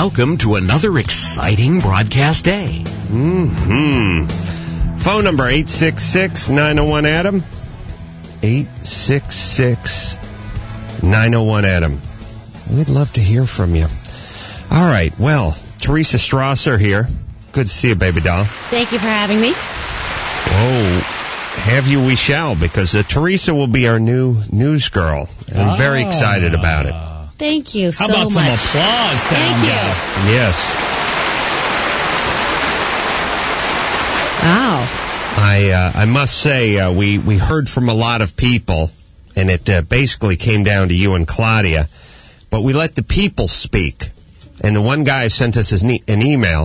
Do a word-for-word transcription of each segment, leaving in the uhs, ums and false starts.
Welcome to another exciting broadcast day. Mm-hmm. Phone number eight six six, nine oh one, Adam. eight six six, nine oh one, Adam. We'd love to hear from you. All right, well, Teresa Strasser here. Good to see you, baby doll. Thank you for having me. Oh, have you we shall, because uh, Teresa will be our new news girl. And I'm very excited about it. Thank you so much. How about much. some applause sound? Thank you. Guy? Yes. Wow. I uh, I must say, uh, we, we heard from a lot of people, and it uh, basically came down to you and Claudia, but we let the people speak. And the one guy sent us his ne- an email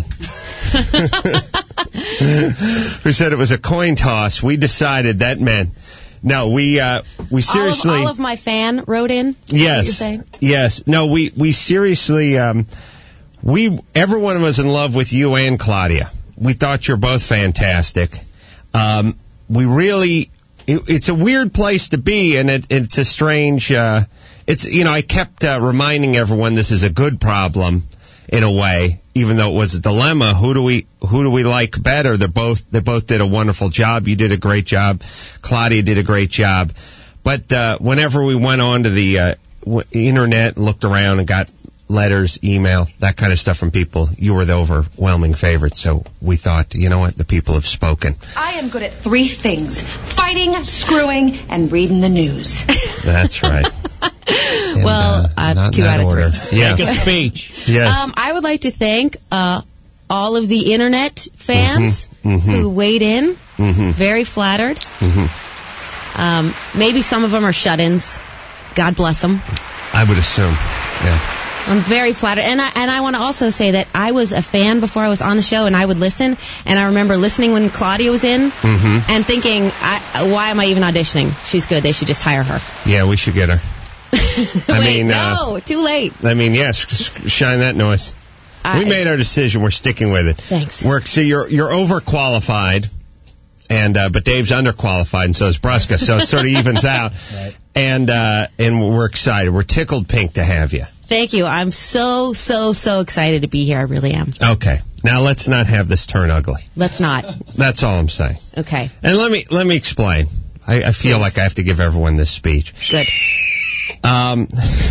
who said it was a coin toss. We decided that meant... No, we uh, we seriously... All of, all of my fan wrote in? Yes. Yes. No, we, we seriously... Um, we everyone was in love with you and Claudia. We thought you're both fantastic. Um, we really... It, it's a weird place to be, and it, it's a strange... Uh, it's you know, I kept uh, reminding everyone this is a good problem, in a way, even though it was a dilemma. Who do we who do we like better? They both they both did a wonderful job. You did a great job. Claudia did a great job. But uh, whenever we went on to the uh, w- internet and looked around and got letters, email, that kind of stuff from people, you were the overwhelming favorite. So we thought, you know what, the people have spoken. I am good at three things: fighting, screwing, and reading the news. That's right. And, well, uh, uh, two out of order. three. Yeah. Make a speech. Yes. Um, I would like to thank uh, all of the internet fans mm-hmm. Mm-hmm. who weighed in. Mm-hmm. Very flattered. Mm-hmm. Um, maybe some of them are shut-ins. God bless them. I would assume. Yeah. I'm very flattered. And I, and I want to also say that I was a fan before I was on the show, and I would listen. And I remember listening when Claudia was in mm-hmm. and thinking, I, why am I even auditioning? She's good. They should just hire her. Yeah, we should get her. I Wait, mean, no, uh, too late. I mean, yes, shine that noise. I, we made our decision. We're sticking with it. Thanks. We're, so you're you're overqualified, and uh, but Dave's underqualified, and so is Brusca. So it sort of evens out. Right. And uh, and we're excited. We're tickled pink to have you. Thank you. I'm so so so excited to be here. I really am. Okay. Now let's not have this turn ugly. Let's not. That's all I'm saying. Okay. And let me let me explain. I, I feel Please. like I have to give everyone this speech. Good. Um,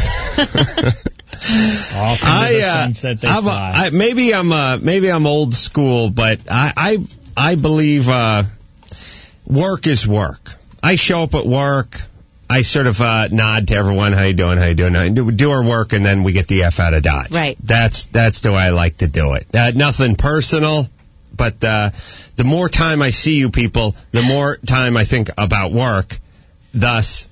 I, uh, I'm a, I, maybe I'm uh, maybe I'm old school, but I I, I believe uh, work is work. I show up at work. I sort of uh, nod to everyone. How you doing? How you doing? I do, do our work, and then we get the F out of Dodge. Right. That's that's the way I like to do it. Uh, nothing personal, but uh, the more time I see you people, the more time I think about work. Thus.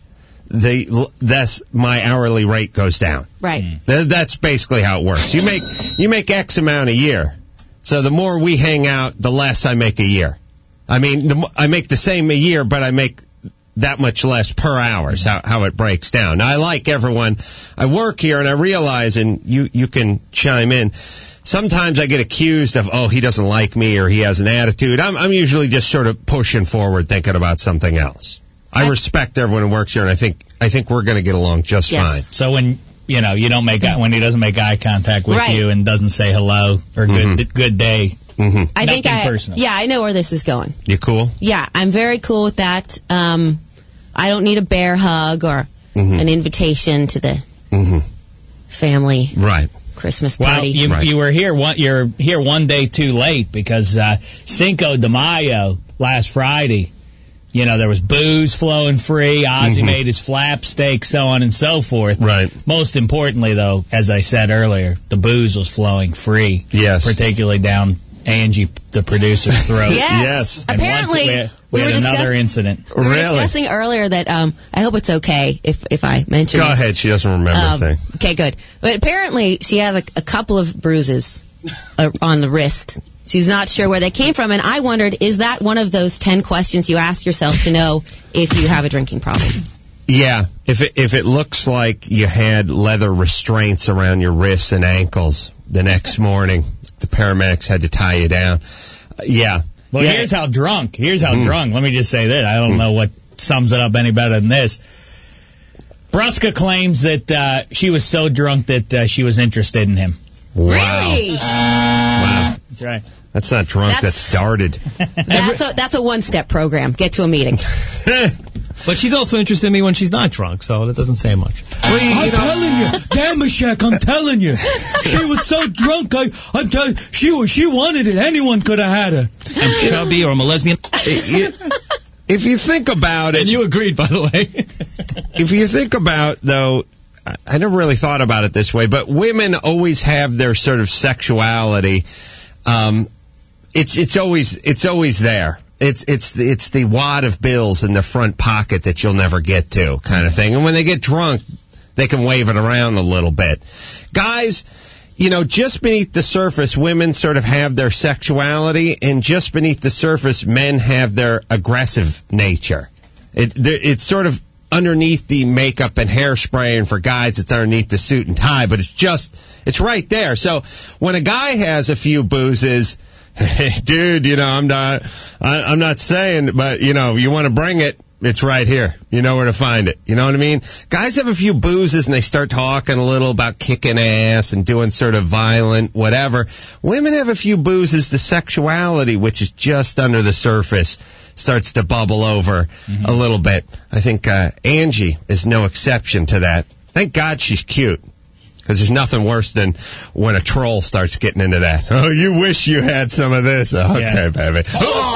The thus my hourly rate goes down. Right. Th- that's basically how it works. You make you make X amount a year, so the more we hang out, the less I make a year. I mean, the, I make the same a year, but I make that much less per hour. Is how how it breaks down. Now, I like everyone. I work here, and I realize, and you you can chime in. Sometimes I get accused of, oh, he doesn't like me or he has an attitude. I'm I'm usually just sort of pushing forward, thinking about something else. I respect everyone who works here, and I think I think we're going to get along just yes. fine. So when you know you don't make when he doesn't make eye contact with right. you and doesn't say hello or mm-hmm. good good day, mm-hmm. I think I personal. yeah I know where this is going. You cool? Yeah, I'm very cool with that. Um, I don't need a bear hug or mm-hmm. an invitation to the mm-hmm. family right Christmas well, party. you right. you were here one you're here one day too late because uh, Cinco de Mayo last Friday. You know, there was booze flowing free. Ozzy mm-hmm. made his flap steak, so on and so forth. Right. Most importantly, though, as I said earlier, the booze was flowing free. Yes. Particularly down Angie, the producer's throat. yes. yes. And Apparently, once we had, we we had were another discuss- incident. we were Really? discussing earlier that um, I hope it's okay if if I mention Go this. ahead. She doesn't remember Um, a thing. Okay, good. But apparently, she has a, a couple of bruises uh, on the wrist. She's not sure where they came from, and I wondered, is that one of those ten questions you ask yourself to know if you have a drinking problem? Yeah, if it, if it looks like you had leather restraints around your wrists and ankles the next morning, the paramedics had to tie you down. Uh, yeah. Well, yeah. here's how drunk. Here's how Mm. drunk. Let me just say that. I don't mm. know what sums it up any better than this. Brusca claims that uh, she was so drunk that uh, she was interested in him. Really? Wow. That's right. That's not drunk, That's- that's darted. That's a that's a one step program. Get to a meeting. But she's also interested in me when she's not drunk, so that doesn't say much. I'm telling you, Damashek, I'm telling you. She was so drunk, I, I'm telling she was, she wanted it. Anyone could have had her. I'm chubby or I'm a lesbian. If you think about it, And you agreed, by the way. if you think about, though, I I never really thought about it this way, but women always have their sort of sexuality. Um, it's it's always it's always there. It's it's the, it's the wad of bills in the front pocket that you'll never get to, kind of thing. And when they get drunk, they can wave it around a little bit. Guys, you know, just beneath the surface, women sort of have their sexuality, and just beneath the surface, men have their aggressive nature. It it's sort of underneath the makeup and hairspray, and for guys, it's underneath the suit and tie, but it's just, it's right there. So when a guy has a few boozes, hey, dude, you know, I'm not, I, I'm not saying, but, you know, you want to bring it, it's right here. You know where to find it. You know what I mean? Guys have a few boozes and they start talking a little about kicking ass and doing sort of violent whatever. Women have a few boozes. The sexuality, which is just under the surface, starts to bubble over mm-hmm. a little bit. I think uh, Angie is no exception to that. Thank God she's cute. Because there's nothing worse than when a troll starts getting into that. Oh, you wish you had some of this. Okay, yeah. baby.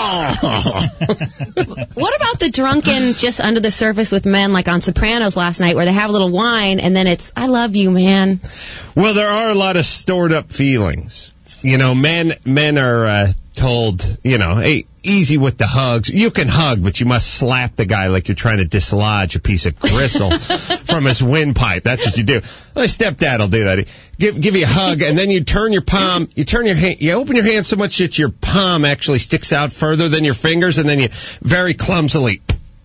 What about the drunken, just under the surface with men, like on Sopranos last night, where they have a little wine and then it's, I love you, man. Well, there are a lot of stored up feelings. You know, men men are uh, told, you know, hey, easy with the hugs. You can hug, but you must slap the guy like you're trying to dislodge a piece of gristle from his windpipe. That's what you do. My stepdad will do that. He give give you a hug, and then you turn your palm, you turn your hand, you open your hand so much that your palm actually sticks out further than your fingers, and then you very clumsily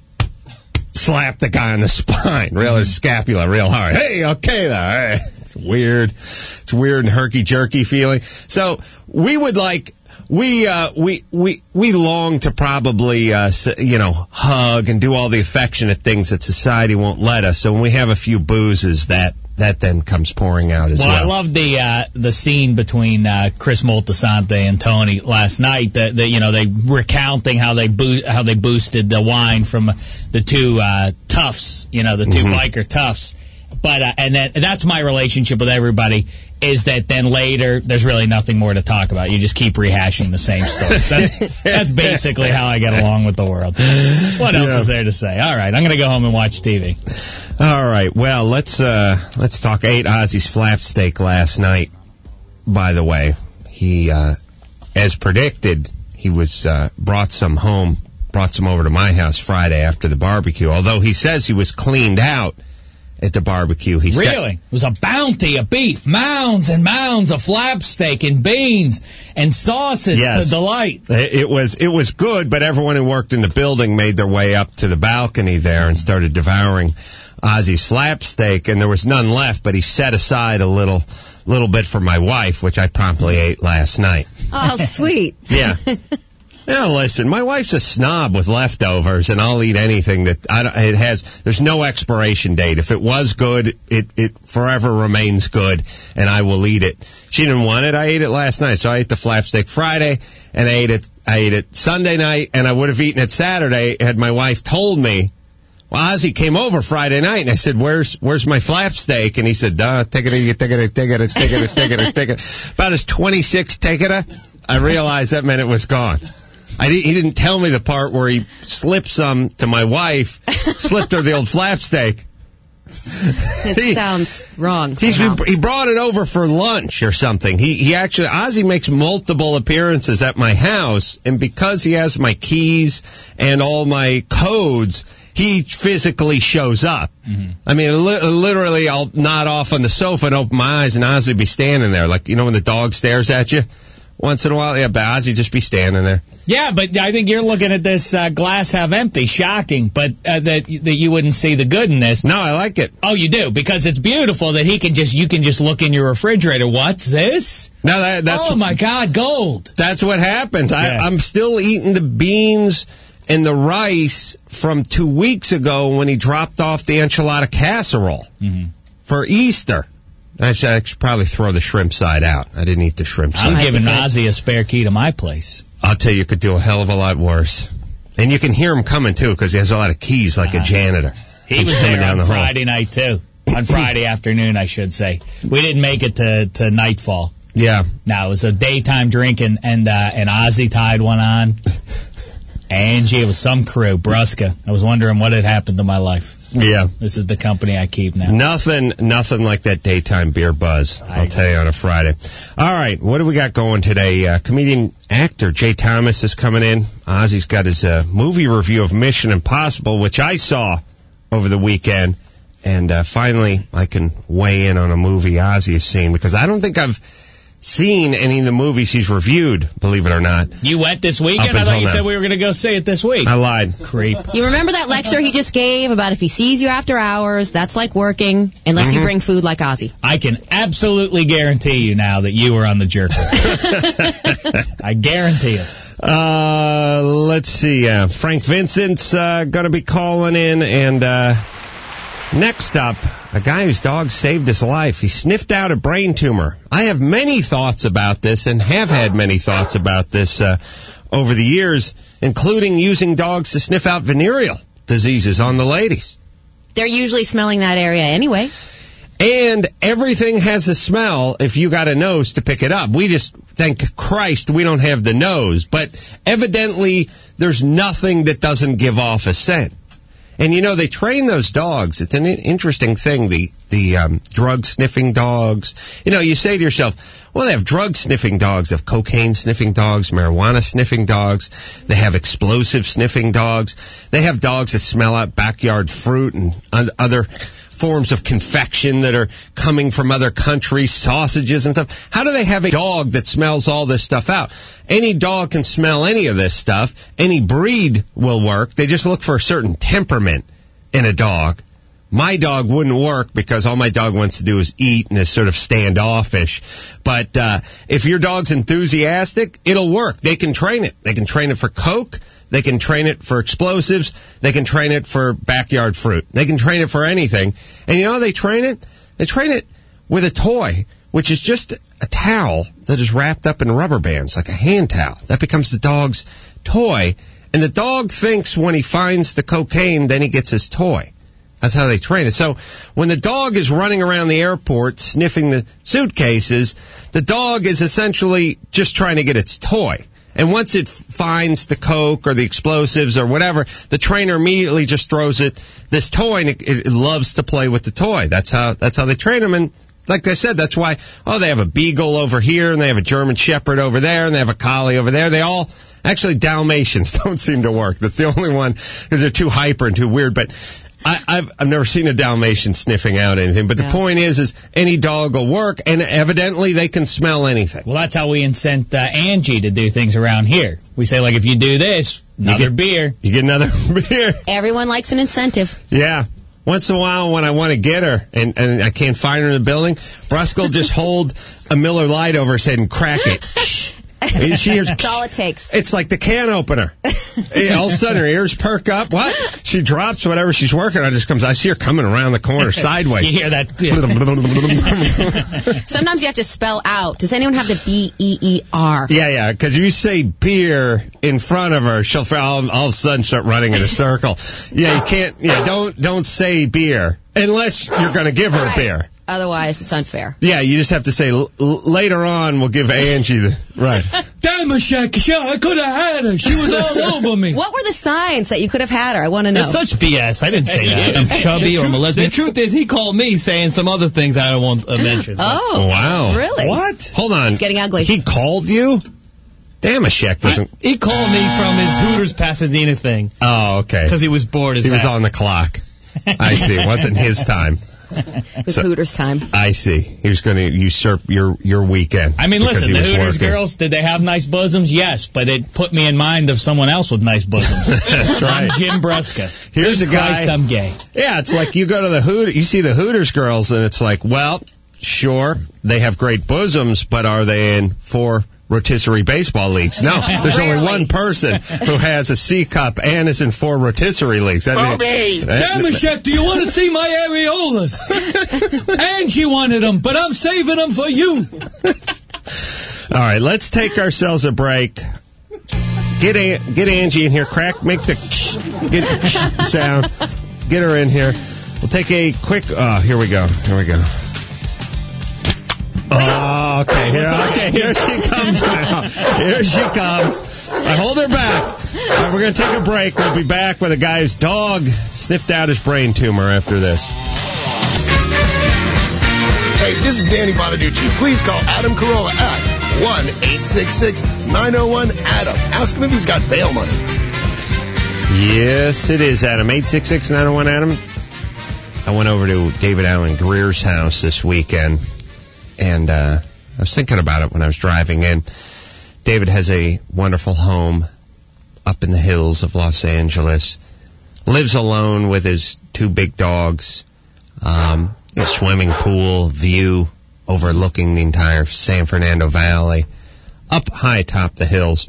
slap the guy on the spine, real mm-hmm. scapula, real hard. Hey, okay, there. Hey. It's weird. It's weird and herky-jerky feeling. So we would like, we, uh, we, we, we long to probably, uh, you know, hug and do all the affectionate things that society won't let us. So when we have a few boozes, that, that then comes pouring out as well. Well, I love the uh, the scene between uh, Chris Moltisanti and Tony last night. That the, you know, they recounting how they boo- how they boosted the wine from the two uh, toughs, you know, the two mm-hmm. biker toughs. But uh, and then that's my relationship with everybody. Is that then later there's really nothing more to talk about. You just keep rehashing the same stories. That's, that's basically how I get along with the world. What else yeah. is there to say? All right, I'm going to go home and watch T V. All right, well, let's uh, let's talk. I ate Ozzy's flap steak last night, by the way. He, uh, as predicted, he was uh, brought some home, brought some over to my house Friday after the barbecue, although he says he was cleaned out at the barbecue. He really? Set- it was a bounty of beef, mounds and mounds of flap steak and beans and sauces yes. to delight. It was it was good, but everyone who worked in the building made their way up to the balcony there and started devouring Ozzy's flap steak, and there was none left, but he set aside a little little bit for my wife, which I promptly ate last night. Oh, sweet. Yeah. Now, listen, my wife's a snob with leftovers, and I'll eat anything that I don't, it has. There's no expiration date. If it was good, it, it forever remains good, and I will eat it. She didn't want it. I ate it last night, so I ate the flap steak Friday, and I ate it. I ate it Sunday night, and I would have eaten it Saturday had my wife told me. Well, Ozzy came over Friday night, and I said, "Where's where's my flap steak?" And he said, "Duh, take it, take it, take it, take it, take it, take it." About his twenty-sixth take it, I realized that meant it was gone. I didn't, he didn't tell me the part where he slipped some to my wife, slipped her the old flap steak. It he, sounds wrong. He's, he brought it over for lunch or something. He he actually, Ozzy makes multiple appearances at my house, and because he has my keys and all my codes, he physically shows up. Mm-hmm. I mean, li- literally, I'll nod off on the sofa and open my eyes, and Ozzy be standing there, like, you know when the dog stares at you? Once in a while, yeah, but Ozzy just be standing there. Yeah, but I think you're looking at this uh, glass half empty. Shocking, but uh, that that you wouldn't see the good in this. No, I like it. Oh, you do, because it's beautiful that he can just you can just look in your refrigerator. What's this? No, that, that's oh my God, gold. That's what happens. Yeah. I, I'm still eating the beans and the rice from two weeks ago when he dropped off the enchilada casserole mm-hmm. for Easter. I should, I should probably throw the shrimp side out. I didn't eat the shrimp side. I'm giving Ozzy a spare key to my place. I'll tell you, you could do a hell of a lot worse. And you can hear him coming, too, because he has a lot of keys like uh-huh. a janitor. He Comes was there down on the Friday night, too. On Friday afternoon, I should say. We didn't make it to, to nightfall. Yeah. No, it was a daytime drink, and, and, uh, and Ozzy tied one on. Angie, it was some crew, Brusca. I was wondering what had happened to my life. Yeah. This is the company I keep now. Nothing nothing like that daytime beer buzz, I'll tell you, on a Friday. All right, what do we got going today? Uh, comedian actor Jay Thomas is coming in. Ozzy's got his uh, movie review of Mission Impossible, which I saw over the weekend. And uh, finally, I can weigh in on a movie Ozzy has seen, because I don't think I've seen any of the movies he's reviewed, believe it or not. You went this weekend? I thought you now. said we were going to go see it this week. I lied. Creep. You remember that lecture he just gave about if he sees you after hours, that's like working, unless mm-hmm. you bring food like Ozzy. I can absolutely guarantee you now that you were on the jerk. I guarantee it. Uh, let's see. Uh, Frank Vincent's uh, going to be calling in, and uh, next up, a guy whose dog saved his life. He sniffed out a brain tumor. I have many thoughts about this and have had many thoughts about this uh, over the years, including using dogs to sniff out venereal diseases on the ladies. They're usually smelling that area anyway. And everything has a smell if you got a nose to pick it up. We just, thank Christ, we don't have the nose. But evidently, there's nothing that doesn't give off a scent. And, you know, they train those dogs. It's an interesting thing, the the um, drug-sniffing dogs. You know, you say to yourself, well, they have drug-sniffing dogs. They have cocaine-sniffing dogs, marijuana-sniffing dogs. They have explosive-sniffing dogs. They have dogs that smell out backyard fruit and other forms of confection that are coming from other countries, sausages and stuff. How do they have a dog that smells all this stuff out? Any dog can smell any of this stuff. Any breed will work. They just look for a certain temperament in a dog. My dog wouldn't work because all my dog wants to do is eat and is sort of standoffish. But uh, if your dog's enthusiastic, it'll work. They can train it. They can train it for coke. They can train it for explosives. They can train it for backyard fruit. They can train it for anything. And you know how they train it? They train it with a toy, which is just a towel that is wrapped up in rubber bands, like a hand towel. That becomes the dog's toy. And the dog thinks when he finds the cocaine, then he gets his toy. That's how they train it. So when the dog is running around the airport sniffing the suitcases, the dog is essentially just trying to get its toy. And once it finds the coke or the explosives or whatever, the trainer immediately just throws it this toy, and it, it loves to play with the toy. That's how that's how they train them. And like I said, that's why, oh, they have a beagle over here, and they have a German Shepherd over there, and they have a collie over there. They all, actually, Dalmatians don't seem to work. That's the only one, because they're too hyper and too weird. But I, I've I've never seen a Dalmatian sniffing out anything. But the yeah. point is, is any dog will work, and evidently they can smell anything. Well, that's how we incent uh, Angie to do things around here. We say, like, if you do this, another you get, beer. You get another beer. Everyone likes an incentive. Yeah. Once in a while, when I want to get her and, and I can't find her in the building, Brusca will just hold a Miller Lite over his head and crack it. And she hears, that's all it takes. It's like the can opener. All of a sudden, her ears perk up. What? She drops whatever she's working on. Just comes. I see her coming around the corner sideways. You hear that? Sometimes you have to spell out. Does anyone have the B E E R? Yeah, yeah. Because if you say beer in front of her, she'll all, all of a sudden start running in a circle. Yeah, you can't. Yeah, don't don't say beer unless you're going to give her right. beer. Otherwise, it's unfair. Yeah, you just have to say, l- later on, we'll give Angie the... Right. Damn it, Shaq. I could have had her. She was all over me. What were the signs that you could have had her? I want to know. It's such B S. I didn't say that. I'm chubby or I'm a lesbian. The truth is, he called me saying some other things I don't want to mention. Oh. Wow. Really? What? Hold on. It's getting ugly. He called you? Damn, a Shaq doesn't... I, he called me from his Hooters Pasadena thing. Oh, okay. Because he was bored as He that. was on the clock. I see. It wasn't his time. It was so, Hooters time. I see. He was going to usurp your, your weekend. I mean, listen, the Hooters working. girls, did they have nice bosoms? Yes, but it put me in mind of someone else with nice bosoms. That's right. I'm Jim Brusca. Here's Good a guy. Christ, I'm gay. Yeah, it's like you go to the Hooters, you see the Hooters girls, and it's like, well, sure, they have great bosoms, but are they in for rotisserie baseball leagues. No, there's only Rarely. one person who has a C cup and is in four rotisserie leagues. That means- that- Damashek, do you want to see my areolas? Angie wanted them, but I'm saving them for you. All right, let's take ourselves a break. Get An- get Angie in here. Crack, make the get the sound. Get her in here. We'll take a quick. Oh, here we go. Here we go. Oh, okay. Here, okay, here she comes now. Here she comes. I hold her back. All right, we're going to take a break. We'll be back with a guy whose dog sniffed out his brain tumor after this. Hey, this is Danny Bonaducci. Please call Adam Carolla at one eight six six nine oh one Adam. Ask him if he's got bail money. Yes, it is, Adam. eight six six nine oh one Adam. I went over to David Allen Greer's house this weekend, and uh, I was thinking about it when I was driving in. David has a wonderful home up in the hills of Los Angeles. Lives alone with his two big dogs. Um, a swimming pool, view overlooking the entire San Fernando Valley, up high atop the hills.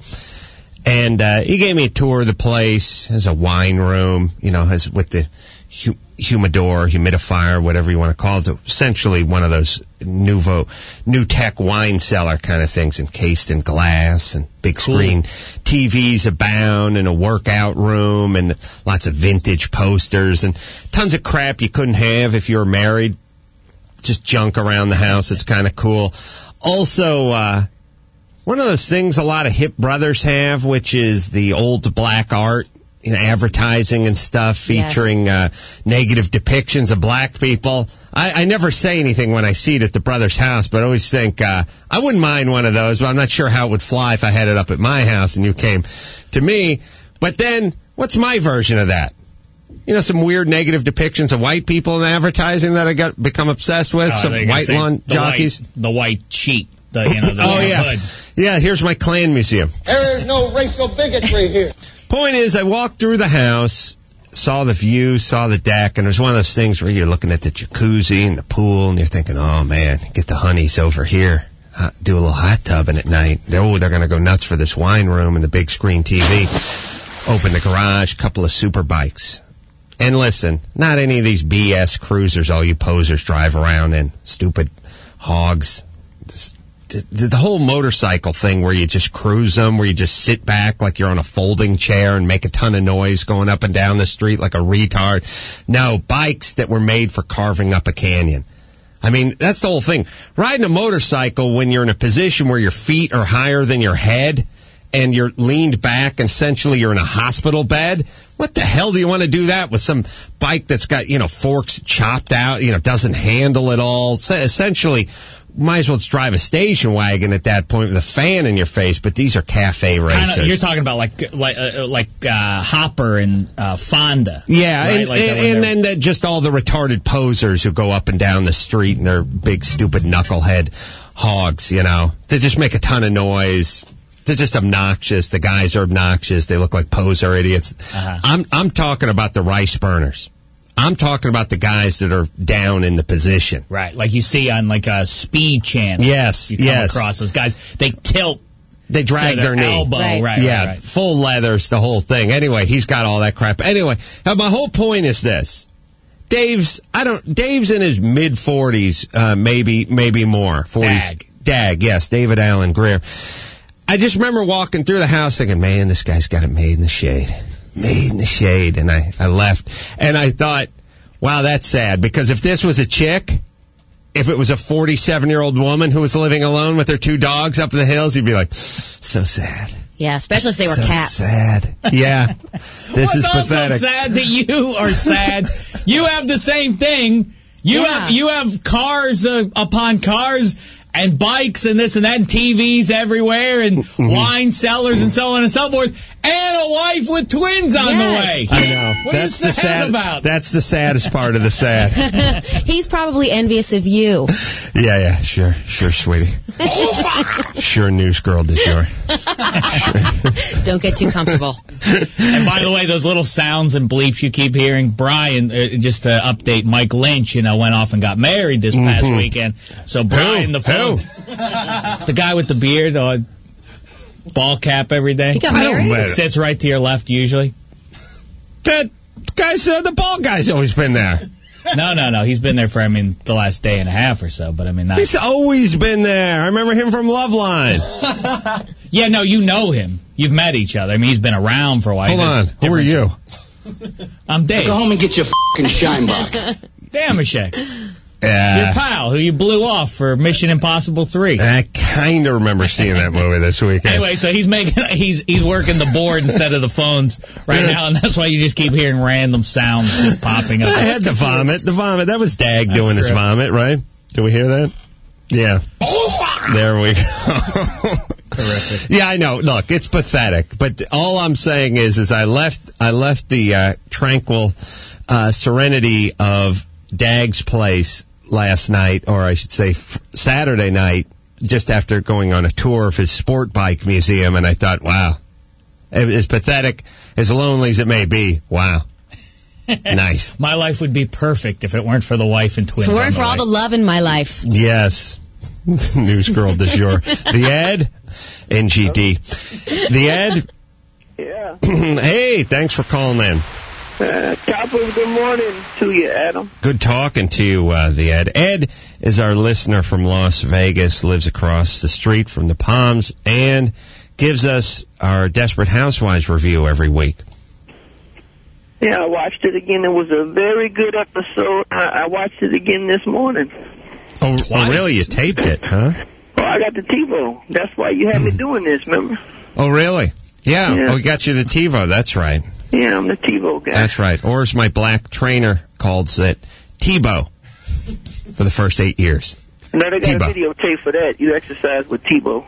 And uh, he gave me a tour of the place. There's a wine room, you know, has with the hu- humidor, humidifier, whatever you want to call it. It's essentially one of those nouveau, new tech wine cellar kind of things, encased in glass and big screen T Vs abound, and a workout room, and lots of vintage posters and tons of crap you couldn't have if you were married. Just junk around the house. It's kind of cool. Also, uh, one of those things a lot of hip brothers have, which is the old black art, you know, advertising and stuff featuring uh, negative depictions of black people. I, I never say anything when I see it at the brother's house, but I always think uh, I wouldn't mind one of those, but I'm not sure how it would fly if I had it up at my house and you came to me. But then, what's my version of that? You know, some weird negative depictions of white people in advertising that I got become obsessed with. Uh, some they white say lawn the jockeys. White, the white sheet. The, you know, the oh, yeah. hood. Yeah, here's my Klan museum. There is no racial bigotry here. Point is, I walked through the house, saw the view, saw the deck, and it was one of those things where you're looking at the jacuzzi and the pool, and you're thinking, oh, man, get the honeys over here. Uh, do a little hot tubbing at night. Oh, they're going to go nuts for this wine room and the big screen T V. Open the garage, couple of super bikes. And listen, not any of these B S cruisers all you posers drive around in. Stupid hogs. This, the, the whole motorcycle thing where you just cruise them, where you just sit back like you're on a folding chair and make a ton of noise going up and down the street like a retard. No, bikes that were made for carving up a canyon. I mean, that's the whole thing. Riding a motorcycle when you're in a position where your feet are higher than your head and you're leaned back, and essentially you're in a hospital bed. What the hell do you want to do that with some bike that's got, you know, forks chopped out, you know, doesn't handle it all? So essentially, might as well just drive a station wagon at that point with a fan in your face, but these are cafe racers. Kinda, you're talking about like like uh, like uh, Hopper and uh, Fonda. Yeah, right? and, like and, and then the, just all the retarded posers who go up and down the street in their big, stupid knucklehead hogs, you know. They just make a ton of noise. They're just obnoxious. The guys are obnoxious. They look like poser idiots. Uh-huh. I'm I'm talking about the rice burners. I'm talking about the guys that are down in the position. Right, like you see on like a Speed Channel. Yes, you come yes. across those guys. They tilt. They drag their, their knee. Elbow. Right, right, yeah, right. Full leathers, the whole thing. Anyway, he's got all that crap. Anyway, now my whole point is this. Dave's, I don't, Dave's in his mid forties, uh, maybe, maybe more. forties. Dag. Dag, yes, David Allen Greer. I just remember walking through the house thinking, man, this guy's got it made in the shade. Made in the shade. And I, I left. And I thought, wow, that's sad. Because if this was a chick, if it was a forty-seven-year-old woman who was living alone with her two dogs up in the hills, you'd be like, so sad. Yeah, especially if they were so cats. sad. Yeah. This well, is it's also pathetic. sad that you are sad. You have the same thing. You Yeah. have you have cars uh, upon cars and bikes and this and that and T Vs everywhere and Mm-hmm. wine cellars and so on and so forth and a wife with twins on Yes. the way. I know. What that's are you the sad sad about? That's the saddest part of the sad. He's probably envious of you. Yeah, yeah, sure, sure, sweetie. Sure, news girl de jour. Don't get too comfortable. And by the way, those little sounds and bleeps you keep hearing, Brian, uh, just to update, Mike Lynch, you know, went off and got married this past Mhm. weekend. So Brian, Who? the phone, the guy with the beard, uh, ball cap every day? He got married? Sits right to your left usually. That guy's, uh, the ball guy's always been there. No, no, no. He's been there for, I mean, the last day and a half or so, but I mean, not... He's always been there. I remember him from Loveline. Yeah, no, you know him. You've met each other. I mean, he's been around for a while. Hold on. Who are you? I'm Dave. Go home and get your f***ing shine box. Damashek. Yeah. Your pal, who you blew off for Mission Impossible three. I kind of remember seeing that movie this weekend. Anyway, so he's making he's he's working the board instead of the phones right now, and that's why you just keep hearing random sounds just popping up. I had the vomit. The vomit. That was Dag That's doing his true. vomit, right? Did we hear that? Yeah. There we go. Terrific. Yeah, I know. Look, it's pathetic. But all I'm saying is, is I left I left the uh, tranquil uh, serenity of Dag's place last night, or I should say f- Saturday night, just after going on a tour of his sport bike museum, and I thought, wow, as pathetic, as lonely as it may be, wow. Nice. My life would be perfect if it weren't for the wife and twins. If it on weren't the for all way. the love in my life. Yes. News girl du jour. The Ed, N G D. The Ed. Yeah. Hey, thanks for calling in. Uh, top of good morning to you, Adam. Good talking to you, uh, the Ed. Ed is our listener from Las Vegas, lives across the street from the Palms, and gives us our Desperate Housewives review every week. Yeah, I watched it again. It was a very good episode. I, I watched it again this morning. Oh, oh, really? You taped it, huh? Oh, I got the TiVo. That's why you had me doing this, remember? Oh, really? Yeah. Yeah. Oh, we got you the TiVo. That's right. Yeah, I'm the TiVo guy. That's right. Or as my black trainer calls it, Tebow, for the first eight years. No, they got Tebow. a videotape for that. You exercise with Tebow.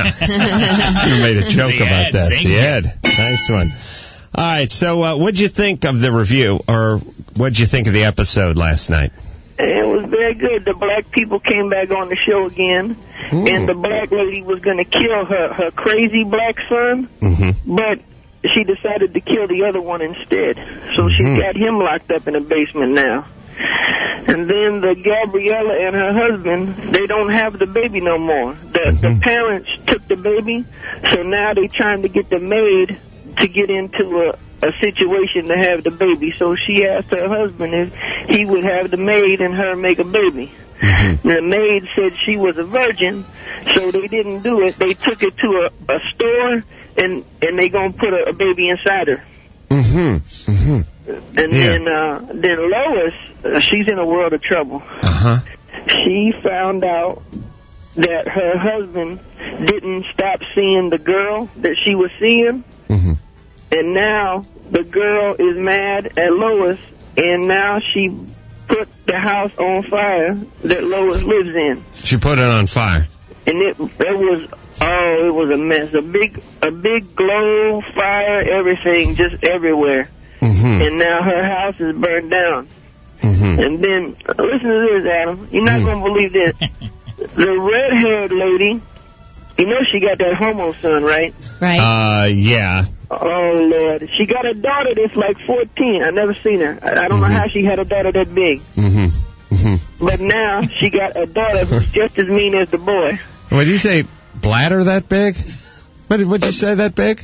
Yeah. You made a joke The about Ed, that. thank The you. Ed. Nice one. All right. So, uh, what'd you think of the review, or what'd you think of the episode last night? It was very good. The black people came back on the show again, Ooh. and the black lady was going to kill her, her crazy black son, Mm-hmm. but she decided to kill the other one instead. So Mhm. she's got him locked up in a basement now. And then the Gabriella and her husband, they don't have the baby no more. The, the parents took the baby, so now they're trying to get the maid to get into a, a situation to have the baby. So she asked her husband if he would have the maid and her make a baby. The maid said she was a virgin, so they didn't do it. They took it to a, a store, and, and they going to put a, a baby inside her. Mm-hmm. Mm-hmm. And Yeah. then uh, then Lois, uh, she's in a world of trouble. Uh-huh. She found out that her husband didn't stop seeing the girl that she was seeing, Mm-hmm. and now the girl is mad at Lois, and now she put the house on fire that Lois lives in. She put it on fire. And it it was oh it was a mess, a big a big glow, fire, everything just everywhere. Mm-hmm. And now her house is burned down. Mm-hmm. And then uh, listen to this, Adam. You're not gonna believe this. The red-haired lady, you know she got that homo son, right? Right. Uh, yeah. Oh Lord, she got a daughter that's like fourteen. I never seen her. I, I don't know how she had a daughter that big. Mm-hmm. Mm-hmm. But now she got a daughter who's just as mean as the boy. What did you say? Bladder that big? What did what'd you say that big?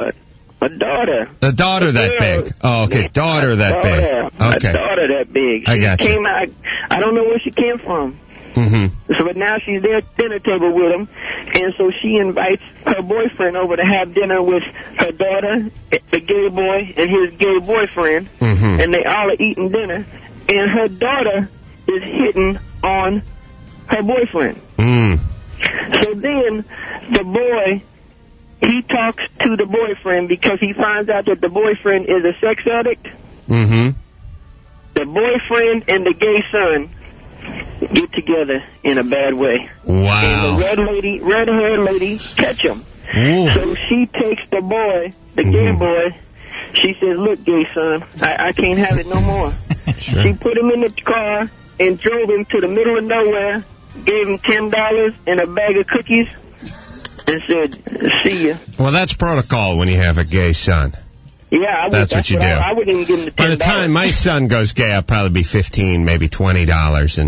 A daughter. The daughter that girl. big. Oh, okay. Daughter that daughter, big. Okay. A daughter that big. She I got you. came out. I don't know where she came from. Mm-hmm. So, but now she's there at dinner table with him, and so she invites her boyfriend over to have dinner with her daughter, the gay boy, and his gay boyfriend, Mhm. and they all are eating dinner, and her daughter is hitting on her boyfriend. Mm. So then the boy, he talks to the boyfriend because he finds out that the boyfriend is a sex addict. Mm-hmm. The boyfriend and the gay son get together in a bad way. Wow. And the red lady, red-haired lady, catch him. Ooh. So she takes the boy, the gay boy. She says, "Look, gay son, I, I can't have it no more." Sure. She put him in the car and drove him to the middle of nowhere, gave him ten dollars and a bag of cookies, and said, "See ya." Well, that's protocol when you have a gay son. Yeah, I would, That's what you do. I, I wouldn't even give him the ten By dollars. the time my son goes gay, I'll probably be fifteen, maybe twenty dollars, and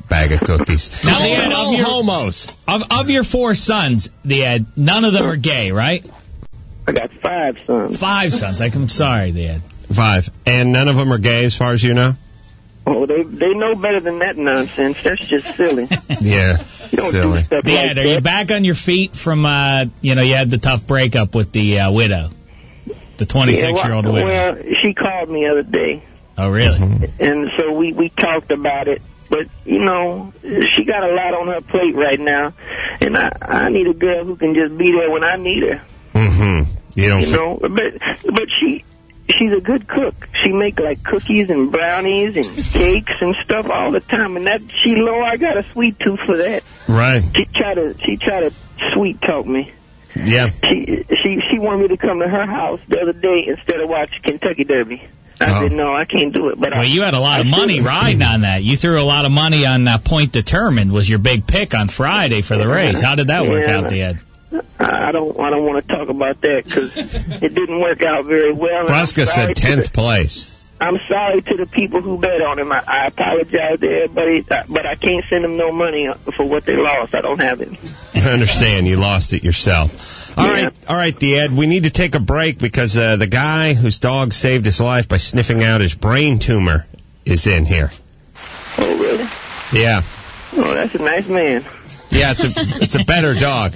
bag of cookies. Now, the Ed, no of your, homos. Of, of your four sons, the Ed, none of them are gay, right? I got five sons. Five sons. Like, I'm sorry, the Ed. Five. And none of them are gay as far as you know? Oh, they they know better than that nonsense. That's just silly. Yeah, you don't silly. Do stuff the like Ed, that. are you back on your feet from, uh, you know, you had the tough breakup with the uh, widow? The twenty-six-year-old yeah, well, widow. Well, she called me the other day. Oh, really? And so we, we talked about it. But, you know, she got a lot on her plate right now. And I, I need a girl who can just be there when I need her. Mm-hmm. You don't You know, but, but she... She's a good cook. She make like cookies and brownies and cakes and stuff all the time. And that she know I got a sweet tooth for that. Right. She try to she try to sweet talk me. Yeah. She she she wanted me to come to her house the other day instead of watch Kentucky Derby. I oh. said no, I can't do it. But well, I, you had a lot I of money should. riding on that. You threw a lot of money on uh, Point Determined. Was your big pick on Friday for the race? How did that work yeah. out, the Ed? I don't. I don't want to talk about that because it didn't work out very well. Brusca said tenth place. I'm sorry to the people who bet on him. I, I apologize to everybody, but I can't send them no money for what they lost. I don't have it. I understand. You lost it yourself. All yeah. right, all right, the Ed. We need to take a break because uh, the guy whose dog saved his life by sniffing out his brain tumor is in here. Oh, really? Yeah. Oh, that's a nice man. Yeah, it's a it's a better dog.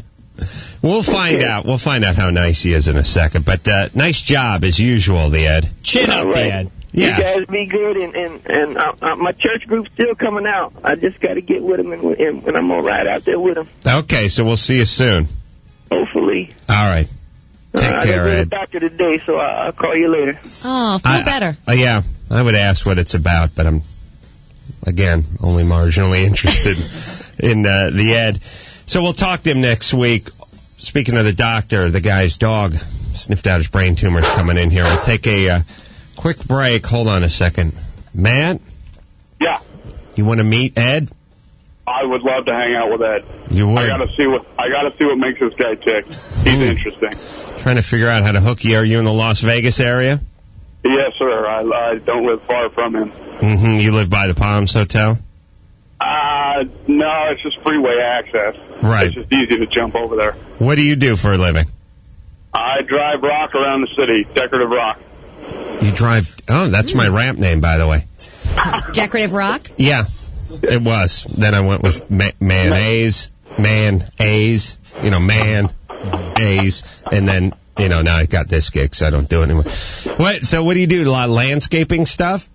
We'll find okay. out. We'll find out how nice he is in a second. But uh, nice job as usual, the Ed. Chin up, right. the Ed. Yeah. You guys be good, and and, and uh, uh, my church group's still coming out. I just got to get with them, and, and, and I'm gonna ride out there with them. Okay, so we'll see you soon. Hopefully. All right. Take uh, care, I Ed. to the doctor today, so I'll, I'll call you later. Oh, feel I, better. Uh, yeah, I would ask what it's about, but I'm again only marginally interested in uh, the Ed. So we'll talk to him next week. Speaking of the doctor, the guy's dog sniffed out his brain tumors coming in here. We'll take a uh, quick break. Hold on a second. Matt? Yeah. You want to meet Ed? I would love to hang out with Ed. You would? I gotta see what I gotta see what makes this guy tick. He's Ooh. interesting. Trying to figure out how to hook you. Are you in the Las Vegas area? Yes, sir. I, I don't live far from him. Mm-hmm. You live by the Palms Hotel? Uh, no, it's just freeway access. Right. It's just easy to jump over there. What do you do for a living? I drive rock around the city, decorative rock. You drive... Oh, that's my ramp name, by the way. Decorative rock? Yeah, it was. Then I went with ma- mayonnaise, man, A's, you know, man, A's, and then, you know, now I got this gig, so I don't do it anymore. What? So what do you do? A lot of landscaping stuff?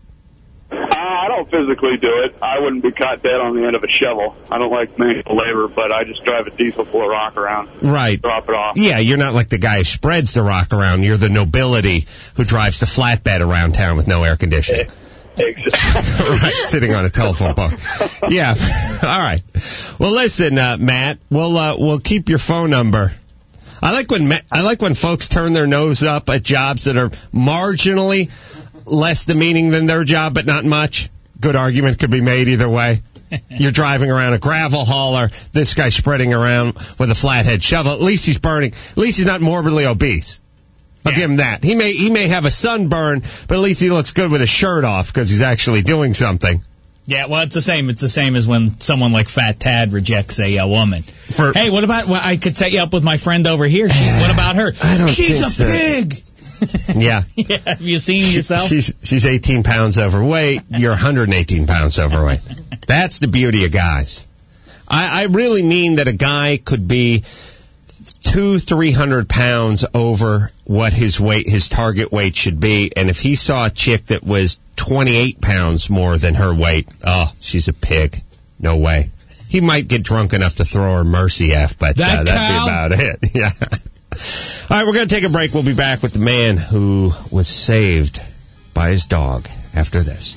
I don't physically do it. I wouldn't be caught dead on the end of a shovel. I don't like manual labor, but I just drive a diesel full of rock around. Right. Drop it off. Yeah, you're not like the guy who spreads the rock around. You're the nobility who drives the flatbed around town with no air conditioning. Exactly. Right, sitting on a telephone pole. Yeah. All right. Well, listen, uh, Matt, we'll uh, we'll keep your phone number. I like when Ma- I like when folks turn their nose up at jobs that are marginally less demeaning than their job, but not much. Good argument could be made either way. You're driving around a gravel hauler. This guy's spreading around with a flathead shovel. At least he's burning. At least he's not morbidly obese. I'll yeah. give him that. He may he may have a sunburn, but at least he looks good with his shirt off because he's actually doing something. Yeah, well, it's the same. It's the same as when someone like Fat Tad rejects a, a woman. For, hey, what about? Well, I could set you up with my friend over here. She, what about her? I don't She's think a so. pig. Yeah. Yeah. Have you seen yourself? She's she's eighteen pounds overweight. You're one hundred eighteen pounds overweight. That's the beauty of guys. I, I really mean that a guy could be two, three hundred pounds over what his weight, his target weight should be, and if he saw a chick that was twenty-eight pounds more than her weight, oh, she's a pig. No way. He might get drunk enough to throw her Mercy F, but that uh, that'd be about it. Yeah. All right, we're going to take a break. We'll be back with the man who was saved by his dog after this.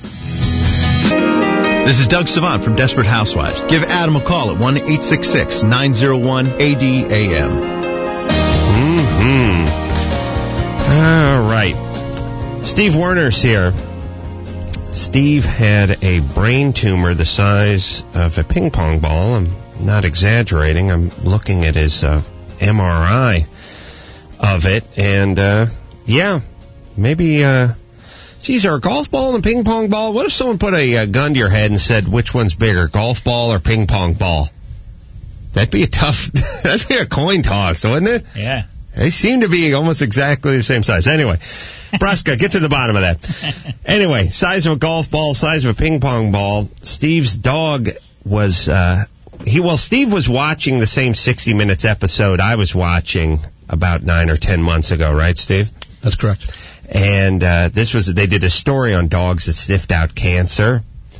This is Doug Savant from Desperate Housewives. Give Adam a call at one eight six six, nine zero one, A D A M. Mm-hmm. All right. Steve Werner's here. Steve had a brain tumor the size of a ping pong ball. I'm not exaggerating. I'm looking at his uh, M R I of it, and uh, yeah, maybe uh, geez, are a golf ball and a ping pong ball? What if someone put a, a gun to your head and said, which one's bigger, golf ball or ping pong ball? That'd be a tough, that'd be a coin toss, wouldn't it? Yeah. They seem to be almost exactly the same size. Anyway, Brusca, get to the bottom of that. Anyway, size of a golf ball, size of a ping pong ball. Steve's dog was, uh, he, well, Steve was watching the same sixty minutes episode I was watching about nine or ten months ago, right, Steve? That's correct. And uh, this was, they did a story on dogs that sniffed out cancer.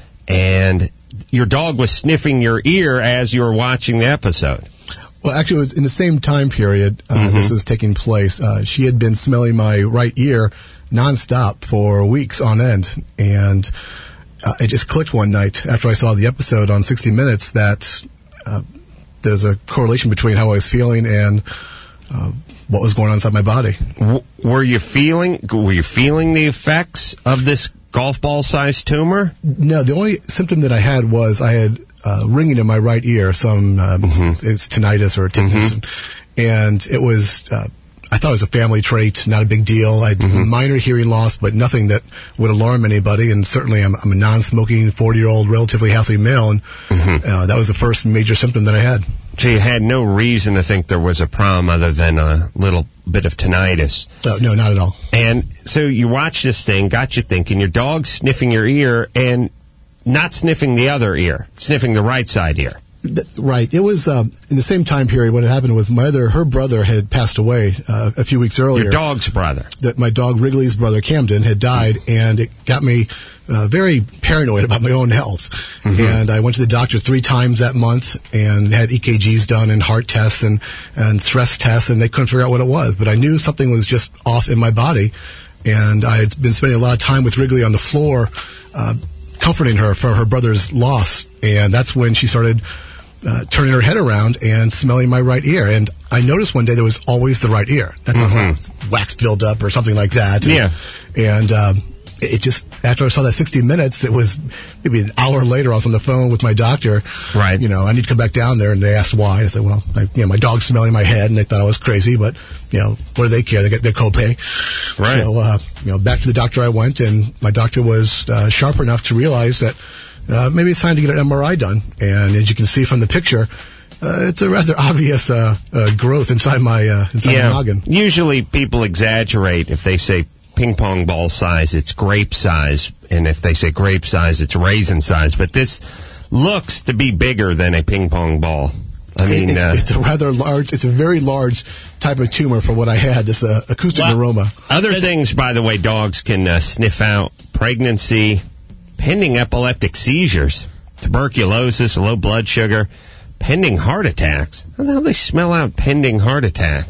And your dog was sniffing your ear as you were watching the episode. Well, actually, it was in the same time period uh, mm-hmm. this was taking place. Uh, she had been smelling my right ear nonstop for weeks on end. And uh, it just clicked one night after I saw the episode on sixty minutes that uh, there's a correlation between how I was feeling and uh, what was going on inside my body. W- were you feeling, were you feeling the effects of this golf ball-sized tumor? No, the only symptom that I had was I had uh, ringing in my right ear, some um, mm-hmm. it's tinnitus or tinnitus, mm-hmm. and, and it was, uh, I thought it was a family trait, not a big deal. I had mm-hmm. minor hearing loss, but nothing that would alarm anybody, and certainly I'm, I'm a non-smoking, forty-year-old, relatively healthy male, and mm-hmm. uh, that was the first major symptom that I had. So you had no reason to think there was a problem other than a little bit of tinnitus? Uh, no, not at all. And so you watch this thing, got you thinking, your dog's sniffing your ear and not sniffing the other ear, sniffing the right side ear. Right. It was um, in the same time period. What had happened was my other, her brother had passed away uh, a few weeks earlier. Your dog's brother. That my dog Wrigley's brother Camden had died, and it got me uh, very paranoid about my own health. Mm-hmm. And I went to the doctor three times that month and had E K Gs done and heart tests and and stress tests, and they couldn't figure out what it was. But I knew something was just off in my body, and I had been spending a lot of time with Wrigley on the floor, uh, comforting her for her brother's loss, and that's when she started Uh, turning her head around and smelling my right ear. And I noticed one day there was always the right ear. That's mm-hmm. wax buildup or something like that. Yeah. And, and um, it just, after I saw that sixty minutes, it was maybe an hour later, I was on the phone with my doctor. Right. You know, I need to come back down there. And they asked why. I said, well, I, you know, my dog's smelling my head, and they thought I was crazy, but, you know, what do they care? They get their copay. Right. So, uh, you know, back to the doctor I went, and my doctor was uh, sharp enough to realize that Uh, maybe it's time to get an M R I done. And as you can see from the picture, uh, it's a rather obvious uh, uh, growth inside my uh, inside yeah. my noggin. Usually people exaggerate. If they say ping pong ball size, it's grape size. And if they say grape size, it's raisin size. But this looks to be bigger than a ping pong ball. I mean, it's, uh, it's a rather large, it's a very large type of tumor for what I had, this uh, acoustic well, neuroma. Other things, by the way, dogs can uh, sniff out: pregnancy, pending epileptic seizures, tuberculosis, low blood sugar, pending heart attacks. How the hell do they smell out pending heart attacks?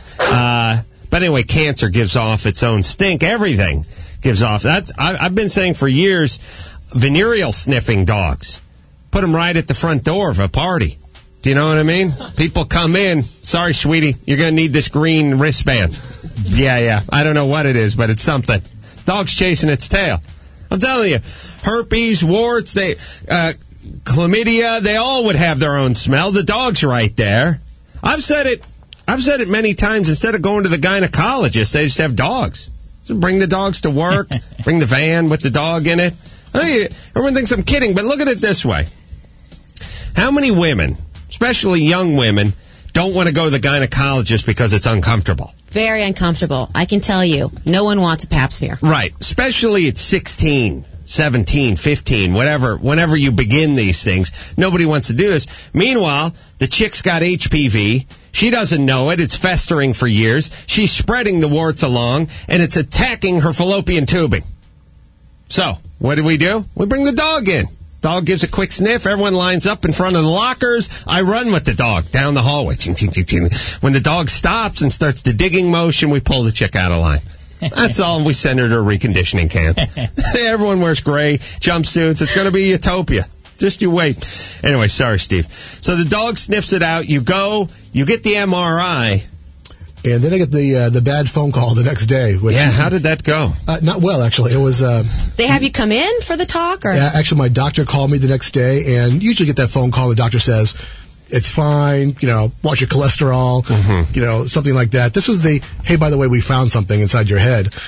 Uh, but anyway, cancer gives off its own stink. Everything gives off. That's I, I've been saying for years, venereal sniffing dogs. Put them right at the front door of a party. Do you know what I mean? People come in. Sorry, sweetie, you're going to need this green wristband. Yeah, yeah. I don't know what it is, but it's something. Dog's chasing its tail. I'm telling you, herpes, warts, they, uh, chlamydia, they all would have their own smell. The dog's right there. I've said it, I've said it many times. Instead of going to the gynecologist, they just have dogs. So bring the dogs to work, bring the van with the dog in it. I mean, everyone thinks I'm kidding, but look at it this way. How many women, especially young women, don't want to go to the gynecologist because it's uncomfortable? Very uncomfortable. I can tell you. No one wants a pap smear. Right. Especially at sixteen, seventeen, fifteen, whatever, whenever you begin these things. Nobody wants to do this. Meanwhile, the chick's got H P V. She doesn't know it. It's festering for years. She's spreading the warts along, and it's attacking her fallopian tubing. So, what do we do? We bring the dog in. Dog gives a quick sniff. Everyone lines up in front of the lockers. I run with the dog down the hallway. Ching, ching, ching, ching. When the dog stops and starts the digging motion, we pull the chick out of line. That's all. We send her to a reconditioning camp. Everyone wears gray jumpsuits. It's going to be utopia. Just you wait. Anyway, sorry, Steve. So the dog sniffs it out. You go. You get the M R I. And then I get the uh, the bad phone call the next day. Which, yeah, how did that go? Uh, not well, actually. It was. Uh, they have you come in for the talk, or? Yeah, actually, my doctor called me the next day, and usually get that phone call. The doctor says, "It's fine. You know, watch your cholesterol. Mm-hmm. You know, something like that." This was the, "Hey, by the way, we found something inside your head,"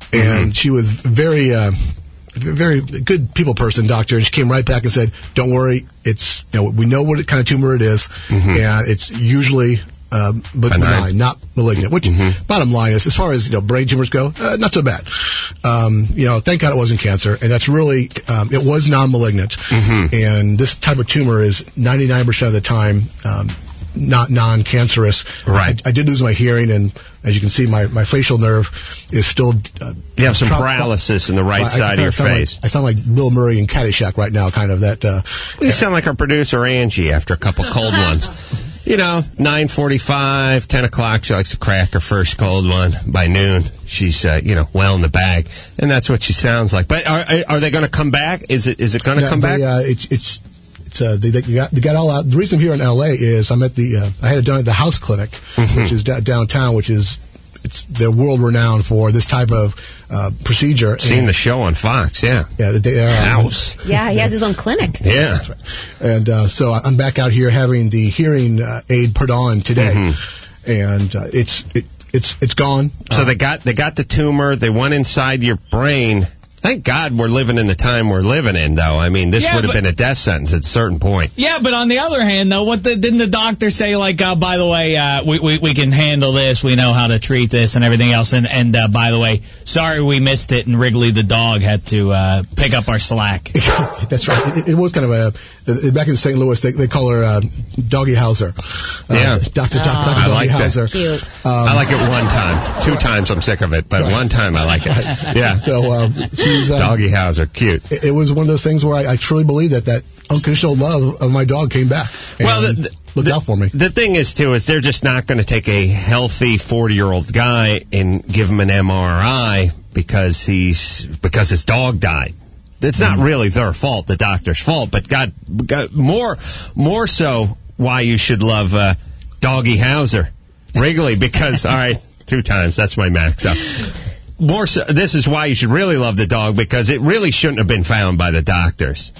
and she was very, uh, very good people person, doctor. And she came right back and said, "Don't worry, it's you know we know what kind of tumor it is, Mm-hmm. and it's usually." Uh, but Benign. benign, not malignant. Which, Mm-hmm. bottom line is, as far as you know, brain tumors go, uh, not so bad. Um, you know, thank God it wasn't cancer, and that's really um, it was non-malignant. Mm-hmm. And this type of tumor is ninety-nine percent of the time um, not non-cancerous. Right. I, I did lose my hearing, and as you can see, my, my facial nerve is still. Uh, You have some tra- paralysis in the right I- I side of kinda your sound face. Like, I sound like Bill Murray in Caddyshack right now, kind of that. Uh, You sound like our producer, Angie, after a couple cold ones. You know, nine forty-five, ten o'clock, she likes to crack her first cold one. By noon, she's, uh, you know, well in the bag. And that's what she sounds like. But are, are they going to come back? Is it is it going to Yeah, come they, back? Uh, it's it's it's uh, they, they got they got all out. The reason I'm here in L A is I'm at the uh, I had it done at the House Clinic, Mm-hmm. which is da- downtown, which is it's they're world renowned for this type of uh, procedure. Seen and, the show on Fox, yeah. Yeah, they are House. Yeah, he has his own clinic. Yeah. And uh, so I'm back out here having the hearing uh, aid put on today, Mm-hmm. and uh, it's it, it's it's gone. So Uh, they got they got the tumor. They went inside your brain. Thank God we're living in the time we're living in, though. I mean, this Yeah, would have but- been a death sentence at a certain point. Yeah, but on the other hand, though, what the, didn't the doctor say? Like, uh, by the way, uh, we, we we can handle this. We know how to treat this and everything else. And and uh, by the way, sorry we missed it. And Wrigley the dog had to uh, pick up our slack. That's right. It, it was kind of a back in Saint Louis. They, they call her uh, Doggy Hauser. Uh, Yeah. Doctor Doctor I Doggy like that. Hauser. Cute. I like it one time. Two times I'm sick of it, but one time I like it. Yeah. So um, she's uh, Doggy Hauser, cute. It, it was one of those things where I, I truly believe that that unconditional love of my dog came back. And Well, the- the- looked out for me. The thing is, too, is they're just not going to take a healthy forty-year-old guy and give him an M R I because he's because his dog died. It's not really their fault, the doctor's fault, but God, God more more so why you should love uh, Doggy Hauser, Wrigley, because all right, two times that's my max. So more so, this is why you should really love the dog because it really shouldn't have been found by the doctors.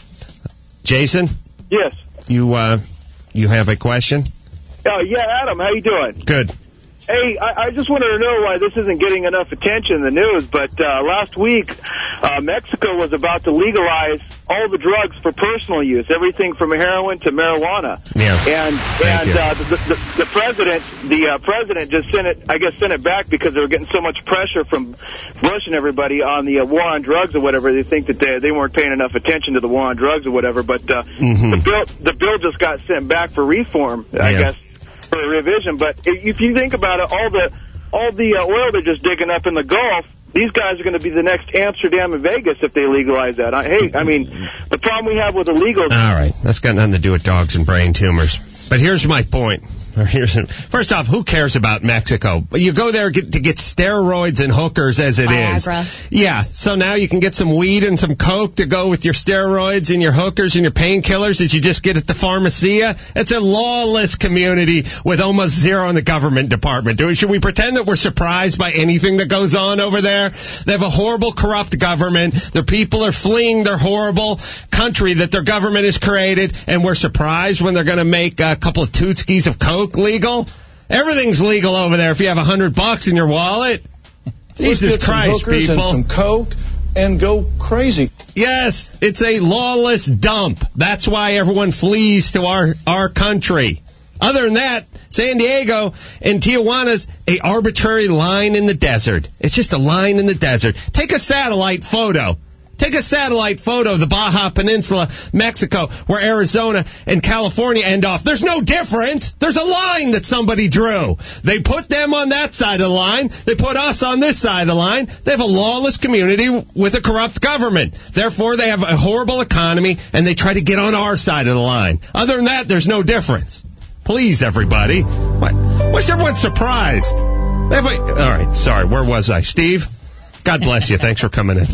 Jason, Yes. you uh, you have a question? Oh, yeah, Adam, how you doing? Good. Hey, I, I just wanted to know why this isn't getting enough attention in the news, but uh, last week, uh, Mexico was about to legalize all the drugs for personal use, everything from heroin to marijuana. Yeah. And Thank and you. uh, the, the, the president, the uh, president just sent it, I guess, sent it back because they were getting so much pressure from Bush and everybody on the uh, war on drugs or whatever. They think that they they weren't paying enough attention to the war on drugs or whatever. But uh, Mhm. the bill the bill just got sent back for reform, I Yeah. guess. For a revision, but if if you think about it, all the all the uh, oil they're just digging up in the Gulf, these guys are going to be the next Amsterdam and Vegas if they legalize that. I, hey, I mean, the problem we have with illegals. All right, that's got nothing to do with dogs and brain tumors. But here's my point. Or here's first off, who cares about Mexico? You go there get, to get steroids and hookers, as it is. Viagra. Yeah. So now you can get some weed and some coke to go with your steroids and your hookers and your painkillers that you just get at the pharmacia. It's a lawless community with almost zero in the government department. Do, should we pretend that we're surprised by anything that goes on over there? They have a horrible, corrupt government. Their people are fleeing their horrible country that their government has created, and we're surprised when they're going to make a couple of tootskis of coke legal. Everything's legal over there if you have a hundred bucks in your wallet. Jesus Let's get Christ, some hookers people. and some coke and go crazy. Yes, it's a lawless dump. That's why everyone flees to our, our country. Other than that, San Diego and Tijuana's a arbitrary line in the desert. It's just a line in the desert. Take a satellite photo. Take a satellite photo of the Baja Peninsula, Mexico, where Arizona and California end off. There's no difference. There's a line that somebody drew. They put them on that side of the line. They put us on this side of the line. They have a lawless community with a corrupt government. Therefore, they have a horrible economy, and they try to get on our side of the line. Other than that, there's no difference. Please, everybody. What? What's everyone surprised? They have a, all right, sorry, where was I? Steve? God bless you. Thanks for coming in.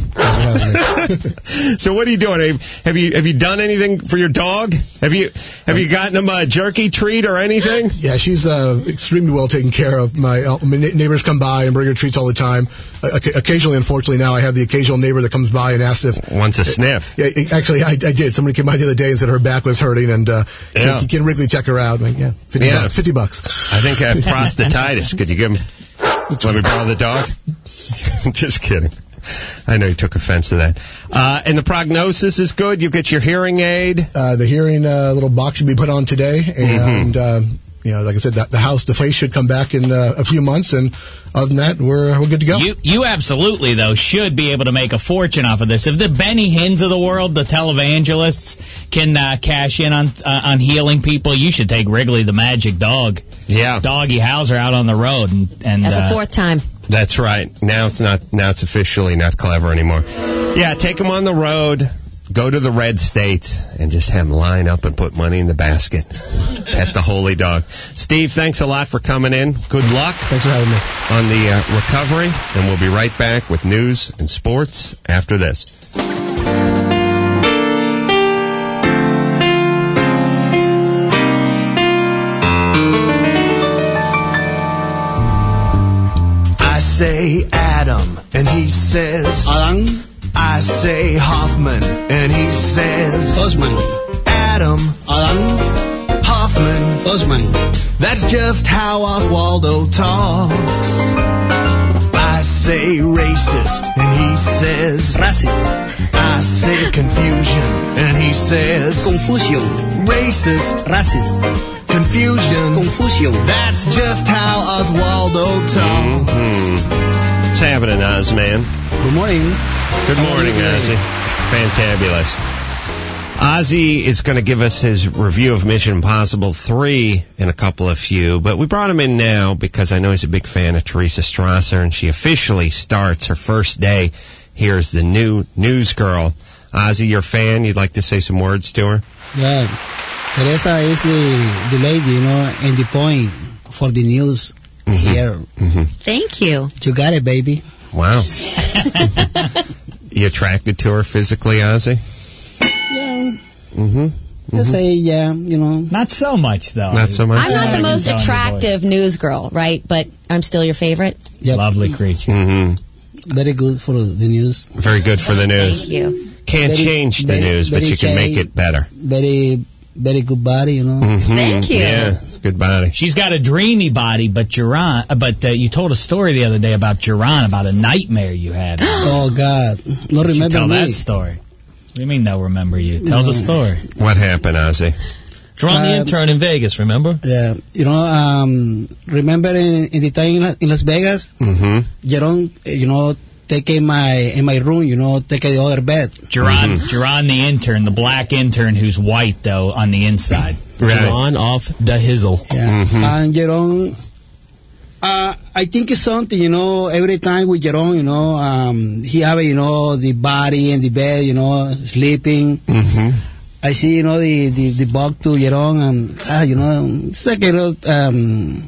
So what are you doing? Have you have you done anything for your dog? Have you have you gotten him a jerky treat or anything? Yeah, she's uh, extremely well taken care of. My, uh, my na- neighbors come by and bring her treats all the time. Uh, occasionally, unfortunately, now I have the occasional neighbor that comes by and asks if wants a sniff. Yeah, actually, I, I did. Somebody came by the other day and said her back was hurting, and uh, Yeah. can, can Wrigley check her out? I'm like, yeah, fifty Yeah. bucks. Fifty bucks. I think I have prostatitis. Could you give him? Let me borrow the dog. Just kidding. I know you took offense to that. Uh, and the prognosis is good. You get your hearing aid. Uh, the hearing uh, little box should be put on today, and Mm-hmm. uh, you know, like I said, the, the house, the face should come back in uh, a few months, and other than that, we're we're good to go. You you absolutely though should be able to make a fortune off of this. If the Benny Hinns of the world, the televangelists, can uh, cash in on uh, on healing people, you should take Wrigley the Magic Dog. Yeah, Doggy Howser out on the road, and, and That's uh, the fourth time. That's right. Now it's not. Now it's officially not clever anymore. Yeah, take them on the road. Go to the red states and just have them line up and put money in the basket. Pet the holy dog. Steve, thanks a lot for coming in. Good luck. Thanks for having me on the uh, recovery, and we'll be right back with news and sports after this. I say Adam, and he says Adam. I say Hoffman, and he says Osman. Adam, Adam, Hoffman, Osman. That's just how Oswaldo talks. I say racist, and he says racist. I say confusion, and he says confusion. Racist, racist, confusion, confusion. That's just how Oswaldo talks. Mm-hmm. What's happening, Oz, man? Good morning. Good morning, Ozzy. Fantabulous. Ozzy is going to give us his review of Mission Impossible three in a couple of few, but we brought him in now because I know he's a big fan of Teresa Strasser, and she officially starts her first day here as the new news girl. Ozzy, you're a fan. You'd like to say some words to her? Yeah. Teresa is the, the lady, you know, and the point for the news mm-hmm. here. Mm-hmm. Thank you. You got it, baby. Wow. You attracted to her physically, Ozzy? Yeah. Mm-hmm. I say, yeah, you know. Not so much, though. Not so much? I'm not Yeah. the most attractive news girl, right? But I'm still your favorite. Yep. Lovely creature. Mm-hmm. Very good for the news. Very good for the news. Thank you. Can't Very- change the very- news, but very you can shy. make it better. Very, very good body, you know. Mm-hmm. Thank you. Yeah, it's a good body. She's got a dreamy body, but Duran, uh, but uh, you told a story the other day about Duran, about a nightmare you had. Oh, God. No Why don't you remember tell me. that story. What do you mean they'll remember you? Tell No. the story. What happened, Ozzy? Duran the Um, intern in Vegas, remember? Yeah. You know, um, remember in, in the time in, La- in Las Vegas, Mm-hmm. Jerome, uh, you know, take in my in my room, you know, take the other bed. Duran, Mm-hmm. Duran the intern, the black intern who's white, though, on the inside. Duran off the hizzle. Yeah. Mhm. And Jerome, uh, I think it's something, you know, every time with Jerome, you know, um, he have, you know, the body in the bed, you know, sleeping. Mm-hmm. I see, you know, the, the, the bug to Jerome, and, ah, you know, it's like, you know, um,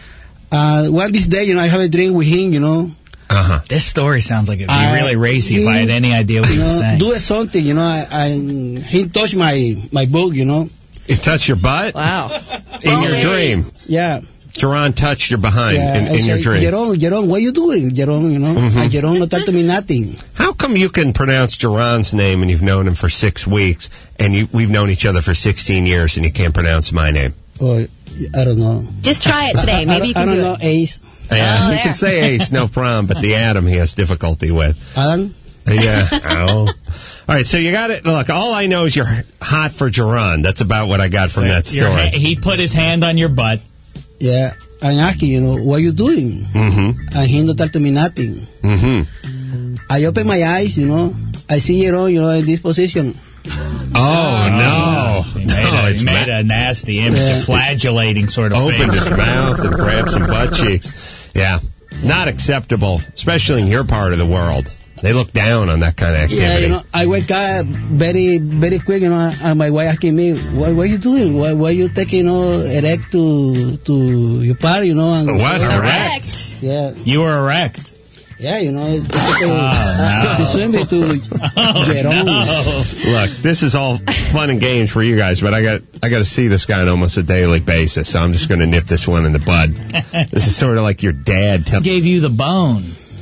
uh, one this day, you know, I have a drink with him, you know. Uh-huh. This story sounds like it'd be I- really racy if I had any idea what you he was know, saying. do something, you know. I, I he touched my my book, you know. He touched your butt? Wow. In your dream? Yeah. Duran touched your behind yeah. in, I in your say, dream. Jerome, Jerome, what you doing, Jerome? You know, Mhm. and Jerome not talk to me nothing. How come you can pronounce Duran's name and you've known him for six weeks, and you, we've known each other for sixteen years, and you can't pronounce my name? Oh, I don't know. Just try it today. I, Maybe you I can don't do know, it. Ace. Yeah, Oh, he there. can say Ace, no problem, but the Adam he has difficulty with. Adam. Yeah. Oh. All right, so you got it. Look, all I know is you're hot for Duran. That's about what I got from So that your story. ha- he put his hand on your butt. Yeah. I'm asking, you know, what you doing? Mm-hmm. And he not talk to me nothing. Mm-hmm. I open my eyes, you know. I see Jerome, you know, in this position. Oh, no. He made, No, a, it's he made ma- a nasty image, Yeah. a flagellating sort of Opened face. his mouth and grabbed some butt cheeks. Yeah. Not acceptable, especially in your part of the world. They look down on that kind of activity. Yeah, you know, I wake up very, very quick, you know, and my wife asking me, what, what are you doing? Why, why you taking, you know, erect to, to your party, you know? And What? so- Erect. Yeah, You were erect. yeah, you know, it's to, Oh, no. to swim it to Oh, Jerome. no. Look, this is all fun and games for you guys, but I got I got to see this guy on almost a daily basis, so I'm just going to nip this one in the bud. This is sort of like your dad. Tell- Gave you the bone.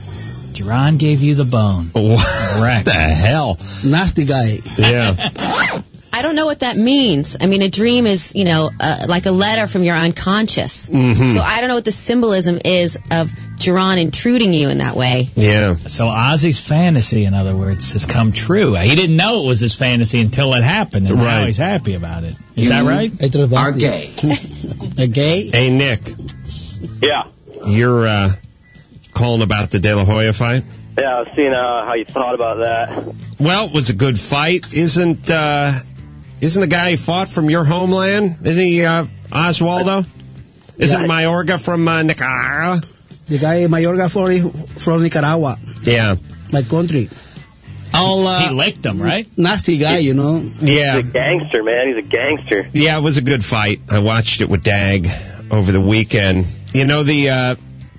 Duran gave you the bone. what Erect. the hell? Nasty guy. Yeah. I don't know what that means. I mean, a dream is, you know, uh, like a letter from your unconscious. Mhm. So I don't know what the symbolism is of Jerron intruding you in that way. Yeah. So Ozzy's fantasy, in other words, has come true. He didn't know it was his fantasy until it happened, and now Right. he's happy about it. Is that right? Are gay. A gay? Hey, Nick, Yeah. you're uh, calling about the De La Hoya fight? Yeah, I was seeing uh, how you thought about that. Well, it was a good fight. Isn't uh, isn't the guy who fought from your homeland? Isn't he uh, Oswaldo? Isn't Yeah. Mayorga from uh, Nicaragua? The guy in Mayorga from, from Nicaragua, Yeah. my country. I'll, uh, He licked him, right? Nasty guy, you know. Yeah. He's a gangster, man. He's a gangster. Yeah, it was a good fight. I watched it with Dag over the weekend. You know, the uh,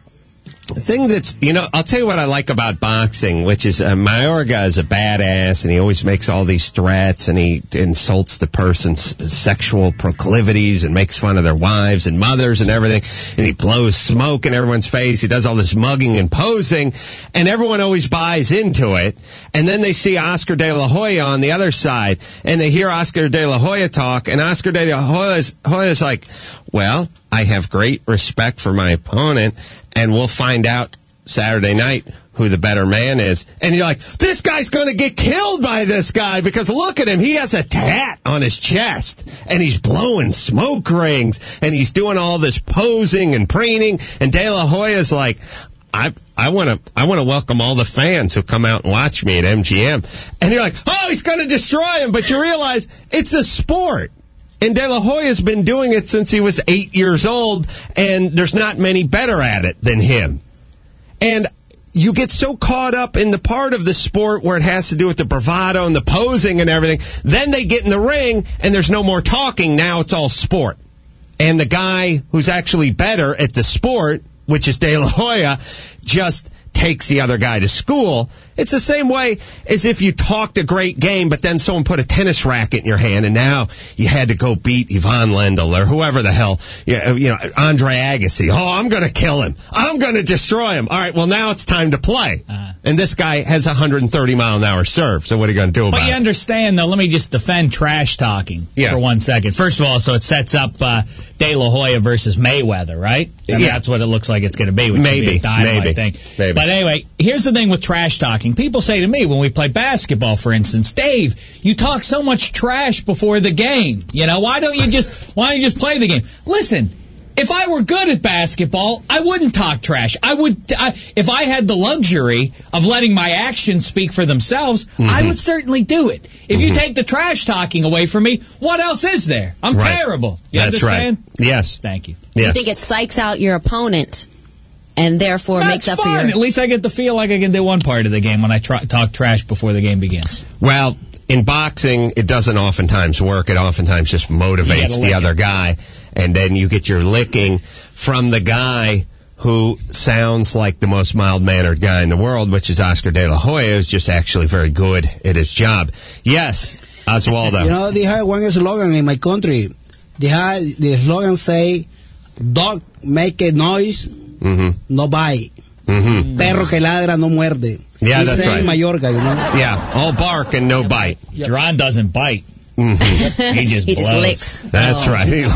thing that's, you know, I'll tell you what I like about boxing, which is uh, Mayorga is a badass, and he always makes all these threats, and he insults the person's sexual proclivities and makes fun of their wives and mothers and everything, and he blows smoke in everyone's face. He does all this mugging and posing, and everyone always buys into it. And then they see Oscar De La Hoya on the other side, and they hear Oscar De La Hoya talk, and Oscar De La Hoya's, Hoya's like, well, I have great respect for my opponent, and we'll find out Saturday night who the better man is. And you're like, this guy's going to get killed by this guy, because look at him. He has a tat on his chest, and he's blowing smoke rings, and he's doing all this posing and preening, and De La Hoya's like, I I want to I want to welcome all the fans who come out and watch me at M G M. And you're like, oh, he's going to destroy him. But you realize it's a sport. And De La Hoya's been doing it since he was eight years old, and there's not many better at it than him. And you get so caught up in the part of the sport where it has to do with the bravado and the posing and everything. Then they get in the ring, and there's no more talking. Now it's all sport. And the guy who's actually better at the sport, which is De La Hoya, just takes the other guy to school. It's the same way as if you talked a great game, but then someone put a tennis racket in your hand, and now you had to go beat Ivan Lendl or whoever the hell, you know, Andre Agassi. Oh, I'm going to kill him. I'm going to destroy him. All right, well, now it's time to play. Uh-huh. And this guy has a one hundred thirty mile an hour serve, so what are you going to do about it? But you understand, though, let me just defend trash talking yeah. for one second. First of all, so it sets up uh, De La Hoya versus Mayweather, right? I mean, yeah. That's what it looks like it's going to be. Which Maybe. Be a dynamite Maybe. Thing. Maybe. But anyway, here's the thing with trash talking. People say to me when we play basketball, for instance, Dave, you talk so much trash before the game. You know, why don't you just why don't you just play the game? Listen, if I were good at basketball, I wouldn't talk trash. I would, I, if I had the luxury of letting my actions speak for themselves, mm-hmm. I would certainly do it. If mm-hmm. you take the trash talking away from me, what else is there? I'm right. terrible. You That's understand? Right. Yes. Thank you. Yes. You think it psychs out your opponent, and therefore That's makes up fun. for your... At least I get to feel like I can do one part of the game when I try, talk trash before the game begins. Well, in boxing, it doesn't oftentimes work. It oftentimes just motivates the other guy, and then you get your licking from the guy who sounds like the most mild-mannered guy in the world, which is Oscar De La Hoya, who's just actually very good at his job. Yes, Oswaldo. You know, they have one slogan in my country. They have, the slogan say, dog make a noise, mm-hmm. no bite. Mm-hmm. Perro que ladra no muerde. Yeah, He's that's right. Mallorca, you know? Yeah, all bark and no bite. Yep. Jerron doesn't bite. Mm-hmm. He just he blows. just licks. That's oh. right. He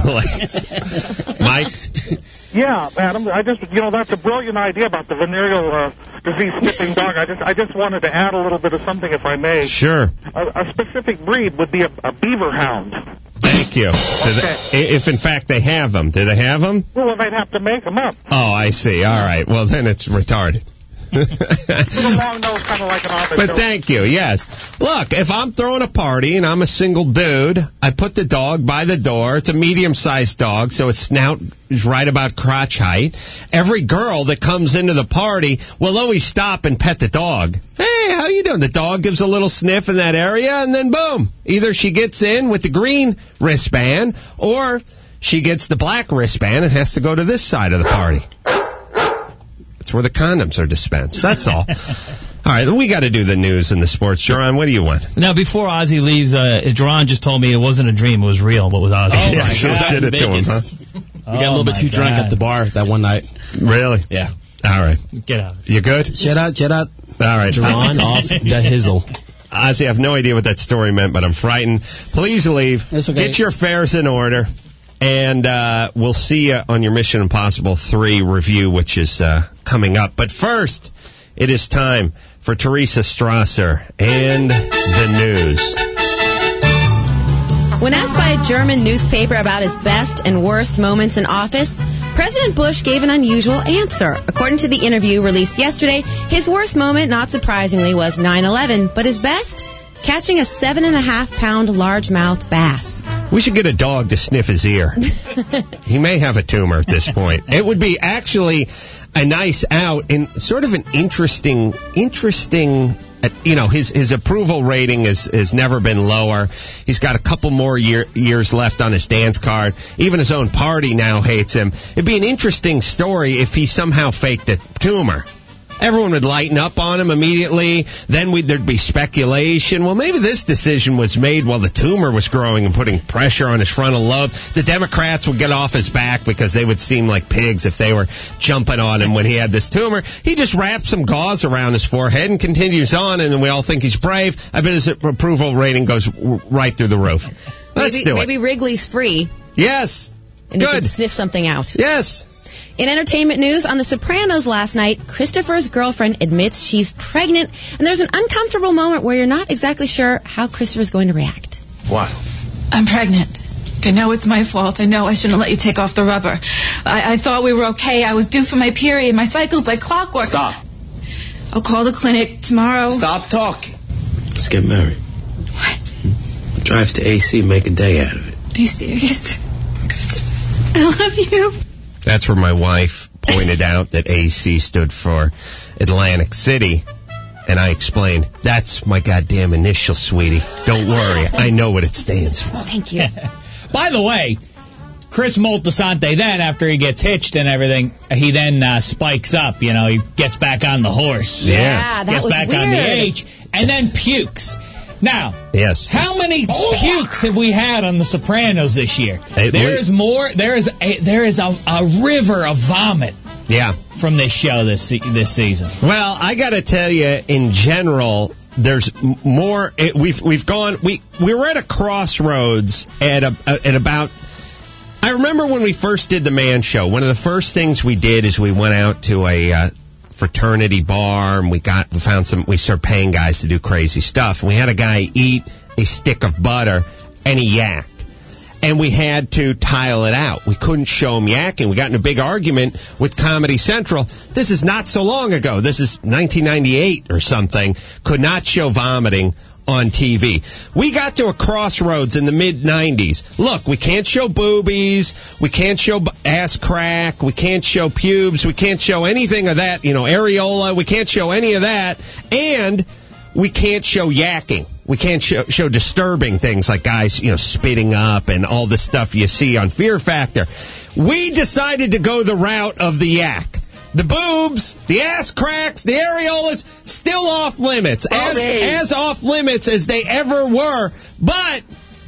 licks. Mike? Yeah, Adam, I just, you know, that's a brilliant idea about the venereal uh, disease skipping dog. I just I just wanted to add a little bit of something, if I may. Sure. A, a specific breed would be a, a beaver hound. Thank you. Okay. They, if, in fact, they have them. Do they have them? Well, they'd have to make them up. Oh, I see. All right. Well, then it's retarded. With a long nose, kind of like an ostrich. But thank you, yes. Look, if I'm throwing a party and I'm a single dude, I put the dog by the door. It's a medium-sized dog, so its snout is right about crotch height. Every girl that comes into the party will always stop and pet the dog. Hey, how you doing? The dog gives a little sniff in that area, and then boom. Either she gets in with the green wristband, or she gets the black wristband and has to go to this side of the party. That's where the condoms are dispensed. That's all. All right, we got to do the news and the sports. Jerron, what do you want? Now, before Ozzy leaves, uh, Jerron just told me it wasn't a dream; it was real. What was Ozzy? Oh, yeah, sure did it to him, huh? We got a little bit too God. drunk at the bar that one night. Really? Yeah. All right. Get out. You good? Shut up, shut up. All right. Jerron off the hizzle. Ozzy, I have no idea what that story meant, but I'm frightened. Please leave. Okay. Get your affairs in order. And uh, we'll see you on your Mission Impossible three review, which is uh, coming up. But first, it is time for Teresa Strasser and the news. When asked by a German newspaper about his best and worst moments in office, President Bush gave an unusual answer. According to the interview released yesterday, his worst moment, not surprisingly, was nine eleven, but his best? Catching a seven and a half pound largemouth bass. We should get a dog to sniff his ear. He may have a tumor at this point. It would be actually a nice out and sort of an interesting, interesting, uh, you know, his, his approval rating is, has never been lower. He's got a couple more year, years left on his dance card. Even his own party now hates him. It'd be an interesting story if he somehow faked a tumor. Everyone would lighten up on him immediately. Then we'd, there'd be speculation. Well, maybe this decision was made while the tumor was growing and putting pressure on his frontal lobe. The Democrats would get off his back because they would seem like pigs if they were jumping on him when he had this tumor. He just wraps some gauze around his forehead and continues on, and then we all think he's brave. I bet his approval rating goes right through the roof. Let's maybe, do it. Maybe Wrigley's free. Yes. And Good. he can sniff something out. Yes. In entertainment news, on The Sopranos last night, Christopher's girlfriend admits she's pregnant, and there's an uncomfortable moment where you're not exactly sure how Christopher's going to react. What? I'm pregnant. I know it's my fault. I know I shouldn't let you take off the rubber. I, I thought we were okay. I was due for my period. My cycle's like clockwork. Stop. I'll call the clinic tomorrow. Stop talking. Let's get married. What? Drive to A C, make a day out of it. Are you serious? Christopher, I love you. That's where my wife pointed out that A C stood for Atlantic City. And I explained, that's my goddamn initial, sweetie. Don't worry. I know what it stands for. Thank you. By the way, Chris Moltisanti then, after he gets hitched and everything, he then uh, spikes up. You know, he gets back on the horse. Yeah. Yeah, that gets was back weird. on the H, and then pukes. Now, yes. How many pukes have we had on The Sopranos this year? It there would- is more. There is a, there is a, a river of vomit. Yeah. From this show this se- this season. Well, I got to tell you, in general, there's m- more. It, we've we've gone. We we were at a crossroads at a, at about. I remember when we first did the Man Show. One of the first things we did is we went out to a uh, fraternity bar, and we got we found some. We started paying guys to do crazy stuff. And we had a guy eat a stick of butter, and he yacked. And we had to tile it out. We couldn't show him yakking. We got in a big argument with Comedy Central. This is not so long ago. This is nineteen ninety-eight or something. Could not show vomiting on T V. We got to a crossroads in the mid nineties. Look, we can't show boobies. We can't show b- ass crack. We can't show pubes. We can't show anything of that. You know, areola. We can't show any of that. And we can't show yakking. We can't show, show disturbing things like guys, you know, spitting up and all the stuff you see on Fear Factor. We decided to go the route of the yak. The boobs, the ass cracks, the areolas, still off limits. As, as off limits as they ever were. But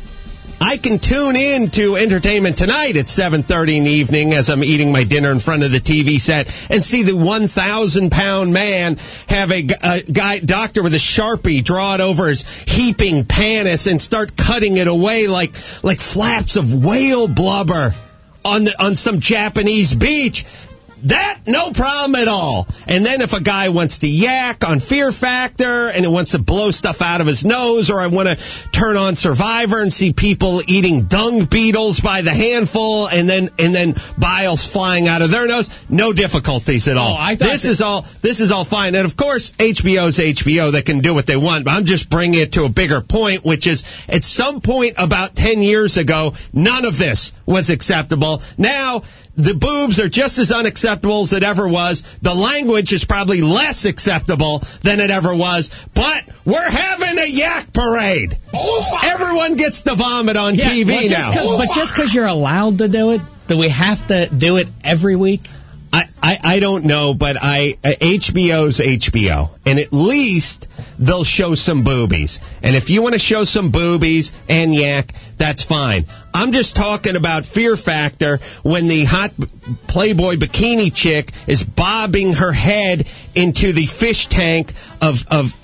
I can tune in to Entertainment Tonight at seven thirty in the evening as I'm eating my dinner in front of the T V set and see the one thousand pound man have a, a guy doctor with a Sharpie draw it over his heaping panis and start cutting it away like like flaps of whale blubber on the, on some Japanese beach. That, no problem at all. And then if a guy wants to yak on Fear Factor and he wants to blow stuff out of his nose, or I want to turn on Survivor and see people eating dung beetles by the handful and then and then biles flying out of their nose, no difficulties at all. Oh, I thought this that- is all this is all fine. And of course, H B O's H B O. They can do what they want. But I'm just bringing it to a bigger point, which is at some point about ten years ago, none of this was acceptable. Now, the boobs are just as unacceptable as it ever was. The language is probably less acceptable than it ever was. But we're having a yak parade. Everyone gets to vomit on Yeah, T V well, just now. 'cause- but just because you're allowed to do it, do we have to do it every week? I, I, I don't know, but I uh, H B O's H B O, and at least they'll show some boobies. And if you want to show some boobies and yak, that's fine. I'm just talking about Fear Factor when the hot Playboy bikini chick is bobbing her head into the fish tank of of of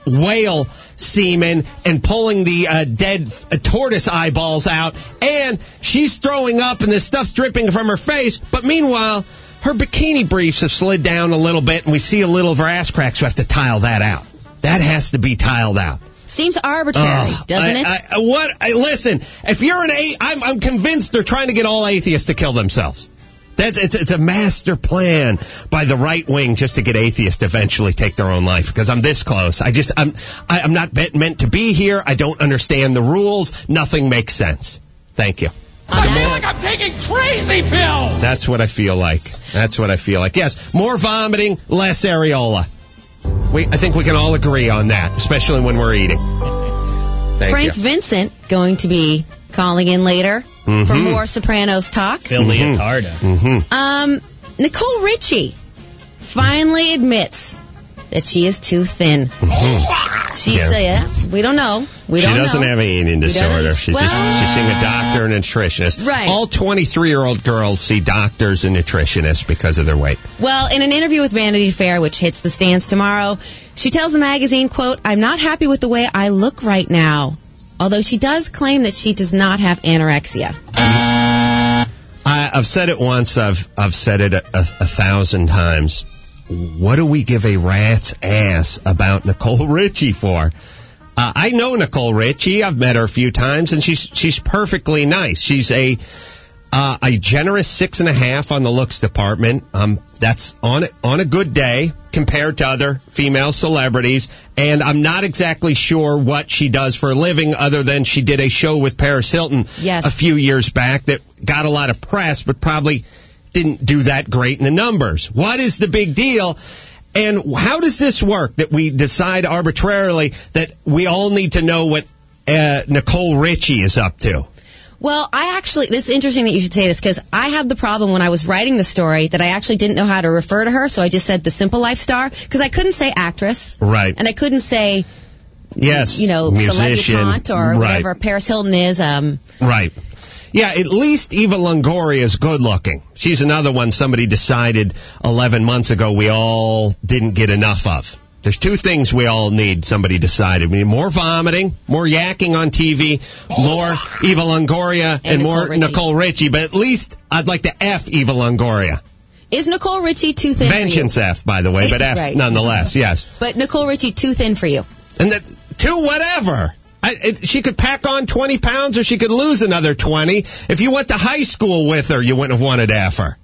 whale semen and pulling the uh, dead uh, tortoise eyeballs out, and she's throwing up and this stuff's dripping from her face, but meanwhile, her bikini briefs have slid down a little bit and we see a little of her ass crack, so we have to tile that out. That has to be tiled out. Seems arbitrary, oh, doesn't I, it? I, what? I, listen, if you're an a, I'm, I'm convinced they're trying to get all atheists to kill themselves. That's it's it's a master plan by the right wing just to get atheists to eventually take their own life. Because I'm this close. I just I'm I, I'm not be- meant to be here. I don't understand the rules. Nothing makes sense. Thank you. I feel like I'm taking crazy pills. That's what I feel like. That's what I feel like. Yes, more vomiting, less areola. We I think we can all agree on that, especially when we're eating. Thank Frank you. Vincent going to be calling in later mm-hmm. for more Sopranos talk. Phil mm-hmm. Leotardo. Mm-hmm. Um, Nicole Richie finally admits that she is too thin. Mm-hmm. She yeah. said, yeah, we don't know. We she don't doesn't know. have an eating disorder. She's well, just she's seeing a doctor and a nutritionist. Right. All twenty-three-year-old girls see doctors and nutritionists because of their weight. Well, in an interview with Vanity Fair, which hits the stands tomorrow, she tells the magazine, quote, I'm not happy with the way I look right now. Although she does claim that she does not have anorexia. I, I've said it once. I've I've said it a, a, a thousand times. What do we give a rat's ass about Nicole Richie for? Uh, I know Nicole Richie. I've met her a few times, and she's she's perfectly nice. She's a uh, a generous six and a half on the looks department. Um, that's on on a good day compared to other female celebrities. And I'm not exactly sure what she does for a living, other than she did a show with Paris Hilton yes. a few years back that got a lot of press, but probably didn't do that great in the numbers. What is the big deal? And how does this work, that we decide arbitrarily that we all need to know what uh, Nicole Richie is up to? Well, I actually, this is interesting that you should say this, because I had the problem when I was writing the story that I actually didn't know how to refer to her, so I just said the Simple Life star, because I couldn't say actress. Right. And I couldn't say, yes, you know, musician, celebutante or right. whatever Paris Hilton is. Um, right. Yeah, at least Eva Longoria is good looking. She's another one somebody decided eleven months ago we all didn't get enough of. There's two things we all need, somebody decided. We need more vomiting, more yakking on T V, more Eva Longoria, and, and more Nicole Richie. Nicole Richie. But at least I'd like to F Eva Longoria. Is Nicole Richie too thin Vengeance for you? F, by the way, but F right. nonetheless, yes. But Nicole Richie too thin for you? And that, too whatever. I, it, she could pack on twenty pounds or she could lose another twenty. If you went to high school with her, you wouldn't have wanted to F her.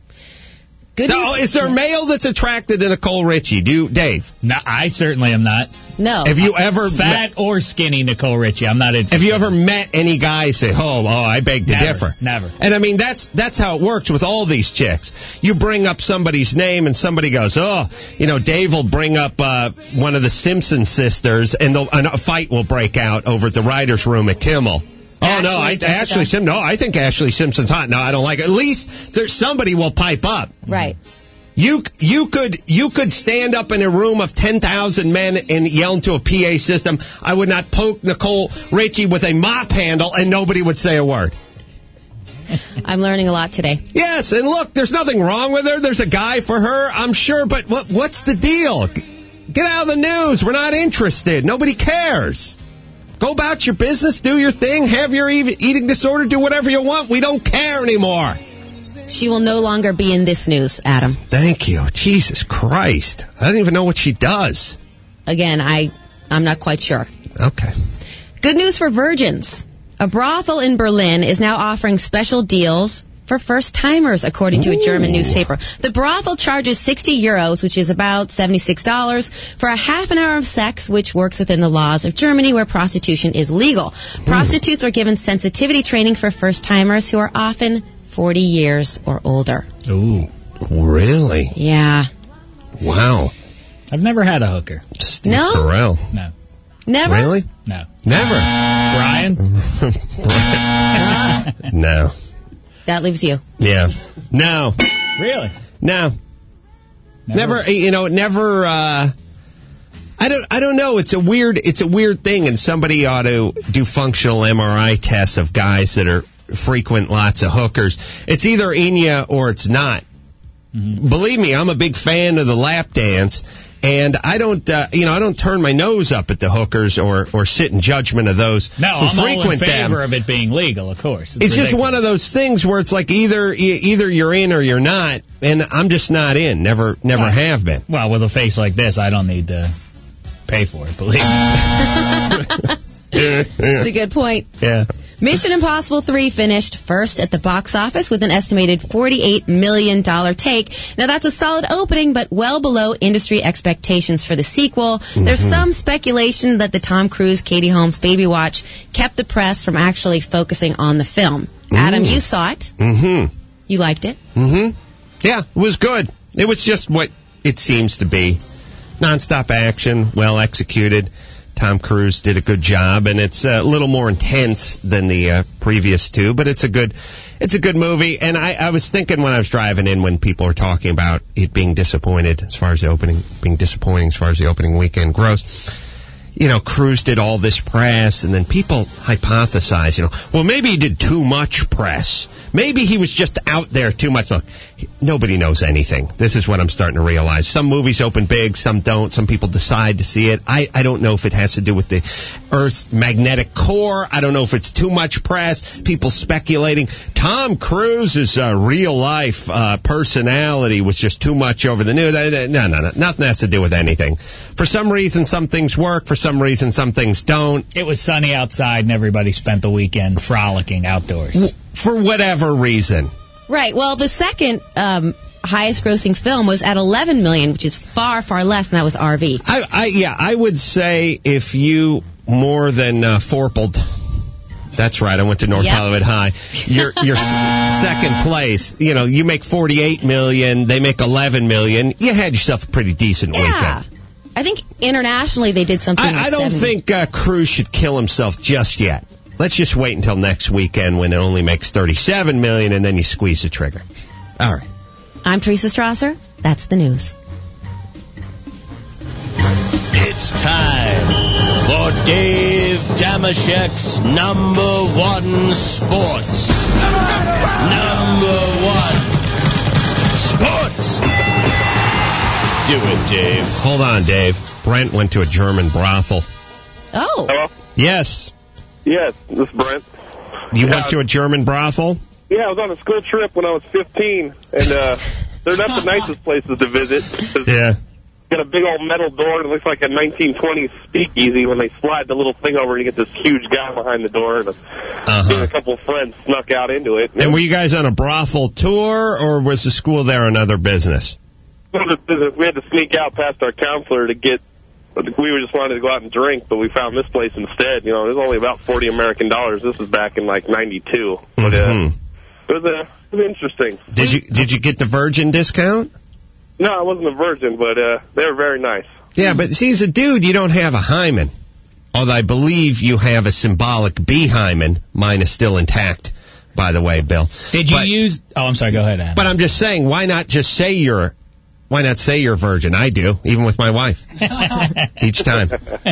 Good no, is there a male that's attracted to Nicole Richie? Do you, Dave? No, I certainly am not. No. Have you ever fat met, or skinny Nicole Richie? I'm not interested. Have you ever met any guy say, "Oh, oh, I beg to never, differ"? Never. And I mean, that's that's how it works with all these chicks. You bring up somebody's name, and somebody goes, "Oh, you know, Dave will bring up uh, one of the Simpson sisters, and a fight will break out over at the writers' room at Kimmel." Oh Ashley, no, I, Ashley Simpson. No, I think Ashley Simpson's hot. No, I don't like it. At least there's somebody will pipe up. Right. You you could you could stand up in a room of ten thousand men and yell into a P A system, I would not poke Nicole Richie with a mop handle, and nobody would say a word. I'm learning a lot today. Yes, and look, there's nothing wrong with her. There's a guy for her, I'm sure, but what what's the deal? Get out of the news. We're not interested. Nobody cares. Go about your business, do your thing, have your eating disorder, do whatever you want. We don't care anymore. She will no longer be in this news, Adam. Thank you. Jesus Christ. I don't even know what she does. Again, I, I'm not quite sure. Okay. Good news for virgins. A brothel in Berlin is now offering special deals for first-timers, according to a German newspaper. The brothel charges sixty euros, which is about seventy-six dollars, for a half an hour of sex, which works within the laws of Germany, where prostitution is legal. Mm. Prostitutes are given sensitivity training for first-timers who are often forty years or older. Ooh. Really? Yeah. Wow. I've never had a hooker. Steve no? Carell. No. Never? Really? No. Never. Brian? Brian. No. That leaves you. Yeah. No. Really? No. Never, never you know, never, uh, I don't, I don't know. It's a weird, it's a weird thing, and somebody ought to do functional M R I tests of guys that are frequent lots of hookers. It's either in you or it's not. Mm-hmm. Believe me, I'm a big fan of the lap dance, And I don't, uh, you know, I don't turn my nose up at the hookers or, or sit in judgment of those No, who I'm all in frequent favor them. of it being legal, of course. It's, just ridiculous. one of those things where it's like either e- either you're in or you're not, and I'm just not in. Never, never Well, have been. Well, with a face like this, I don't need to pay for it, believe me. It's a good point. Yeah. Mission Impossible three finished first at the box office with an estimated forty-eight million dollars take. Now, that's a solid opening, but well below industry expectations for the sequel. Mm-hmm. There's some speculation that the Tom Cruise, Katie Holmes baby watch kept the press from actually focusing on the film. Mm. Adam, you saw it. Mm-hmm. You liked it. Mm-hmm. Yeah, it was good. It was just what it seems to be. Nonstop action, well executed. Tom Cruise did a good job, and it's a little more intense than the uh, previous two, but it's a good, it's a good movie. And I, I was thinking when I was driving in, when people were talking about it being disappointed as far as the opening, being disappointing as far as the opening weekend gross. You know, Cruise did all this press, and then people hypothesize, you know, well, maybe he did too much press. Maybe he was just out there too much. Look, nobody knows anything. This is what I'm starting to realize. Some movies open big, some don't. Some people decide to see it. I, I don't know if it has to do with the Earth's magnetic core. I don't know if it's too much press. People speculating. Tom Cruise's uh, real-life uh, personality was just too much over the news. No, no, no. Nothing has to do with anything. For some reason, some things work. For some reason, some things don't. It was sunny outside, and everybody spent the weekend frolicking outdoors. For whatever reason. Right. Well, the second um, highest-grossing film was at eleven million dollars, which is far, far less, and that was R V. I, I yeah, I would say if you more than uh, fourpled. That's right. I went to North Yep. Hollywood High. You're, you're second place. You know, you make forty-eight million dollars. They make eleven million dollars. You had yourself a pretty decent Yeah. weekend. I think internationally they did something I, like I don't seventy. think uh, Cruise should kill himself just yet. Let's just wait until next weekend when it only makes thirty-seven million dollars, and then you squeeze the trigger. All right. I'm Teresa Strasser. That's the news. It's time for Dave Damashek's number one sports. Number one sports. Do it, Dave. Hold on, Dave. Brent went to a German brothel. Oh. Hello? Yes. Yes, this is Brent. You Yeah. went to a German brothel? Yeah, I was on a school trip when I was fifteen, and uh, they're not the nicest places to visit. Yeah. Got a big old metal door, and it looks like a nineteen twenties speakeasy when they slide the little thing over and you get this huge guy behind the door, and a, Uh-huh. and a couple of friends snuck out into it. And were you guys on a brothel tour, or was the school there another business? We had to sneak out past our counselor to get. We were just wanted to go out and drink, but we found this place instead. You know, it was only about forty American dollars. This was back in like ninety-two. But uh, Mhm. it was uh, it was interesting. Did you did you get the virgin discount? No, I wasn't a virgin, but uh, they were very nice. Yeah, but see, as a dude, you don't have a hymen. Although I believe you have a symbolic B hymen. Mine is still intact, by the way, Bill. Did you But- use... Oh, I'm sorry. Go ahead, Adam. But I'm just saying, why not just say you're, why not say you're a virgin? I do, even with my wife. Each time.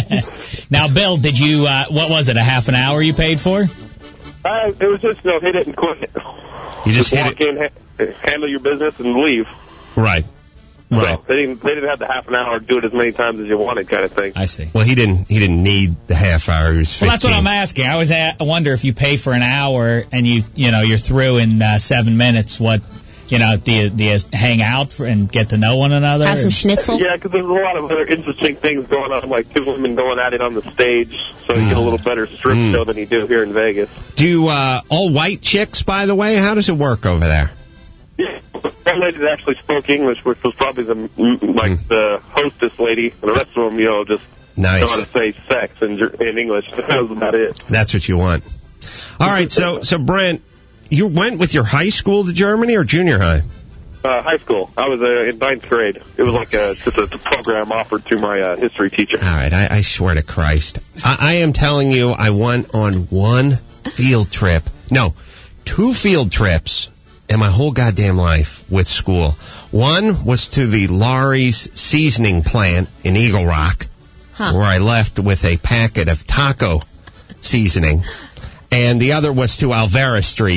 Now, Bill, did you... Uh, what was it, a half an hour you paid for? Uh, it was just, you know, hit it and quit it. You just hit walk in, ha- handle your business, and leave. Right. Right. So they didn't. They didn't have the half an hour. Do it as many times as you wanted, kind of thing. I see. Well, he didn't. He didn't need the half hour. He was fifteen. Well, that's what I'm asking. I was at, I wonder if you pay for an hour and you you know you're through in uh, seven minutes. What you know? Do you, do you hang out for, and get to know one another? Have some schnitzel? Yeah, because there's a lot of other interesting things going on, like two women going at it on the stage, so you get a little better strip Mm. show than you do here in Vegas. Do uh, all white chicks, by the way? How does it work over there? Yeah, one lady that actually spoke English, which was probably the mm, like the hostess lady, and the rest of them, you know, just Nice. know how to say sex in, in English. That was about it. That's what you want. All right. So, so Brent, you went with your high school to Germany or junior high? Uh, high school. I was uh, in ninth grade. It was like a, just a, a program offered to my uh, history teacher. All right. I, I swear to Christ, I, I am telling you, I went on one field trip. No, two field trips in my whole goddamn life with school. One was to the Laurie's seasoning plant in Eagle Rock, Huh. where I left with a packet of taco seasoning. And the other was to Alvera Street,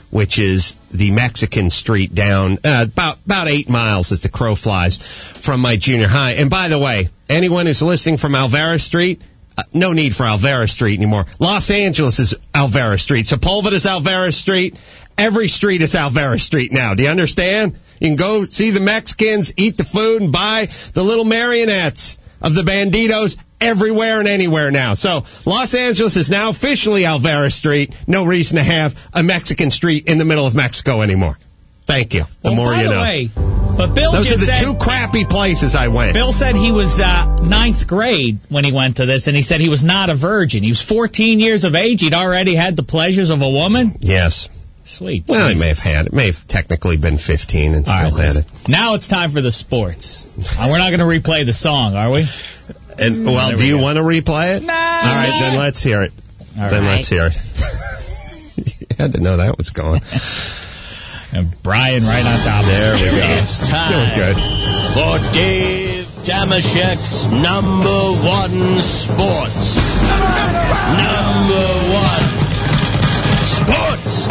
which is the Mexican street down uh, about about eight miles as the crow flies from my junior high. And by the way, anyone who's listening from Alvera Street, uh, no need for Alvera Street anymore. Los Angeles is Alvera Street. Sepulveda is Alvera Street. Every street is Alvera Street now. Do you understand? You can go see the Mexicans, eat the food, and buy the little marionettes of the Banditos everywhere and anywhere now. So Los Angeles is now officially Alvera Street. No reason to have a Mexican street in the middle of Mexico anymore. Thank you. The well, more by you the know. Way, but Bill Those just are the said, two crappy places I went. Bill said he was uh, ninth grade when he went to this, and he said he was not a virgin. He was fourteen years of age. He'd already had the pleasures of a woman. Yes. Sweet. Well, Jesus. he may have had it. May have technically been fifteen and still right, had it. Now it's time for the sports. Uh, we're not going to replay the song, are we? And well, There do we you go. want to replay it? Nah. All right, then let's hear it. All then right. let's hear it. You had to know that was going. And Brian right on top. There we go. It's time Doing good. for Dave Damashek's number one sports. Number one sports.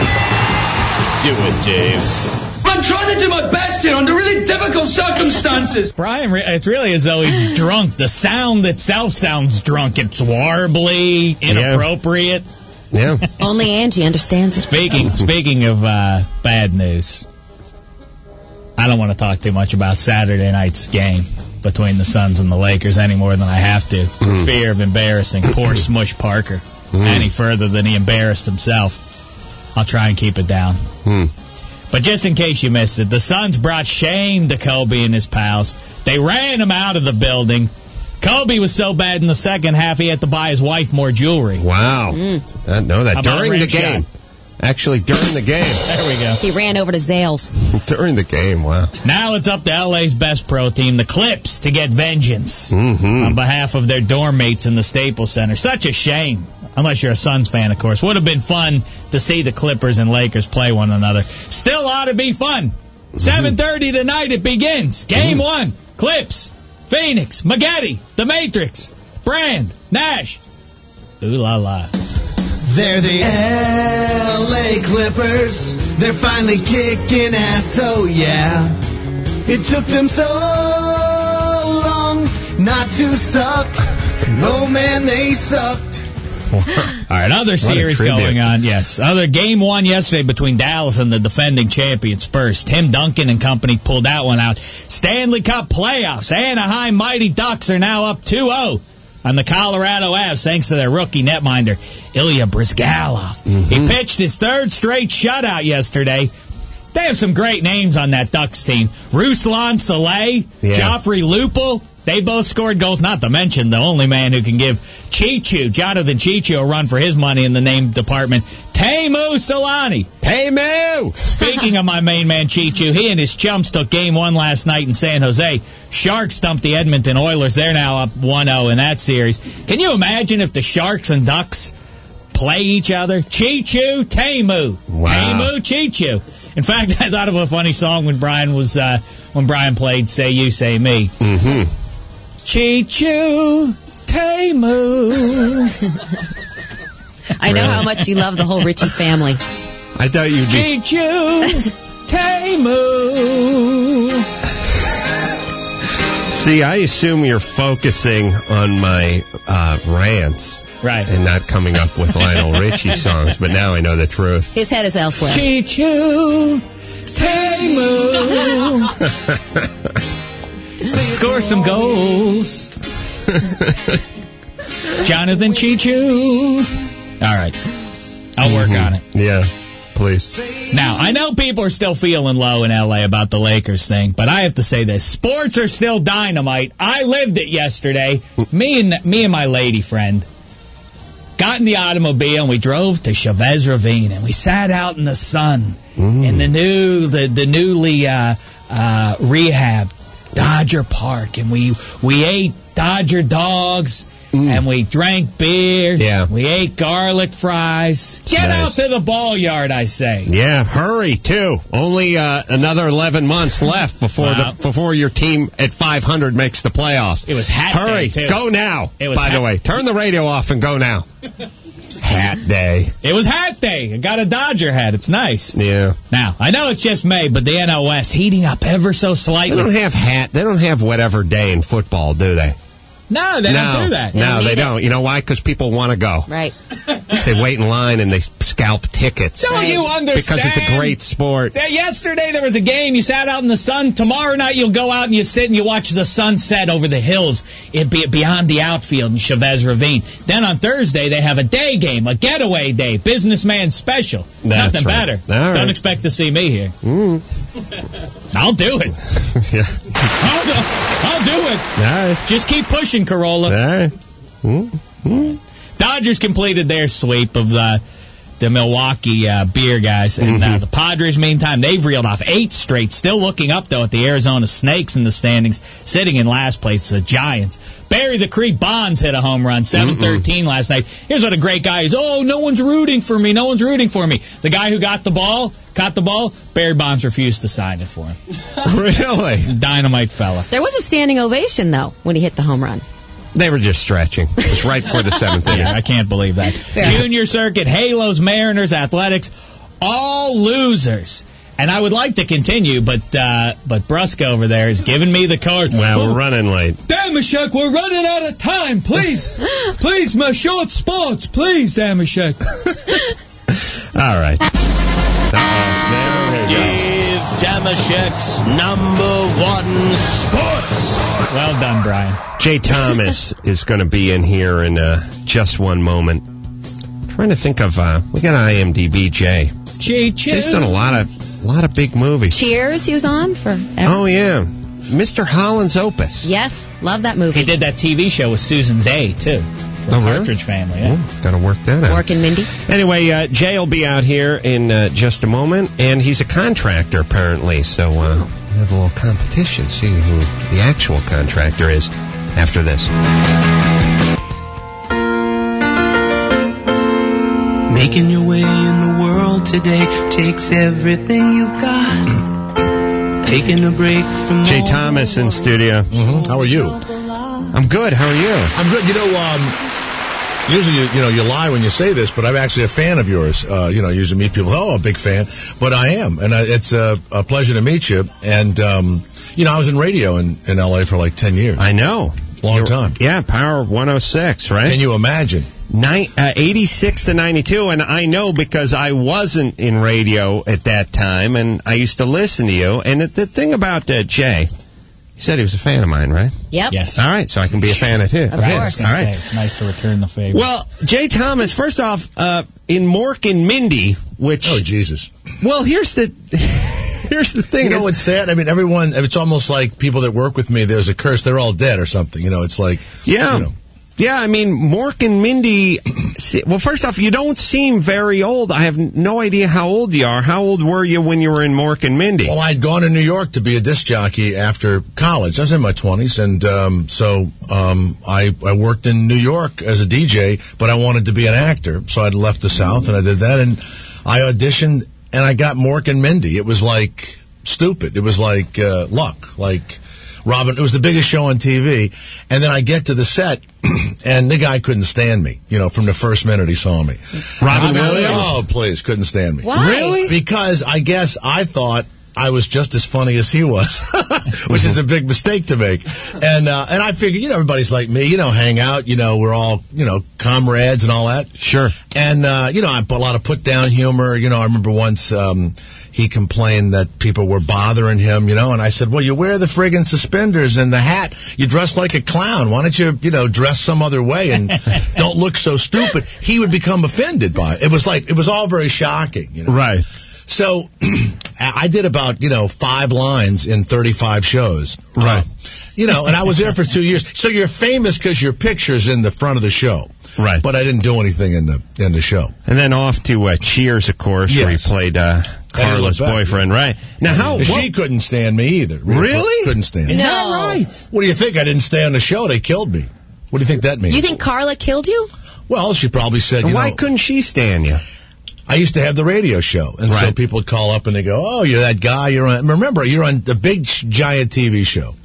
Do it, Dave. I'm trying to do my best here under really difficult circumstances. Brian, re- it's really as though he's drunk. The sound itself sounds drunk. It's warbly, inappropriate. Yeah. Only Angie understands it. Speaking speaking of uh, bad news, I don't want to talk too much about Saturday night's game between the Suns and the Lakers any more than I have to, for Mm. fear of embarrassing poor Smush Parker Mm. any further than he embarrassed himself. I'll try and keep it down. Mm. But just in case you missed it, the Suns brought shame to Kobe and his pals. They ran him out of the building. Kobe was so bad in the second half, he had to buy his wife more jewelry. Wow. Mm. I know that. How about During a the rim game. shot? Actually, during the game. There we go. He ran over to Zales. During the game, wow. Now it's up to L A's best pro team, the Clips, to get vengeance Mm-hmm. on behalf of their dorm mates in the Staples Center. Such a shame. Unless you're a Suns fan, of course. Would have been fun to see the Clippers and Lakers play one another. Still ought to be fun. seven thirty tonight it begins. Game one. Clips, Phoenix, Maggette, The Matrix, Brand, Nash. Ooh la la. They're the L A Clippers. They're finally kicking ass, oh yeah. It took them so long not to suck. Oh man, they sucked. All right, other series tribute. going on. Yes, other game one yesterday between Dallas and the defending champion Spurs. Tim Duncan and company pulled that one out. Stanley Cup playoffs. Anaheim Mighty Ducks are now up two oh on the Colorado Avs thanks to their rookie netminder Ilya Brizgalov. He pitched his third straight shutout yesterday. They have some great names on that Ducks team. Ruslan Saleh, Yeah. Joffrey Lupul. They both scored goals, not to mention the only man who can give Chichu, Jonathan Chichu, a run for his money in the name department, Teemu Solani. Teemu! Speaking of my main man, Chichu, he and his chums took game one last night in San Jose. Sharks stumped the Edmonton Oilers. They're now up one oh in that series. Can you imagine if the Sharks and Ducks play each other? Chichu, Teemu. Wow. Teemu, Chichu. In fact, I thought of a funny song when Brian was uh, when Brian played "Say You, Say Me." Mm-hmm. Chichu, Teemu. I know how much you love the whole Richie family. I thought you'd be... Chichu, Teemu. See, I assume you're focusing on my uh, rants. Right. And not coming up with Lionel Richie songs, but now I know the truth. His head is elsewhere. Chichu, Teemu. Score some goals. Jonathan Chichu. All right. I'll work Mm-hmm. on it. Yeah, please. Now, I know people are still feeling low in L A about the Lakers thing, but I have to say this. Sports are still dynamite. I lived it yesterday. Me and me and my lady friend got in the automobile and we drove to Chavez Ravine and we sat out in the sun in the new the, the newly uh, uh, rehab Dodger Park, and we we ate Dodger dogs and we drank beer. Yeah. We ate garlic fries. Get Nice. out to the ball yard, I say. Yeah, hurry too. Only uh, another eleven months left before Wow. the before your team at five hundred makes the playoffs. It was hat Hurry, day, too. go now. It was By hat- the way, turn the radio off and go now. hat day. It was hat day. I got a Dodger hat. It's nice. Yeah. Now, I know it's just May, but the N L West heating up ever so slightly. They don't have hat. They don't have whatever day in football, do they? No, they no, don't do that. No, They they need don't. You know why? Because people want to go. Right. They wait in line and they scalp tickets. Don't you understand? Because it's a great sport. That yesterday there was a game. You sat out in the sun. Tomorrow night you'll go out and you sit and you watch the sunset over the hills. It be beyond the outfield in Chavez Ravine. Then on Thursday they have a day game, a getaway day, businessman special. That's Nothing right. better. All right. Don't expect to see me here. Mm. I'll do it. Yeah. I'll do, I'll do it. All right. Just keep pushing, Corolla. All right. Mm. Mm. Dodgers completed their sweep of the the Milwaukee uh, beer guys, and uh, Mm-hmm. the Padres, meantime, they've reeled off eight straight. Still looking up though at the Arizona Snakes in the standings, sitting in last place, the Giants. Barry the Creek Bonds hit a home run, seven thirteen last night. Here's what a great guy is. Oh, no one's rooting for me. No one's rooting for me. The guy who got the ball, caught the ball. Barry Bonds refused to sign it for him. Really? Dynamite fella. There was a standing ovation, though, when he hit the home run. They were just stretching. It was right before the seventh inning. Yeah, I can't believe that. Fair. Junior circuit, Halos, Mariners, Athletics, all losers. And I would like to continue, but uh, but Brusca over there is giving me the card. Well, we're running late. Damashek, we're running out of time. Please, please, my short sports. Please, Damashek. All right. Uh-oh. There we go. Dave Damashek's number one sports. Well done, Brian. Jay Thomas is going to be in here in uh, just one moment. Trying to think of, uh, we got I M D B Jay. Jay, Jay's done a lot of, a lot of big movies. Cheers, he was on for. Oh yeah, Mister Holland's Opus. Yes, love that movie. He did that T V show with Susan Day, too. For Oh, the really? Partridge Family, yeah. Oh, gotta work that out. Mork and Mindy. Anyway, uh, Jay will be out here in uh, just a moment, and he's a contractor apparently. So uh, we have a little competition, see who the actual contractor is after this. Making your way in the world today takes everything you've got. Taking a break from Jay Thomas in studio. Mm-hmm. How are you? I'm good. How are you? I'm good. You know, um, usually you, you know you lie when you say this, but I'm actually a fan of yours. Uh, you know, you usually meet people. Oh, a big fan, but I am, and uh, it's a, a pleasure to meet you. And um, you know, I was in radio in, in L A for like ten years. I know. Long You're- time. Yeah, Power one oh six, right? Can you imagine? Nine, uh, eighty-six to ninety-two, and I know because I wasn't in radio at that time, and I used to listen to you. And the, the thing about uh, Jay, he said he was a fan of mine, right? Yep. Yes. All right, so I can be a fan of his. Of his. course. All right. It's nice to return the favor. Well, Jay Thomas, first off, uh, in Mork and Mindy, which... Oh, Jesus. Well, here's the... Here's the thing. You know is- what's sad? I mean, everyone, it's almost like people that work with me, there's a curse, they're all dead or something. You know, it's like... Yeah. You know. Yeah, I mean, Mork and Mindy... Well, first off, you don't seem very old. I have no idea how old you are. How old were you when you were in Mork and Mindy? Well, I'd gone to New York to be a disc jockey after college. I was in my twenties, and um, so um, I, I worked in New York as a D J, but I wanted to be an actor, so I'd left the South, and I did that, and I auditioned, and I got Mork and Mindy. It was like stupid. It was like uh, luck, like... Robin, it was the biggest show on T V, and then I get to the set, and the guy couldn't stand me, you know, from the first minute he saw me. Robin Williams? Oh, please, couldn't stand me. Why? Really? Because I guess I thought I was just as funny as he was, which is a big mistake to make. And uh, and I figured, you know, everybody's like me, you know, hang out, you know, we're all, you know, comrades and all that. Sure. And, uh, you know, I put a lot of put-down humor. You know, I remember once um, he complained that people were bothering him, you know, and I said, well, you wear the friggin' suspenders and the hat. You dress like a clown. Why don't you, you know, dress some other way and don't look so stupid? He would become offended by it. It was like, it was all very shocking, you know. Right. So I did about, you know, five lines in thirty-five shows. Right. Uh, you know, and I was there for two years. So you're famous because your picture's in the front of the show. Right. But I didn't do anything in the in the show. And then off to uh, Cheers, of course, where he Yes. played uh, Carla's look back. boyfriend, right? Now, how... She what- couldn't stand me either. Really? Couldn't stand me. Is No. that right? What do you think? I didn't stay on the show. They killed me. What do you think that means? You think Carla killed you? Well, she probably said, And you why know, couldn't she stand you? I used to have the radio show, and so Right. people would call up and they go, "Oh, you're that guy. You're on. Remember, you're on the big giant T V show."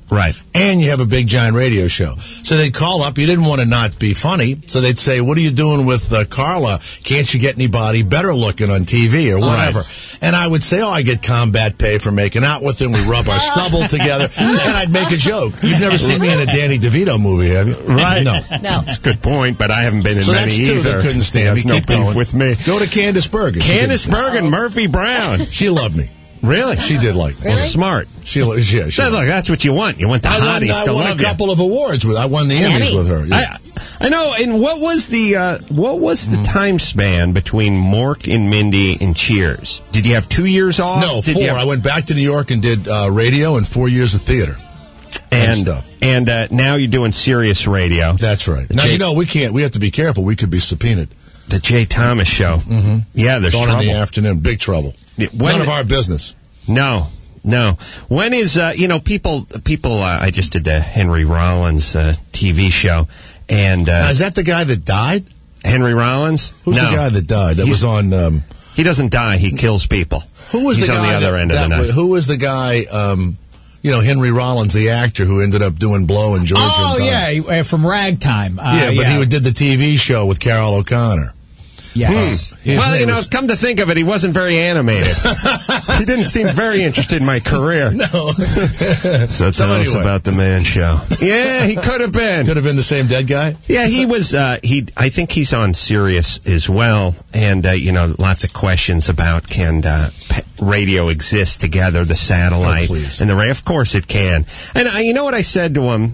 Right. And you have a big, giant radio show. So they'd call up. You didn't want to not be funny. So they'd say, what are you doing with uh, Carla? Can't you get anybody better looking on T V or whatever? Right. And I would say, oh, I get combat pay for making out with him. We rub our stubble together. And I'd make a joke. You've never seen me in a Danny DeVito movie, have you? Right. No. No. That's a good point, but I haven't been in So many that's two either. that couldn't stand me. There's no Keep beef going. with me. Go to Candice Bergen. She Candice didn't- Bergen, Murphy Brown. She loved me. Really? She did like me. Well, smart. She, yeah, she So, look, that's what you want. You want the I won, hotties I to won love a couple you. of awards with. I won the An Emmys Emmy. with her. Yeah. I, I know. And what was the uh, what was the time span between Mork and Mindy and Cheers? Did you have two years off? no, Did four. you have- I went back to New York and did uh, radio and four years of theater. and stuff. and uh, now you're doing Sirius Radio. That's right. The Now Jay, you know we can't. We have to be careful. We could be subpoenaed. the Jay Thomas Show. Mm-hmm. Yeah, there's on trouble. in the afternoon. Big trouble. Yeah, when- None of our business. No, no. When is uh, you know people people? Uh, I just did the Henry Rollins uh, T V show, and uh, Now, is that the guy that died? Henry Rollins? Who's no. the guy that died? That He's- was on. Um, He doesn't die. He kills people. who was He's the guy on the other that, end of the that night? was- Who was the guy? Um, you know, Henry Rollins, the actor who ended up doing Blow in Georgia. Oh, and yeah, died. he- uh, from Ragtime. Uh, yeah, but he did the T V show with Carol O'Connor. Yes. His Well, you name know, was- come to think of it, he wasn't very animated. He didn't seem very interested in my career. No. So tell So us anyway. about the Man Show. Yeah, he could have been. Could have been the same dead guy. Yeah, he was. Uh, he, I think he's on Sirius as well, and uh, you know, lots of questions about can uh, p- radio exist together, the satellite Oh, please. and the ray. Of course, it can. And uh, you know what I said to him?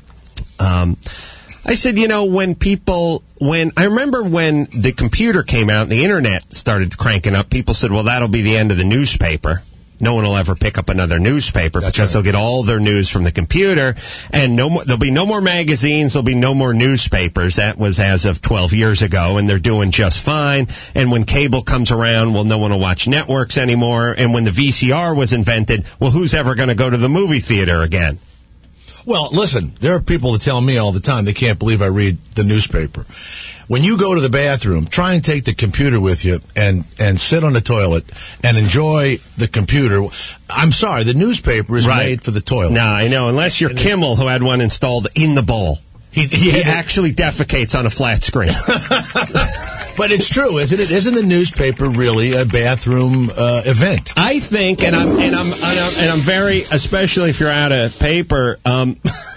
Um, I said, you know, when people, when I remember when the computer came out and the internet started cranking up, people said, well, that'll be the end of the newspaper. No one will ever pick up another newspaper That's because right. they'll get all their news from the computer, and no more, there'll be no more magazines, there'll be no more newspapers. That was as of twelve years ago, and they're doing just fine. And when cable comes around, well, no one will watch networks anymore. And when the V C R was invented, well, who's ever going to go to the movie theater again? Well, listen, there are people that tell me all the time they can't believe I read the newspaper. When you go to the bathroom, try and take the computer with you and, and sit on the toilet and enjoy the computer. I'm sorry, the newspaper is Right. made for the toilet. No, I know, unless you're Kimmel, who had one installed in the bowl. He, He actually defecates on a flat screen. But it's true, isn't it? Isn't the newspaper really a bathroom uh, event? I think, and I'm and I'm and I'm, and I'm very, especially if you're out of paper. Um,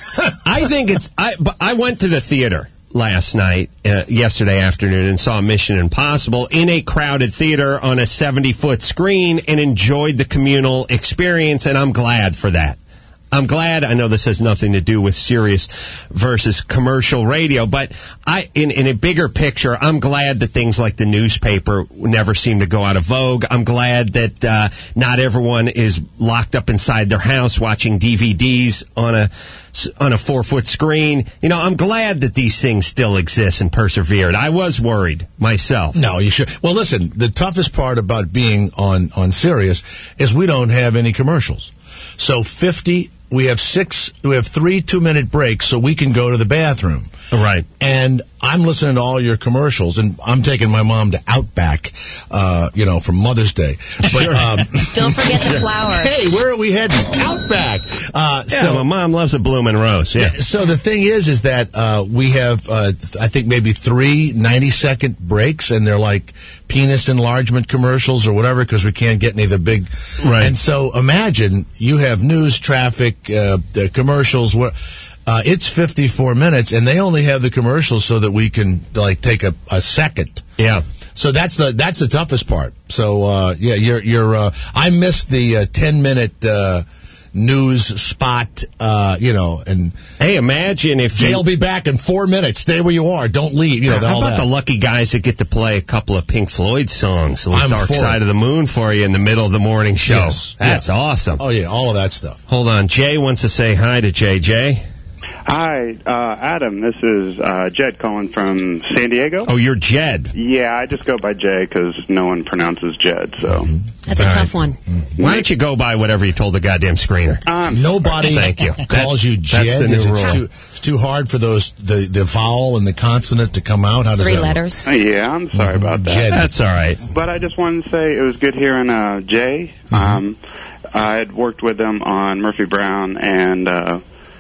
I think it's. I but I went to the theater last night, uh, yesterday afternoon, and saw Mission Impossible in a crowded theater on a seventy foot screen, and enjoyed the communal experience, and I'm glad for that. I'm glad. I know this has nothing to do with Sirius versus commercial radio, but I, in, in a bigger picture, I'm glad that things like the newspaper never seem to go out of vogue. I'm glad that uh, not everyone is locked up inside their house watching D V Ds on a on a four foot screen. You know, I'm glad that these things still exist and persevered. I was worried myself. No, you should. Well, listen, the toughest part about being on, on Sirius is we don't have any commercials. So fifty, we have six, we have three two-minute breaks so we can go to the bathroom. Right. And I'm listening to all your commercials, and I'm taking my mom to Outback, uh, you know, for Mother's Day. But um, Don't forget the flowers. Hey, where are we heading? Outback. Uh, Yeah, so my mom loves a bloomin' rose. Yeah. So the thing is, is that uh, we have, uh, th- I think, maybe three ninety-second breaks, and they're like penis enlargement commercials or whatever, because we can't get any of the big. Right. And so imagine you have news, traffic, uh, the commercials. Where uh, it's fifty-four minutes, and they only have the commercials so that we can like take a, a second. Yeah. So that's the that's the toughest part. So uh, yeah, you're you're. Uh, I missed the uh, ten minute. Uh, news spot, uh, you know, and hey, imagine if Jay you- will be back in four minutes. Stay where you are. Don't leave. You know, How all about that. the lucky guys that get to play a couple of Pink Floyd songs, a little I'm Dark for Side it. of the Moon for you in the middle of the morning show? Yes. That's Yeah. awesome. Oh yeah, all of that stuff. Hold on, Jay wants to say hi to Jay. Jay? Hi, uh, Adam. This is uh, Jed calling from San Diego. Oh, you're Jed. Yeah, I just go by Jay because no one pronounces Jed. So That's a All tough one. Why don't you go by whatever you told the goddamn screener? um, Nobody Thank you. calls you Jed. That's the new Is it rule. too, it's too hard for those the, the vowel and the consonant to come out. How does Three that work? letters. yeah, I'm sorry about that. Jed. That's all right. But I just wanted to say it was good hearing uh, Jay. Um, I had worked with them on Murphy Brown and uh,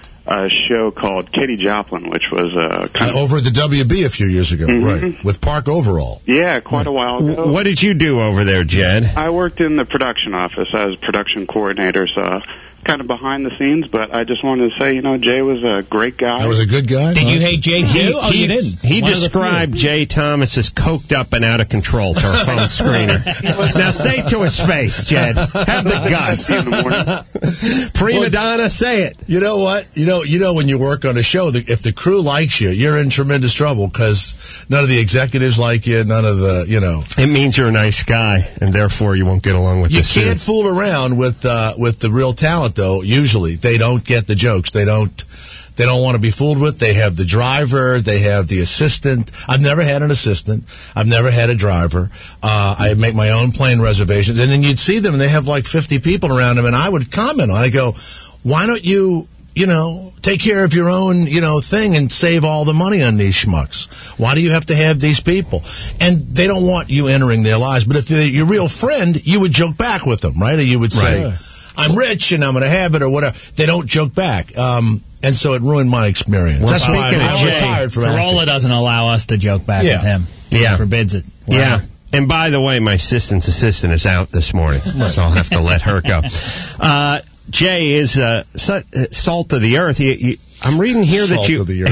a show called Katie Joplin, which was uh, kind of... Over at the W B a few years ago, Mm-hmm. right, with Park Overall. Yeah, quite a while ago. What did you do over there, Jed? I worked in the production office. I was production coordinator, so kind of behind the scenes, but I just wanted to say, you know, Jay was a great guy. That was a good guy? Did you hate Jay He, too? Oh, he- you didn't. he One of the described few. Jay Thomas as coked up and out of control to our phone screener. Now say it to his face, Jed. Have the guts. In the morning. Prima Well, donna, say it. You know what? You know, you know when you work on a show, the, if the crew likes you, you're in tremendous trouble because none of the executives like you, none of the, you know. It means you're a nice guy, and therefore you won't get along with You the can't suits. fool around with uh, with the real talent, though. Usually, they don't get the jokes. They don't. They don't want to be fooled with. They have the driver. They have the assistant. I've never had an assistant. I've never had a driver. Uh, I make my own plane reservations, and then you'd see them, and they have like fifty people around them, and I would comment on. I go, why don't you? You know, take care of your own, you know, thing and save all the money on these schmucks. Why do you have to have these people? And they don't want you entering their lives. But if they're your real friend, you would joke back with them, right? Or you would say, Right. I'm rich and I'm going to have it or whatever. They don't joke back. Um, and so it ruined my experience. Well, That's why speaking I of Jay, retired from Corolla acting. doesn't allow us to joke back Yeah. with him. Yeah. He forbids it. Yeah. And by the way, my assistant's assistant is out this morning, so I'll have to let her go. Uh, Jay is uh, su- salt of the earth. You, you, I'm reading here Salt that you... of the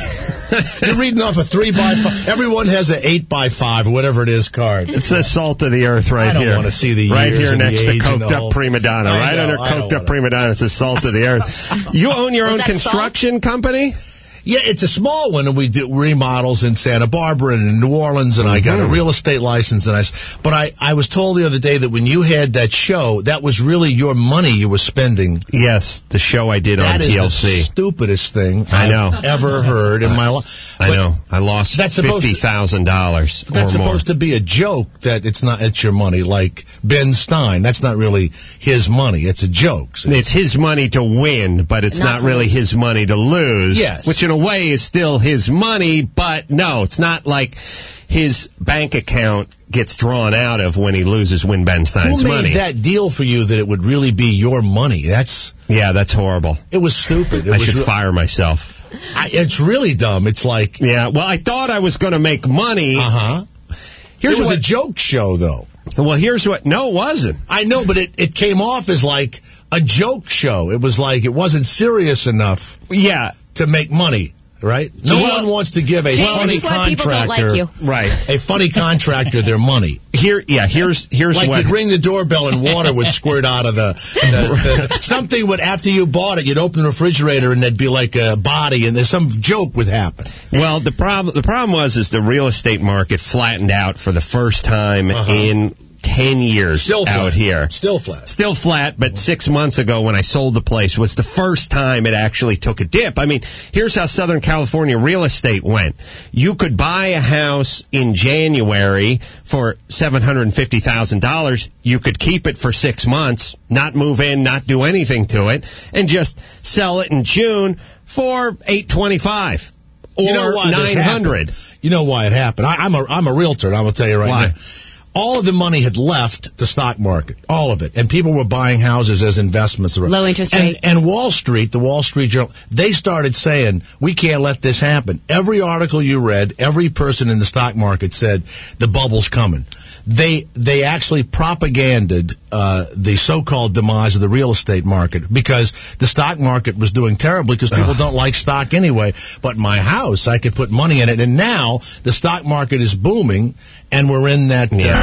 earth. You're reading off a three by five. Everyone has an eight by five or whatever it is card. It says salt of the earth right I don't here. want to see the right years here and the next to age and the coked whole- up prima donna. I Right know, under I don't coked up wanna- prima donna, it says salt of the earth. You own your Was own that construction company? Yeah, it's a small one, and we do remodels in Santa Barbara and in New Orleans, and I got a real estate license. And I, s- but I, I was told the other day that when you had that show, that was really your money you were spending. Yes, the show I did That on is T L the C. stupidest thing I know. I've ever heard in my life. I know. I lost That's supposed to- fifty thousand dollars or That's more. supposed to be a joke that it's not, it's your money. Like Ben Stein, that's not really his money. It's a joke. See? It's his money to win, but it's Not not to really lose. his money to lose. Yes. Which in a way is still his money, but no, it's not like his bank account gets drawn out of when he loses Win Ben Stein's Who made money. that deal for you that it would really be your money? That's Yeah, that's horrible. it was stupid. It I was should re- fire myself. I, it's really dumb. It's like Yeah, well, I thought I was going to make money. uh huh. Here's It was what, a joke show, though. Well, here's what. No, it wasn't. I know, but it, it came off as like a joke show. It was like it wasn't serious enough Yeah. to make money, right? No Well, one wants to give a Jay, funny this is why people don't contractor, like you. Right. a funny contractor, their money. Here, yeah. Here's here's Like what. you'd ring the doorbell and water would squirt out of the, the, the something would after you bought it, you'd open the refrigerator and there'd be like a body and there's some joke would happen. Well, the problem the problem was is the real estate market flattened out for the first time Uh-huh. in ten years Still flat. out here. Still flat. Still flat, but six months ago when I sold the place was the first time it actually took a dip. I mean, here's how Southern California real estate went. You could buy a house in January for seven hundred fifty thousand dollars. You could keep it for six months, not move in, not do anything to it, and just sell it in June for eight twenty-five or You know why this nine hundred. happened? You know why it happened. I, I'm a I'm a realtor, and I'm gonna tell you right Why? now. All of the money had left the stock market, all of it, and people were buying houses as investments. Low interest and, rate. And Wall Street, the Wall Street Journal, they started saying, we can't let this happen. Every article you read, every person in the stock market said, the bubble's coming. They they actually propaganded uh, the so-called demise of the real estate market because the stock market was doing terribly because people don't like stock anyway. But my house, I could put money in it, and now the stock market is booming, and we're in that. Yeah. Uh,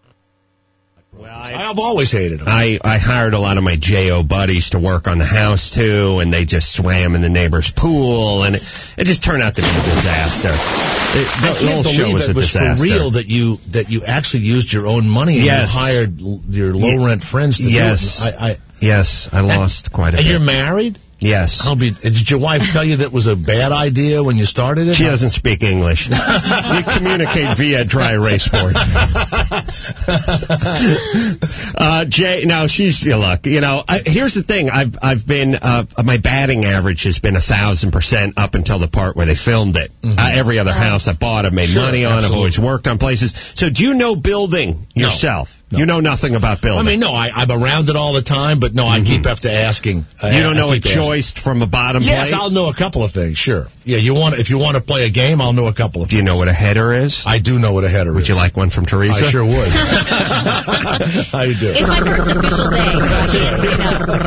I've always hated them. I, I hired a lot of my J O buddies to work on the house, too, and they just swam in the neighbor's pool, and it, it just turned out to be a disaster. It, the, I the can't whole show believe was it a was disaster. for real that you that you actually used your own money and Yes. you hired l- your low rent friends to Yes. do it. I, I, Yes, I lost quite a and bit. you're married? Yes. I'll be, did your wife tell you that was a bad idea when you started it? She doesn't speak English. You communicate via dry erase board. uh, Jay, no, she's, you look, you know, I, here's the thing. I've, I've been, uh, my batting average has been a thousand percent up until the part where they filmed it. Mm-hmm. Uh, every other house I bought, I've made Sure, money on, I've absolutely. always worked on places. So do you know building No. yourself? You know nothing about building. I mean, no, I, I'm around it all the time, but no, I Mhm. keep after asking. Uh, You don't I know a keep asking. joist from a bottom Yes, plate? I'll know a couple of things, sure. Yeah, you want if you want to play a game, I'll know a couple of Do you know what a header is? I do know what a header Would is. you like one from Teresa? I sure would. I do. It's my first official day, so I can't say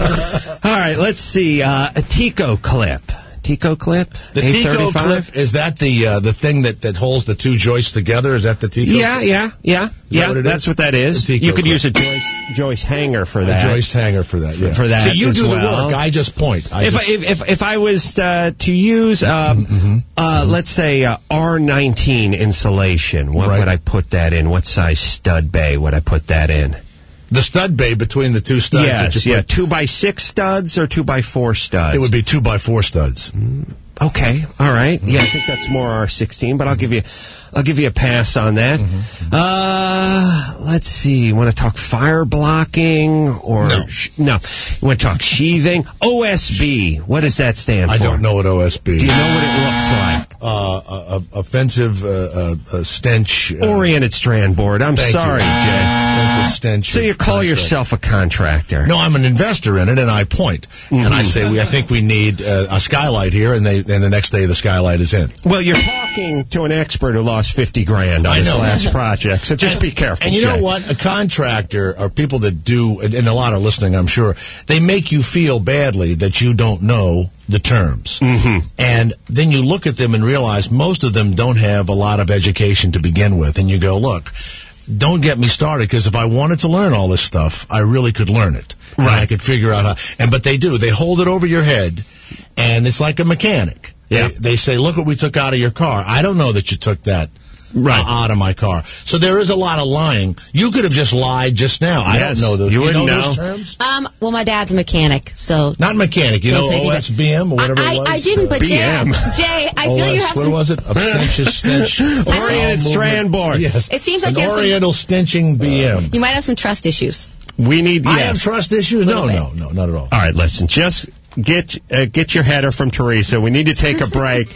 no. All right, let's see. Uh, a Tico clip. Tico clip? The Tico clip, is that the uh, the thing that, that holds the two joists together? Is that the Tico Yeah, clip? yeah, yeah. Is that yeah, what it that's is? what that is. The Tico You could clip. use a joist, joist hanger for that. A joist hanger for that, yeah. For that So you as do the well. work. I just point. I if, just, I, if, if if I was uh, to use, um, Mm-hmm. uh, let's say uh, R nineteen insulation, what Right. would I put that in? What size stud bay would I put that in? the stud bay between the two studs. that Yes, you yeah, put, two by six studs or two by four studs. It would be two by four studs. Okay, all right. Yeah, I think that's more R sixteen, but I'll give you, I'll give you a pass on that. Mm-hmm. Uh, let's see. You want to talk fire blocking or No. sh- no? You want to talk sheathing? O S B. What does that stand I for? don't know what O S B. Do you know what it looks like? Uh, uh, uh, offensive uh, uh, uh, stench. Uh, Oriented strand board. I'm Thank sorry, you. Jay. Offensive stench. So you of call contract. yourself a contractor? No, I'm an investor in it, and I point. And I say, we, I think we need uh, a skylight here, and they, and the next day the skylight is in. Well, you're talking to an expert who lost fifty grand on I his know. last project, so just and, be careful. And you Jay. know what? A contractor, or people that do, and, and a lot are listening, I'm sure, they make you feel badly that you don't know the terms. Mm-hmm. And then you look at them and realize most of them don't have a lot of education to begin with. And you go, look, don't get me started, because if I wanted to learn all this stuff, I really could learn it. And Right. I could figure out how. And but they do. They hold it over your head, and it's like a mechanic. Yeah. They, they say, look what we took out of your car. I don't know that you took that Right. uh, out of my car. So there is a lot of lying. You could have just lied just now. I Yes. don't know those. You wouldn't know, know. those terms? Um, well, my dad's a mechanic, so. Not mechanic. You Don't know say he O S B M or whatever I, it was? I didn't, but B M. Jay, Jay, I feel O S, you have what some. was it? Obstentious stench. Oriented strand board. Yes. It seems like An you have some- Oriental stenching B M. You might have some trust issues. We need. I yes. have trust issues? No, Little no, no, not at all. All right, listen. Just get uh, get your header from Teresa. We need to take a break.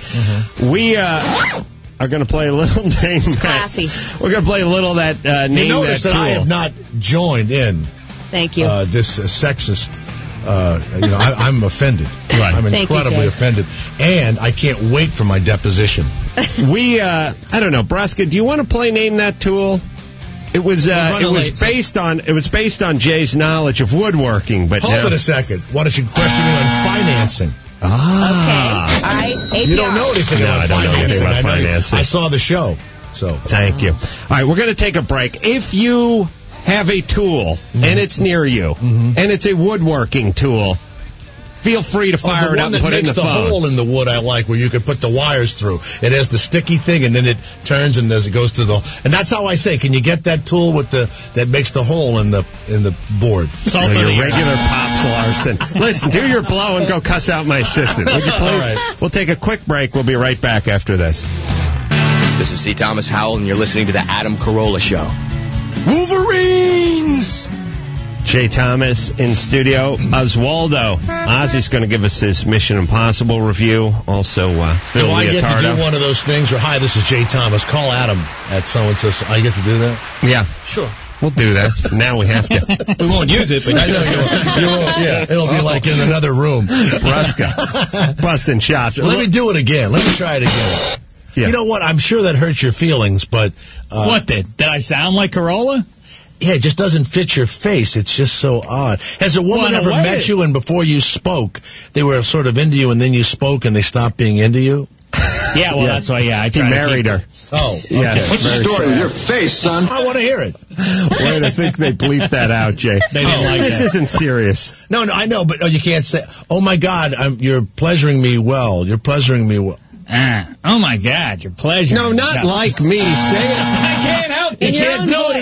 We uh, are going to play a little name that. Classy. We're going to play a little that uh, name You notice that that I tool. have not joined in Thank you. uh, this uh, sexist. Uh, you know, I, I'm offended. Right. I'm Thank you, incredibly Jay. offended, and I can't wait for my deposition. We, uh, I don't know, Braska. Do you want to play name that tool? It was uh, running it was late, so- based on it was based on Jay's knowledge of woodworking, but Hold now- it a second. Why don't you question me on financing? Ah, Okay. All right. A P R. You don't know anything No, about I don't know financing. anything about I know you- financing. I saw the show, so Thank you. All right, we're going to take a break. If you have a tool Mm-hmm. and it's near you, and it's a woodworking tool, feel free to fire oh, the it one up and that put it in makes the, the, phone. hole in the wood I like, where you could put the wires through. It has the sticky thing, and then it turns and as it goes to the. And that's how I say, can you get that tool with the that makes the hole in the in the board? No, your regular Pops Larson. Listen, do your blow and go cuss out my assistant. Would you please? All right. We'll take a quick break. We'll be right back after this. This is C. Thomas Howell, and you're listening to the Adam Carolla Show. Wolverines! Jay Thomas in studio. Oswaldo. Ozzy's going to give us his Mission Impossible review. Also, uh, Phil Do I get to Leotardo. do one of those things? Or hi, this is Jay Thomas. Call Adam at so and so. I get to do that. Yeah. Sure. We'll do that. Now we have to. We won't use it, but I know you, you won't. Yeah, it'll be like in another room. Ruska. Busting shots. Let me do it again. Let me try it again. Yeah. You know what? I'm sure that hurts your feelings, but uh, What did? Did I sound like Corolla? yeah, it just doesn't fit your face. It's just so odd. Has a woman Well, in a ever way met it- you and before you spoke, they were sort of into you, and then you spoke and they stopped being into you? Yeah, well, Yeah. that's why, yeah, I He tried to married keep her. it. Oh, okay. Yeah. What's the Very story sad. with your face, son? I want to hear it. Wait, I think they bleeped that out, Jay. They didn't like this that. isn't serious. No, no, I know, but oh, you can't say, oh my God, I'm, you're pleasuring me well. You're pleasuring me well. Ah, oh, my God, your pleasure. No, not like me. Say it. I can't help it. In You your can't own do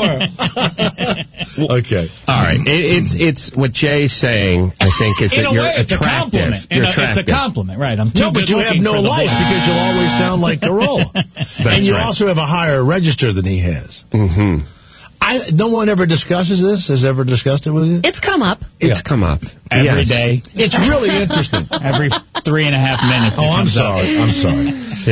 it voice. anymore. Okay. All right. It, it's it's what Jay's saying, I think, is In that a you're way, it's a attractive. compliment. In You're a- it's a attractive. compliment, right. I'm too No, but you have good-looking no for the life voice. because you'll always sound like Corolla. and you right. also have a higher register than he has. Mm-hmm. I, no one ever discusses this, has ever discussed it with you? It's come up. It's Yeah. come up. Every Yes. day. It's really interesting. Every three and a half minutes. it Oh, I'm comes up. sorry. I'm sorry. Yeah. So,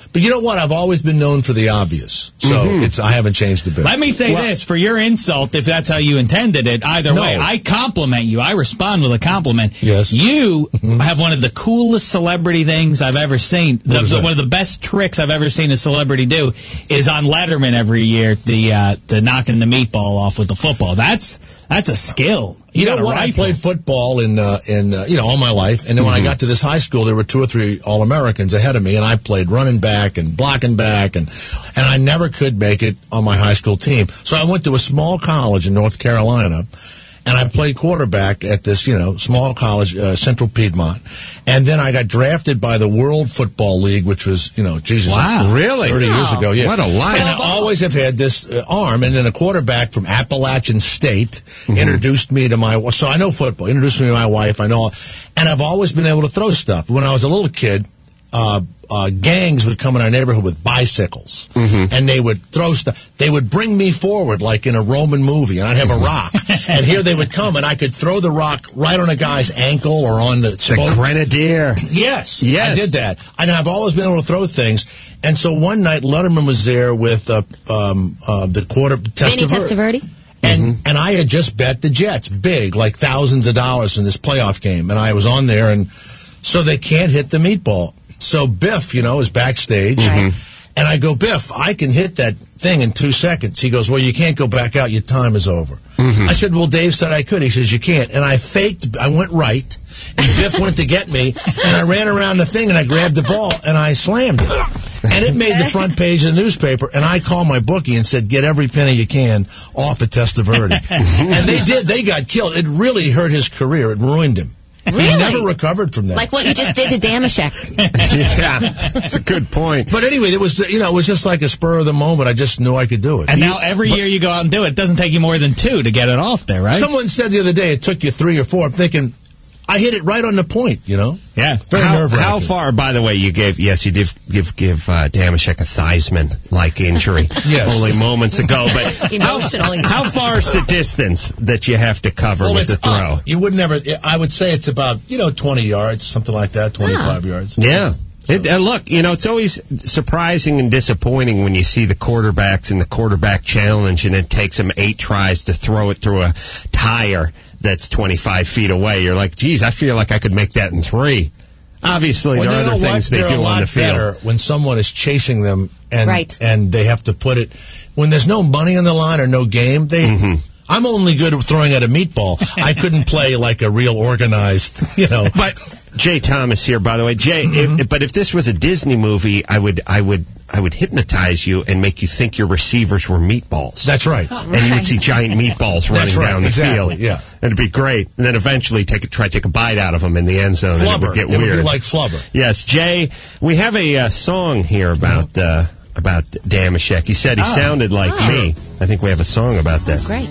But you know what? I've always been known for the obvious. So Mhm. it's I haven't changed the bit. Let me say Well, this, for your insult, if that's how you intended it, either No. way, I compliment you. I respond with a compliment. Yes. You have one of the coolest celebrity things I've ever seen. The, is the- that? one of the best tricks I've ever seen a celebrity do is on Letterman every year, the uh, the knocking the meatball off with the football. That's that's a skill. You, got know a what? I rifle. played football in uh, in uh, you know all my life, and then when Mm-hmm. I got to this high school, there were two or three All Americans ahead of me, and I played running back and blocking back, and and I never could make it on my high school team. So I went to a small college in North Carolina, and I played quarterback at this you know small college, uh, Central Piedmont, and then I got drafted by the World Football League, which was you know Jesus, Wow. Really? thirty years Wow. ago. Yeah, What a life. And I always have had this uh, arm, and then a quarterback from Appalachian State introduced me to my. So I know football. Introduced me to my wife. I know, and I've always been able to throw stuff. When I was a little kid, uh, uh, gangs would come in our neighborhood with bicycles, and they would throw stuff. They would bring me forward like in a Roman movie, and I'd have a rock, and here they would come, and I could throw the rock right on a guy's ankle or on the. The Grenadier. Yes, Yes. I did that, and I've always been able to throw things. And so one night, Letterman was there with uh, um, uh, the quarter Vinny Testaverde. Testaverde? And and I had just bet the Jets big, like thousands of dollars in this playoff game, and I was on there, and so they can't hit the meatball. So Biff, you know, is backstage, and I go, Biff, I can hit that thing in two seconds. He goes, well, you can't go back out. Your time is over. I said, well, Dave said I could. He says, you can't. And I faked. I went right, and Biff went to get me, and I ran around the thing, and I grabbed the ball, and I slammed it. And it made the front page of the newspaper, and I called my bookie and said, get every penny you can off of Testaverde. And they did. They got killed. It really hurt his career. It ruined him. He Really? never recovered from that. Like what you just did to Damashek. Yeah, that's a good point. But anyway, it was you know it was just like a spur of the moment. I just knew I could do it. And He- now every year you go out and do it, it doesn't take you more than two to get it off there, right? Someone said the other day it took you three or four. I'm thinking, I hit it right on the point. You know. Yeah. Very how, nerve-wracking. how far, by the way, you gave, yes, you did give, give uh, Damashek a Theismann-like injury Yes. only moments ago. But Emotionally. how, how far is the distance that you have to cover Well, with it's the throw? up. You would never. I would say it's about you know twenty yards, something like that, twenty-five yards. Yeah. It, uh, look, you know, it's always surprising and disappointing when you see the quarterbacks in the quarterback challenge and it takes them eight tries to throw it through a tire that's twenty-five feet away. You're like, geez, I feel like I could make that in three. Obviously, Well, there are you know other what? things they They're do a on lot the field. better when someone is chasing them and Right. and they have to put it when there's no money on the line or no game. They. Mm-hmm. I'm only good at throwing at a meatball. I couldn't play like a real organized, you know. But Jay Thomas here, by the way, Jay. Mm-hmm. If, but if this was a Disney movie, I would, I would, I would hypnotize you and make you think your receivers were meatballs. That's right. And you would see giant meatballs running That's right, down the exactly, field. yeah. It'd be great. And then eventually take a, try to take a bite out of them in the end zone. And it Flubber. would get It would weird. be like flubber. Yes, Jay. We have a uh, song here about uh, about Damashek. He said he Oh. sounded like Oh. me. I think we have a song about that. Great.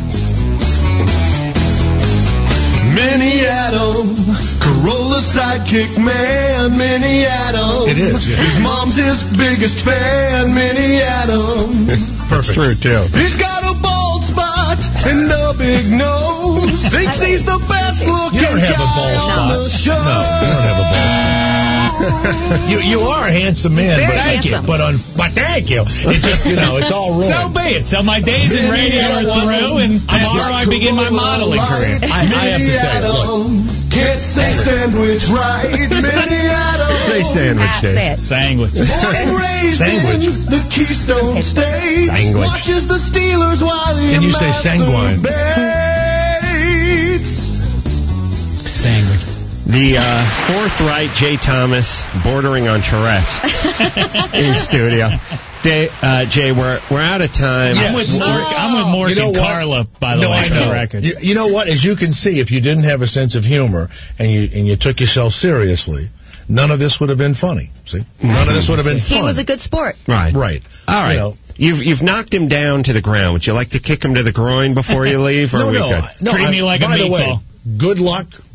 Minnie Adam, Corolla sidekick man, Minnie Adam. It is, yeah. His mom's his biggest fan, Minnie Adam. That's true too. He's got a bald spot and a big nose. Thinks he's the best looking You don't have a guy bald on spot. the show. No, you don't have a bald spot. you you are a handsome man, Very but handsome. but on but thank you. It's just you know it's all ruined. So be it. So my days in radio are through, and tomorrow I begin my modeling career. I, I have to tell you, look, Can't say sandwich right, Minnie Adam. Say sandwich, That's Jay. it. Sandwich. Born and raised Sandwich. in the Keystone State. Sandwich. Watches the Steelers while he And you say sanguine. masturbates. Sandwich. The uh, forthright Jay Thomas, bordering on Tourette's, in studio. Jay, uh, Jay, we're we're out of time. I'm with Mork, I'm with Mork You know and what? Carla, by the no, way, I for know. the record. You, you know what? As you can see, if you didn't have a sense of humor and you and you took yourself seriously, none of this would have been funny. See, none of this would have been fun. He was a good sport. Right. Right. All right. You know, You've you've knocked him down to the ground. Would you like to kick him to the groin before you leave? Or no, are we no, good? no. Treat I- me like a by the way, meatball. good luck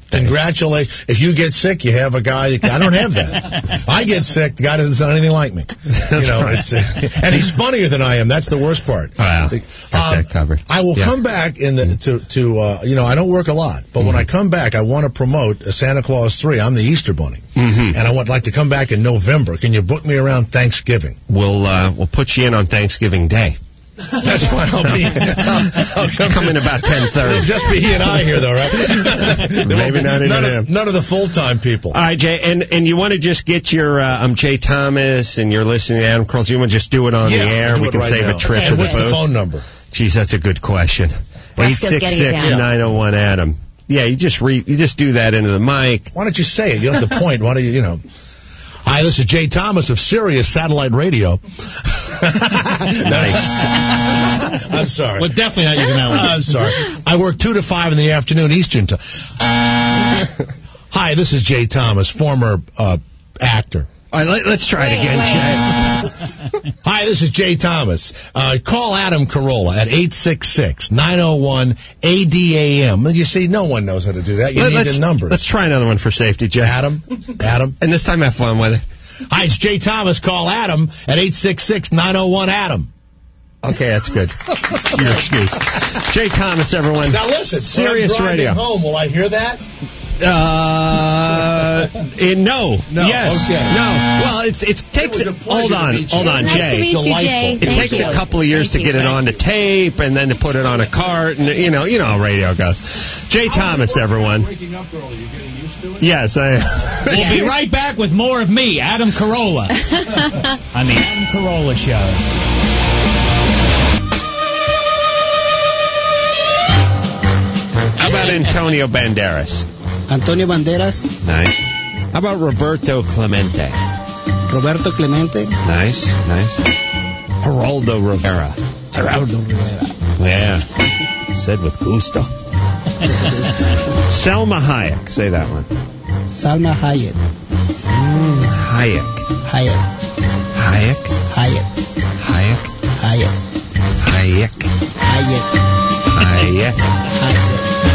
Congratulations. If you get sick, you have a guy. That, I don't have that. I get sick, the guy doesn't sound anything like me. You know, right. it's, uh, and he's funnier than I am. That's the worst part. Wow. Um, Got that covered. I will Yeah. come back in the, to, to uh, you know, I don't work a lot, but mm-hmm. when I come back, I want to promote a Santa Claus three. I'm the Easter Bunny. Mm-hmm. And I would like to come back in November. Can you book me around Thanksgiving? We'll, uh, we'll put you in on Thanksgiving Day. That's fine. I'll be. I'll, I'll come, come in about ten thirty. It'll just be he and I here, though, right? Maybe not even none him. Of, none of the full time people. All right, Jay, and and you want to just get your uh, I'm Jay Thomas, and you're listening to Adam Carolla. You want to just do it on yeah, the air? Do we it can right save now. a trip. And to what's the, the phone number? Geez, that's a good question. Eight six six nine zero one Adam. Yeah, you just re you just do that into the mic. Why don't you say it? You don't have to point. Why don't you? You know. Hi, this is Jay Thomas of Sirius Satellite Radio. Nice. I'm sorry. Well, definitely not using that one. I'm sorry. I work two to five in the afternoon Eastern time. Hi, this is Jay Thomas, former uh, actor. All right, let, let's try it again, Jay. Hi, this is Jay Thomas. Uh, call Adam Carolla at eight six six nine zero one A D A M. You see, no one knows how to do that. You Let, need let's, the numbers. Let's try another one for safety, Jay. Adam, Adam. And this time have fun with it. Hi, it's Jay Thomas. Call Adam at eight six six nine zero one Adam. Okay, that's good. Your excuse. Jay Thomas, everyone. Now listen, Sirius when I'm driving Radio. home, will I hear that? Uh, eh, no. No. Yes. Okay. No. Well, it's it takes. It was a pleasure hold on. to meet you. Hold on, Nice Jay. to meet you, Jay. It Thank takes you. a couple of years Thank to you. get it on the tape and then to put it on a cart, and you know, you know how radio goes. Jay Thomas, everyone. Waking up early, you're getting used to it? Yes, I. We'll be right back with more of me, Adam Carolla, on the Adam Carolla Show. How about Antonio Banderas? Antonio Banderas. Nice. How about Roberto Clemente? Roberto Clemente. Nice, nice. Geraldo Rivera. Geraldo Rivera. Yeah. Said with gusto. Selma Hayek. Say that one. Salma Hayek. Mm, Hayek. Hayek. Hayek. Hayek. Hayek. Hayek. Hayek. Hayek. Hayek. Hayek.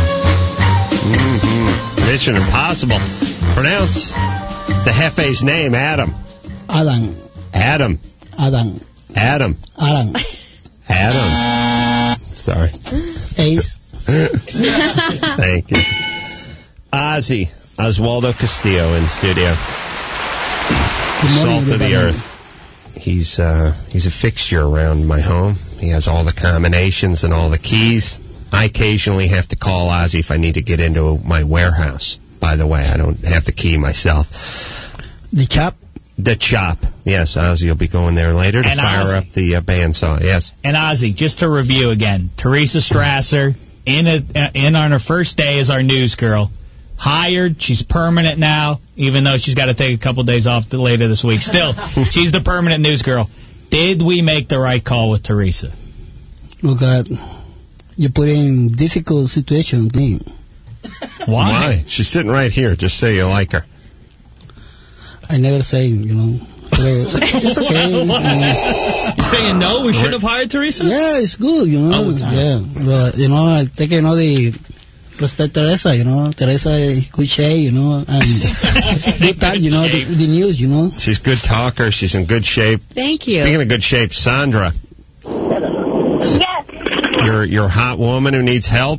Mm-hmm. Mission Impossible. Pronounce the Hefe's name, Adam. Adam. Adam. Adam. Adam. Adam. Adam. Sorry. Ace. Thank you. Ozzy. Oswaldo Castillo in studio. Good morning, Salt of the everybody. earth. He's uh, he's a fixture around my home. He has all the combinations and all the keys. I occasionally have to call Ozzy if I need to get into my warehouse. By the way, I don't have the key myself. The chop. The chop. Yes, Ozzy will be going there later to And fire Ozzy. up the uh, bandsaw. Yes. And Ozzy, just to review again, Teresa Strasser in a, uh, in on her first day as our news girl. Hired, she's permanent now, even though she's got to take a couple days off to later this week. Still, she's the permanent news girl. Did we make the right call with Teresa? Look at you put in difficult situation with me. Why? Why? She's sitting right here. Just say you like her. I never say, you know. It's okay. Uh, You saying no? We should have hired Teresa? yeah, it's good, you know. Oh, it's yeah, but you know, I think you know the respect Teresa, you know. Teresa is good shape, you know, and good time, you know, the, the news, you know. She's a good talker. She's in good shape. Thank you. Speaking of good shape, Sandra. Yes. You're you're a hot woman who needs help.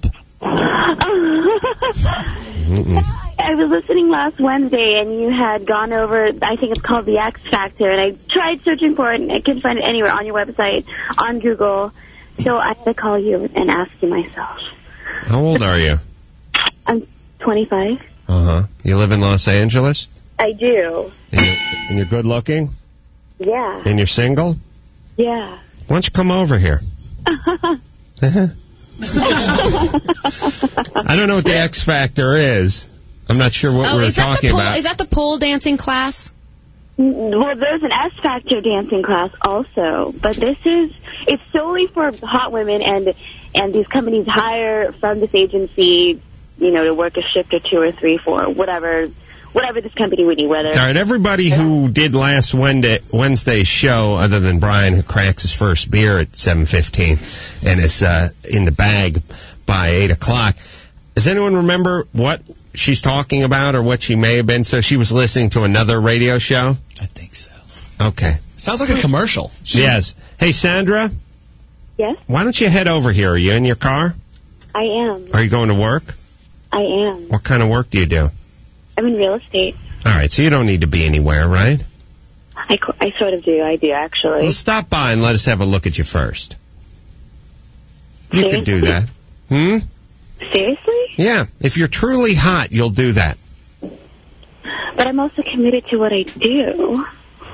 Mm-mm. I was listening last Wednesday, and you had gone over, I think it's called the X Factor, and I tried searching for it, and I couldn't find it anywhere on your website, on Google. So I had to call you and ask you myself. How old are you? I'm twenty-five. Uh huh. You live in Los Angeles? I do. And you're, and you're good looking? Yeah. And you're single? Yeah. Why don't you come over here? I don't know what the X Factor is. I'm not sure what oh, we're is that talking the pole, about. Is that the pole dancing class? Well, there's an S Factor dancing class also, but this is, it's solely for hot women, and and these companies hire from this agency, you know, to work a shift or two or three, four, whatever, whatever this company would need, whether... All right, everybody who did last Wednesday, Wednesday's show, other than Brian, who cracks his first beer at seven fifteen and is uh, in the bag by eight o'clock, does anyone remember what she's talking about or what she may have been? So she was listening to another radio show? I think so. Okay. Sounds like a commercial. Yes. Hey, Sandra? Yes? Why don't you head over here? Are you in your car? I am. Are you going to work? I am. What kind of work do you do? I'm in real estate. All right, so you don't need to be anywhere, right? I, co- I sort of do. I do, actually. Well, stop by and let us have a look at you first. You Seriously? could do that. Hmm? Seriously? Yeah. If you're truly hot, you'll do that. But I'm also committed to what I do.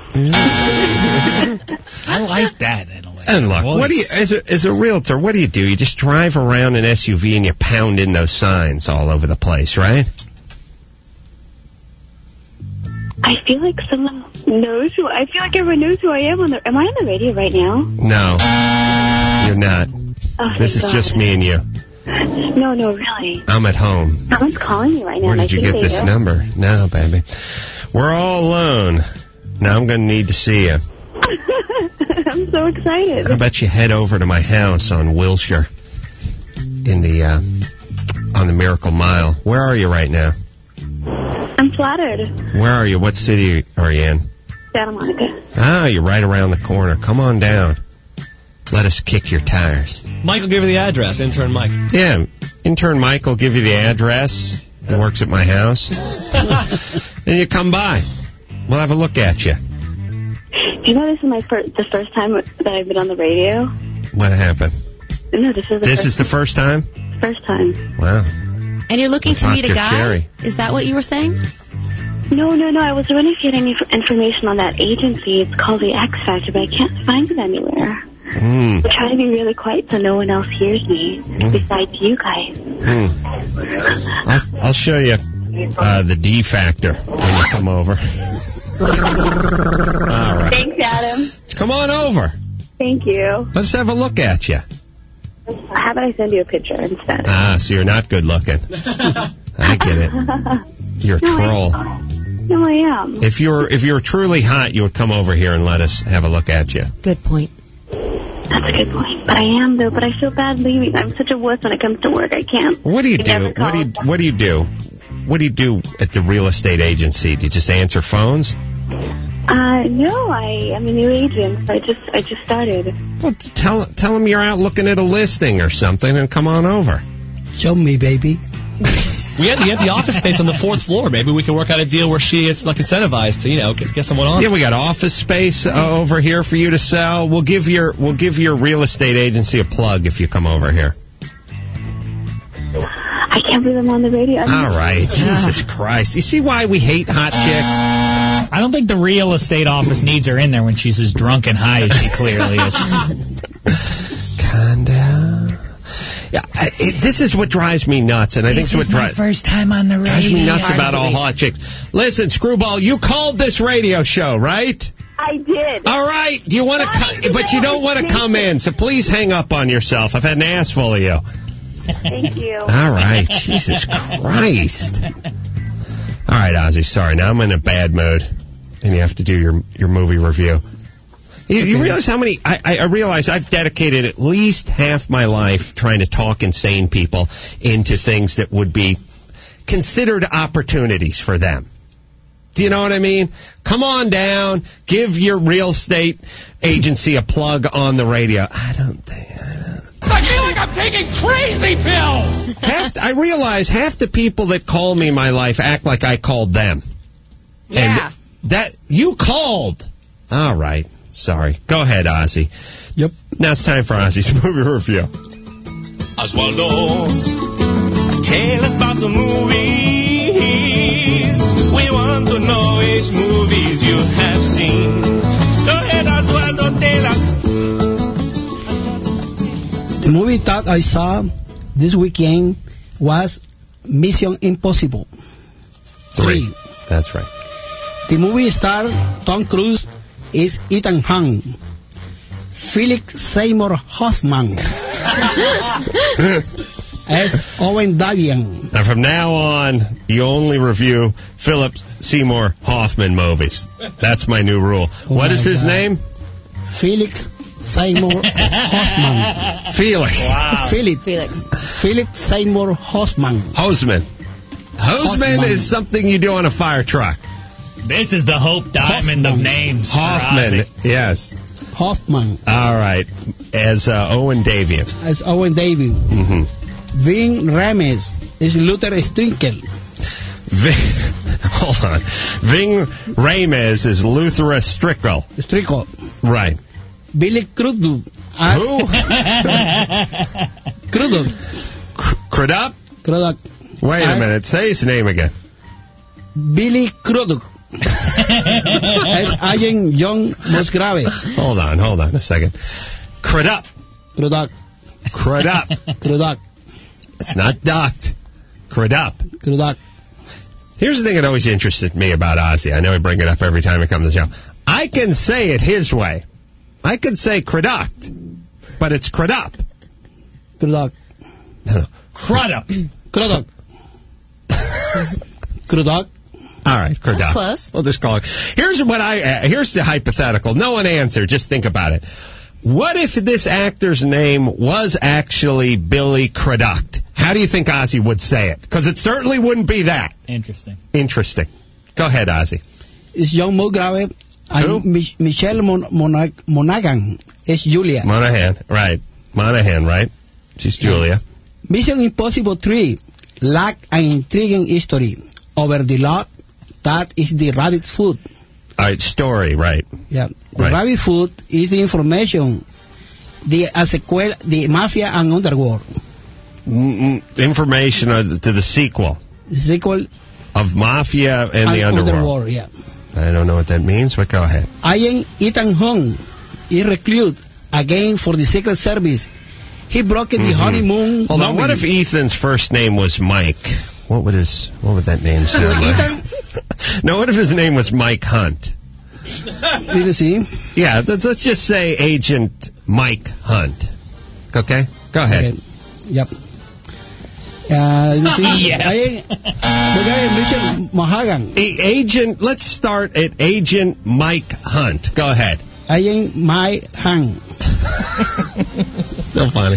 I like that in a way. And look, what do you, as a, as a realtor, what do you do? You just drive around an S U V and you pound in those signs all over the place, right? I feel like someone knows who. I feel like everyone knows who I am. On the. Am I on the radio right now? No, you're not. Oh, This is thank just God. me and you. No, no, really. I'm at home. Someone's calling me right now. Where and I did you think get they this know. number? No, baby. We're all alone. Now I'm going to need to see you. I'm so excited. How about you head over to my house on Wilshire in the uh, on the Miracle Mile? Where are you right now? I'm flattered. Where are you? What city are you in? Santa Monica. Ah, you're right around the corner. Come on down. Let us kick your tires. Mike will give you the address. Intern Mike. Yeah, intern Mike will give you the address. He works at my house. And you come by. We'll have a look at you. Do you know this is my fir- the first time that I've been on the radio? What happened? No, this is the This first is the first time? first time. Wow. And you're looking to Hot meet a your guy? cherry. Is that what you were saying? No, no, no. I was wondering if you had any f- information on that agency. It's called the X Factor, but I can't find it anywhere. Mm. I try to be really quiet so no one else hears me Mm. besides you guys. Mm. I'll, I'll show you uh, the D Factor when you come over. All right. Thanks, Adam. Come on over. Thank you. Let's have a look at you. How about I send you a picture instead? Ah, so you're not good looking. I get it. You're a No, I- troll. No, I am. If you're if you're truly hot, you would come over here and let us have a look at you. Good point. That's a good point. But I am, though. But I feel bad leaving. I'm such a wuss when it comes to work. I can't. What do you It do? never What do you calls. What do you do? What do you do at the real estate agency? Do you just answer phones? Uh, no, I am a new agent. So I just, I just started. Well, tell tell them you're out looking at a listing or something, and come on over. Show me, baby. We have, the, have the office space on the fourth floor. Maybe we can work out a deal where she is like incentivized to, you know, get, get someone on. Yeah, we got office space uh, over here for you to sell. We'll give your we'll give your real estate agency a plug if you come over here. I can't believe I'm on the radio. I'm All right, Jesus Christ! You see why we hate hot chicks? I don't think the real estate office needs her in there when she's as drunk and high as she clearly is. Calm down. Yeah, I, it, this is what drives me nuts, and I think This it's is what my dri- first time on the radio. drives me nuts about all hot chicks. Listen, Screwball, you called this radio show, right? I did. All right. Do you want to? Co- but you don't want to come in, so please hang up on yourself. I've had an ass full of you. Thank you. All right. Jesus Christ. All right, Ozzy. Sorry. Now I'm in a bad mood, and you have to do your your movie review. You, you realize how many? I, I realize I've dedicated at least half my life trying to talk insane people into things that would be considered opportunities for them. Do you know what I mean? Come on down. Give your real estate agency a plug on the radio. I don't think. I feel like I'm taking crazy pills. Half, I realize half the people that call me in my life act like I called them. Yeah. And that you called. All right. Sorry. Go ahead, Ozzy. Yep. Now it's time for Ozzy's movie review. Oswaldo, tell us about some movies. We want to know which movies you have seen. Go ahead, Oswaldo, tell us. The movie that I saw this weekend was Mission Impossible. Three. That's right. The movie star Tom Cruise is Ethan Hunt. Felix Seymour Hoffman as Owen Davian. Now, from now on, you only review Philip Seymour Hoffman movies. That's my new rule. Oh what is my his God. name? Felix Seymour Hoffman. Felix. Felix. Felix. Felix Seymour Hoffman. Hosman. Ho- Houseman Hoffman. is something you do on a fire truck. This is the Hope Diamond of names. for Hoffman, Ozzy. yes. Hoffman. All right, as uh, Owen Davian. As Owen Davian. Mm-hmm. Vin Rames is Luther Strinkel. Ving, hold on. Ving Rames is Luther Strickle. Strickle. Right. Billy Crudup. As Who? Crudup. Crudup? Crudup. Wait a As minute. Say his name again. Billy Crudup. As Agent John Musgrave. Hold on, hold on a second. Crudup. Crudup. Crudup. Crudup. It's not ducked. Crudup. Crudup. Here's the thing that always interested me about Ozzy. I know I bring it up every time I come to the show. I can say it his way. I can say Cruduct, but it's Crudup. Crudup. No, no. Crudup. Crudup. Crudup. All right, Crudup. That's close. We'll just call it. Here's what I. Uh, here's the hypothetical. No one answer. Just think about it. What if this actor's name was actually Billy Crudup? How do you think Ozzy would say it? Because it certainly wouldn't be that. Interesting. Interesting. Go ahead, Ozzy. It's John Musgrave. Who? And Mich- Michelle Mon- Mon- Monaghan is Julia. Monahan, right. Monahan, right? She's Julia. Mission Impossible three. Lack an intriguing history. Over the lot, that is the rabbit foot. All right, story, right. Yeah. The Right. rabbit foot is the information, the a sequel, the mafia and underworld. Mm-mm. Information on- to the sequel The sequel of Mafia and, the Underworld. yeah. I don't know what that means, but go ahead. Agent Ethan Hunt is recruited again for the Secret Service. He broke the Mhm. honeymoon. Hold on. moment. What if Ethan's first name was Mike? What would his? What would that name sound like? No. What if his name was Mike Hunt? Did you see? Yeah. Let's, let's just say Agent Mike Hunt. Okay. Go ahead. Okay. Yep. Uh, you see? Yeah. Agent, the guy Richard Mahagan. A- Agent. Let's start at Agent Mike Hunt. Go ahead. Agent Mike Hunt. Still funny.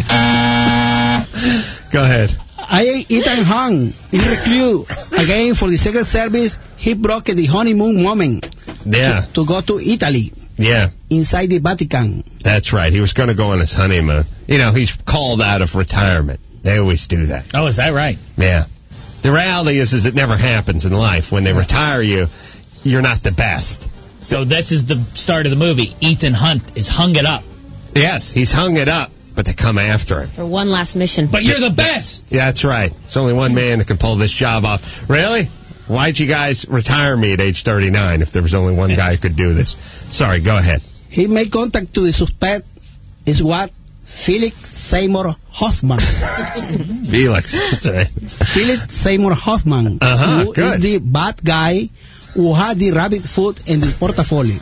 Go ahead. Agent Ethan Hunt is recruited again for the Secret Service. He broke the honeymoon moment Yeah. to go to Italy Yeah. inside the Vatican. That's right. He was going to go on his honeymoon. You know, he's called out of retirement. They always do that. Oh, is that right? Yeah. The reality is, is it never happens in life. When they retire you, you're not the best. So this is the start of the movie. Ethan Hunt is hung it up. Yes, he's hung it up, but they come after him. For one last mission. But you're the best. Yeah, that's right. There's only one man that can pull this job off. Really? Why'd you guys retire me at age thirty-nine if there was only one guy who could do this? Sorry, go ahead. He made contact to the suspect is what Felix Seymour Hoffman. Felix, that's right. Felix Seymour Hoffman, Uh-huh, who good. is the bad guy who had the rabbit foot in the portfolio.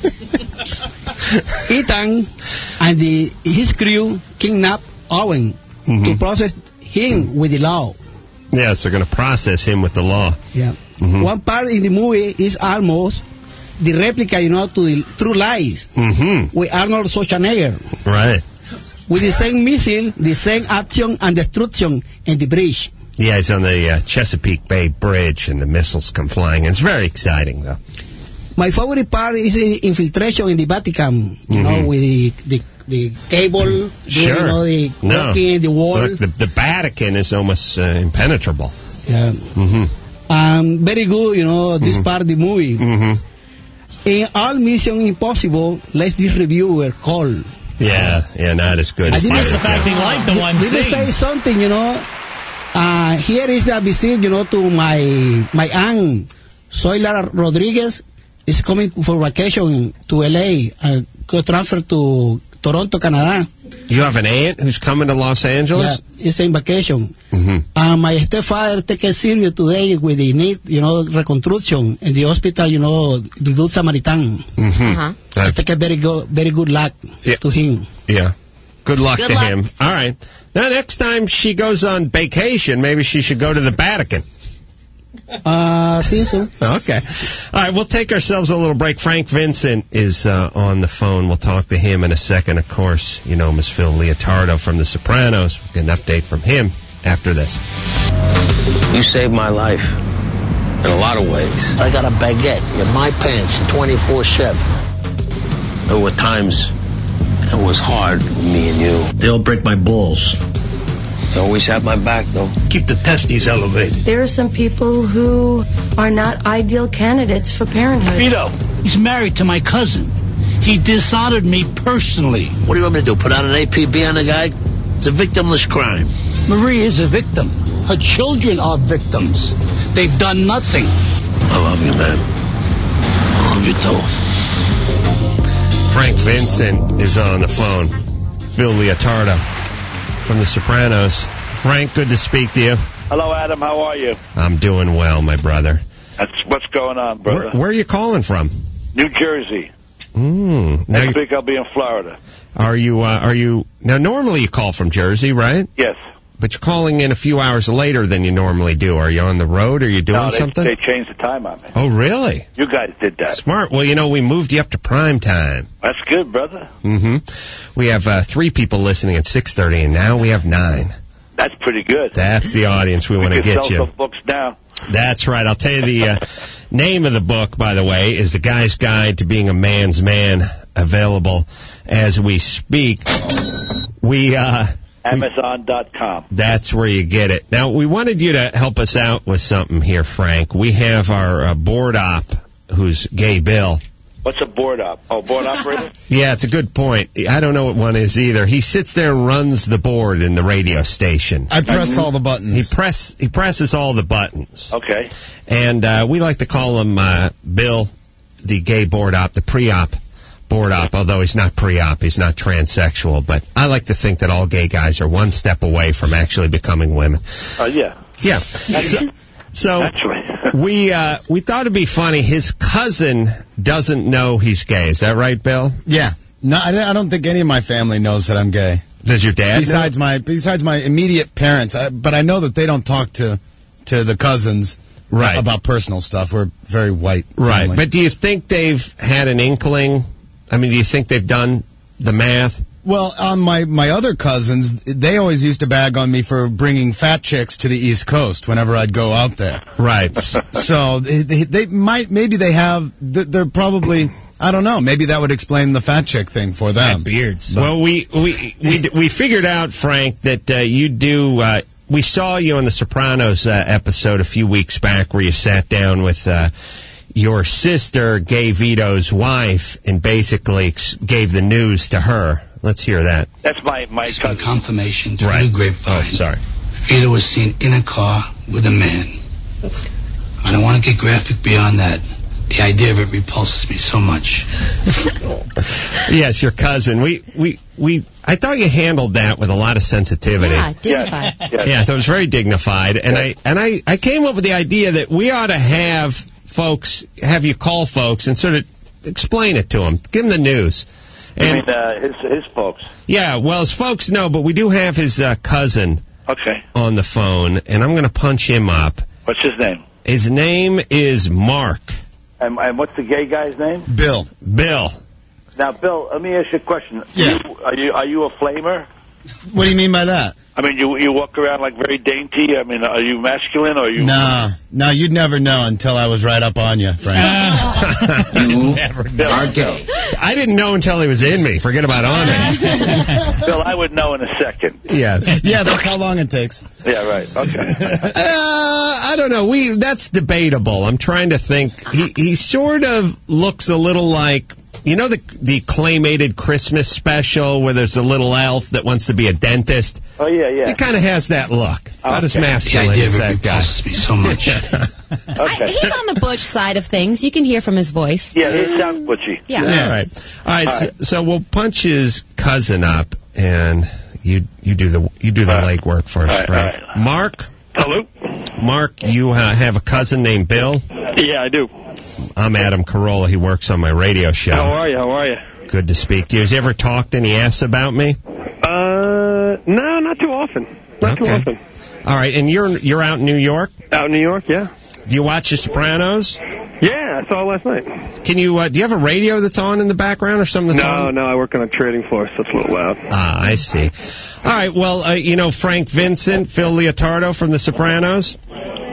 Ethan and the, his crew kidnapped Owen Mhm. to process him with the law. Yes, they're going to process him with the law. Yeah. Mhm. One part in the movie is almost the replica, you know, to the True Lies Mm-hmm. with Arnold Schwarzenegger. Right. With the same missile, the same action and destruction in the bridge. Yeah, he's on the uh, Chesapeake Bay Bridge, and the missiles come flying. It's very exciting, though. My favorite part is the infiltration in the Vatican, you know, Mhm. with the, the, the cable, Sure. you know, the No. walking in the wall. Look, the, the Vatican is almost uh, impenetrable. Yeah. Mm-hmm. Um, very good, you know, this Mhm. part of the movie. Mm-hmm. In all Mission Impossible, let this reviewer call. Yeah, yeah, not as good I as didn't- the That's the fact he liked the one Let me scene. say something, you know. Uh, here is the visit, you know, to my my aunt, Zoila Rodriguez, is coming for vacation to L A. Uh, go transfer to Toronto, Canada. You have an aunt who's coming to Los Angeles? Yeah, is in vacation. Mm-hmm. Uh, my stepfather take it serious today with the need, you know, reconstruction in the hospital, you know, the Good Samaritan. Mm-hmm. Uh-huh. I take a very good, very good luck Yeah. to him. Yeah. Good luck Good to luck. him. All right. Now, next time she goes on vacation, maybe she should go to the Vatican. Uh, I think so. Okay. All right, we'll take ourselves a little break. Frank Vincent is uh, on the phone. We'll talk to him in a second. Of course, you know, Miss Phil Leotardo from The Sopranos. We'll get an update from him after this. You saved my life. In a lot of ways. I got a baguette in my pants twenty-four seven. There were times it was hard with me and you. They'll break my balls. You always have my back, though. Keep the testes elevated. There are some people who are not ideal candidates for parenthood. Vito, he's married to my cousin. He dishonored me personally. What do you want me to do, put out an A P B on the guy? It's a victimless crime. Marie is a victim. Her children are victims. They've done nothing. I love you, man. I love you, too. Frank Vincent is on the phone. Phil Leotardo from The Sopranos. Frank, good to speak to you. Hello, Adam. How are you? I'm doing well, my brother. That's what's going on, brother. Where, where are you calling from? New Jersey. Mm, now Next week I'll be in Florida. Are you? Uh, are you? Now, normally you call from Jersey, right? Yes. But you're calling in a few hours later than you normally do. Are you on the road? Are you doing no, they, something? they changed the time on me. Oh, really? You guys did that. Smart. Well, you know, we moved you up to prime time. That's good, brother. Mm-hmm. We have uh, three people listening at six thirty, and now we have nine. That's pretty good. That's the audience we, we want to get sell you. Some books now. That's right. I'll tell you the uh, name of the book, by the way, is The Guy's Guide to Being a Man's Man, available as we speak. We, uh... Amazon dot com. That's where you get it. Now, we wanted you to help us out with something here, Frank. We have our uh, board op, who's Gay Bill. What's a board op? Oh, board operator? Yeah, it's a good point. I don't know what one is either. He sits there and runs the board in the radio station. I press all the buttons. He press he presses all the buttons. Okay. And uh, we like to call him uh, Bill, the gay board op, the pre-op board op, although he's not pre-op, he's not transsexual. But I like to think that all gay guys are one step away from actually becoming women. Oh, uh, yeah. Yeah. So, so we uh, we thought it'd be funny. His cousin doesn't know he's gay. Is that right, Bill? Yeah. No, I don't think any of my family knows that I'm gay. Does your dad? Besides know? my besides my immediate parents, I, but I know that they don't talk to to the cousins right. about personal stuff. We're very white. Right. Family. But do you think they've had an inkling? I mean, do you think they've done the math? Well, on my, my other cousins, they always used to bag on me for bringing fat chicks to the East Coast whenever I'd go out there. Right. So they, they, they might, maybe they have, they're probably, I don't know, maybe that would explain the fat chick thing for them. Fat beards. But, well, we, we, we, we figured out, Frank, that uh, you do, uh, we saw you on the Sopranos uh, episode a few weeks back where you sat down with uh, your sister, Gay Vito's wife, and basically ex- gave the news to her. Let's hear that. That's my my cousin. Confirmation through right. the grapevine. Oh, sorry. Vito was seen in a car with a man. I don't want to get graphic beyond that. The idea of it repulses me so much. Yes, your cousin. We, we, we. I thought you handled that with a lot of sensitivity. Yeah, dignified. Yes. Yes. Yeah, I thought it was very dignified, and Yes. I and I, I came up with the idea that we ought to have folks have you call folks and sort of explain it to them, give them the news. You And, mean uh, his his folks? yeah, well, his folks know, but we do have his uh, cousin Okay. on the phone, and I'm going to punch him up. What's his name? His name is Mark. And, and what's the gay guy's name? Bill. Bill. Now, Bill, let me ask you a question. Yeah. You, are you are you a flamer? What do you mean by that? I mean, you you walk around like very dainty. I mean, are you masculine or are you? No, no, you'd never know until I was right up on you, Frank. You never are gay. I didn't know until he was in me. Forget about on me. Bill, I would know in a second. Yes. Yeah, that's how long it takes. Yeah, right. Okay. Uh, I don't know. We that's debatable. I'm trying to think. He he sort of looks a little like, you know, the the claymated Christmas special where there's a little elf that wants to be a dentist. Oh yeah, yeah. He kind of has that look. Not as Okay. masculine The idea as of it that guy. repulses me so much. Okay. I, he's on the butch side of things. You can hear from his voice. Yeah, he sounds butchy. Yeah. All right. All right. All So, right. so we'll punch his cousin up, and you you do the you do the All right. legwork for us, All right, right? all right. Mark. Hello. Mark, you uh, have a cousin named Bill. Yeah, I do. I'm Adam Carolla. He works on my radio show. How are you? How are you? Good to speak to you. Has he ever talked any ass about me? Uh, no, not too often. Not too Okay. often. All right, and you're you're out in New York. Out in New York, yeah. Do you watch The Sopranos? Yeah, I saw it last night. Can you? Uh, do you have a radio that's on in the background or something that's No, on? no, I work on a trading floor, so it's a little loud. Ah, I see. All right. Well, uh, you know Frank Vincent, Phil Leotardo from The Sopranos.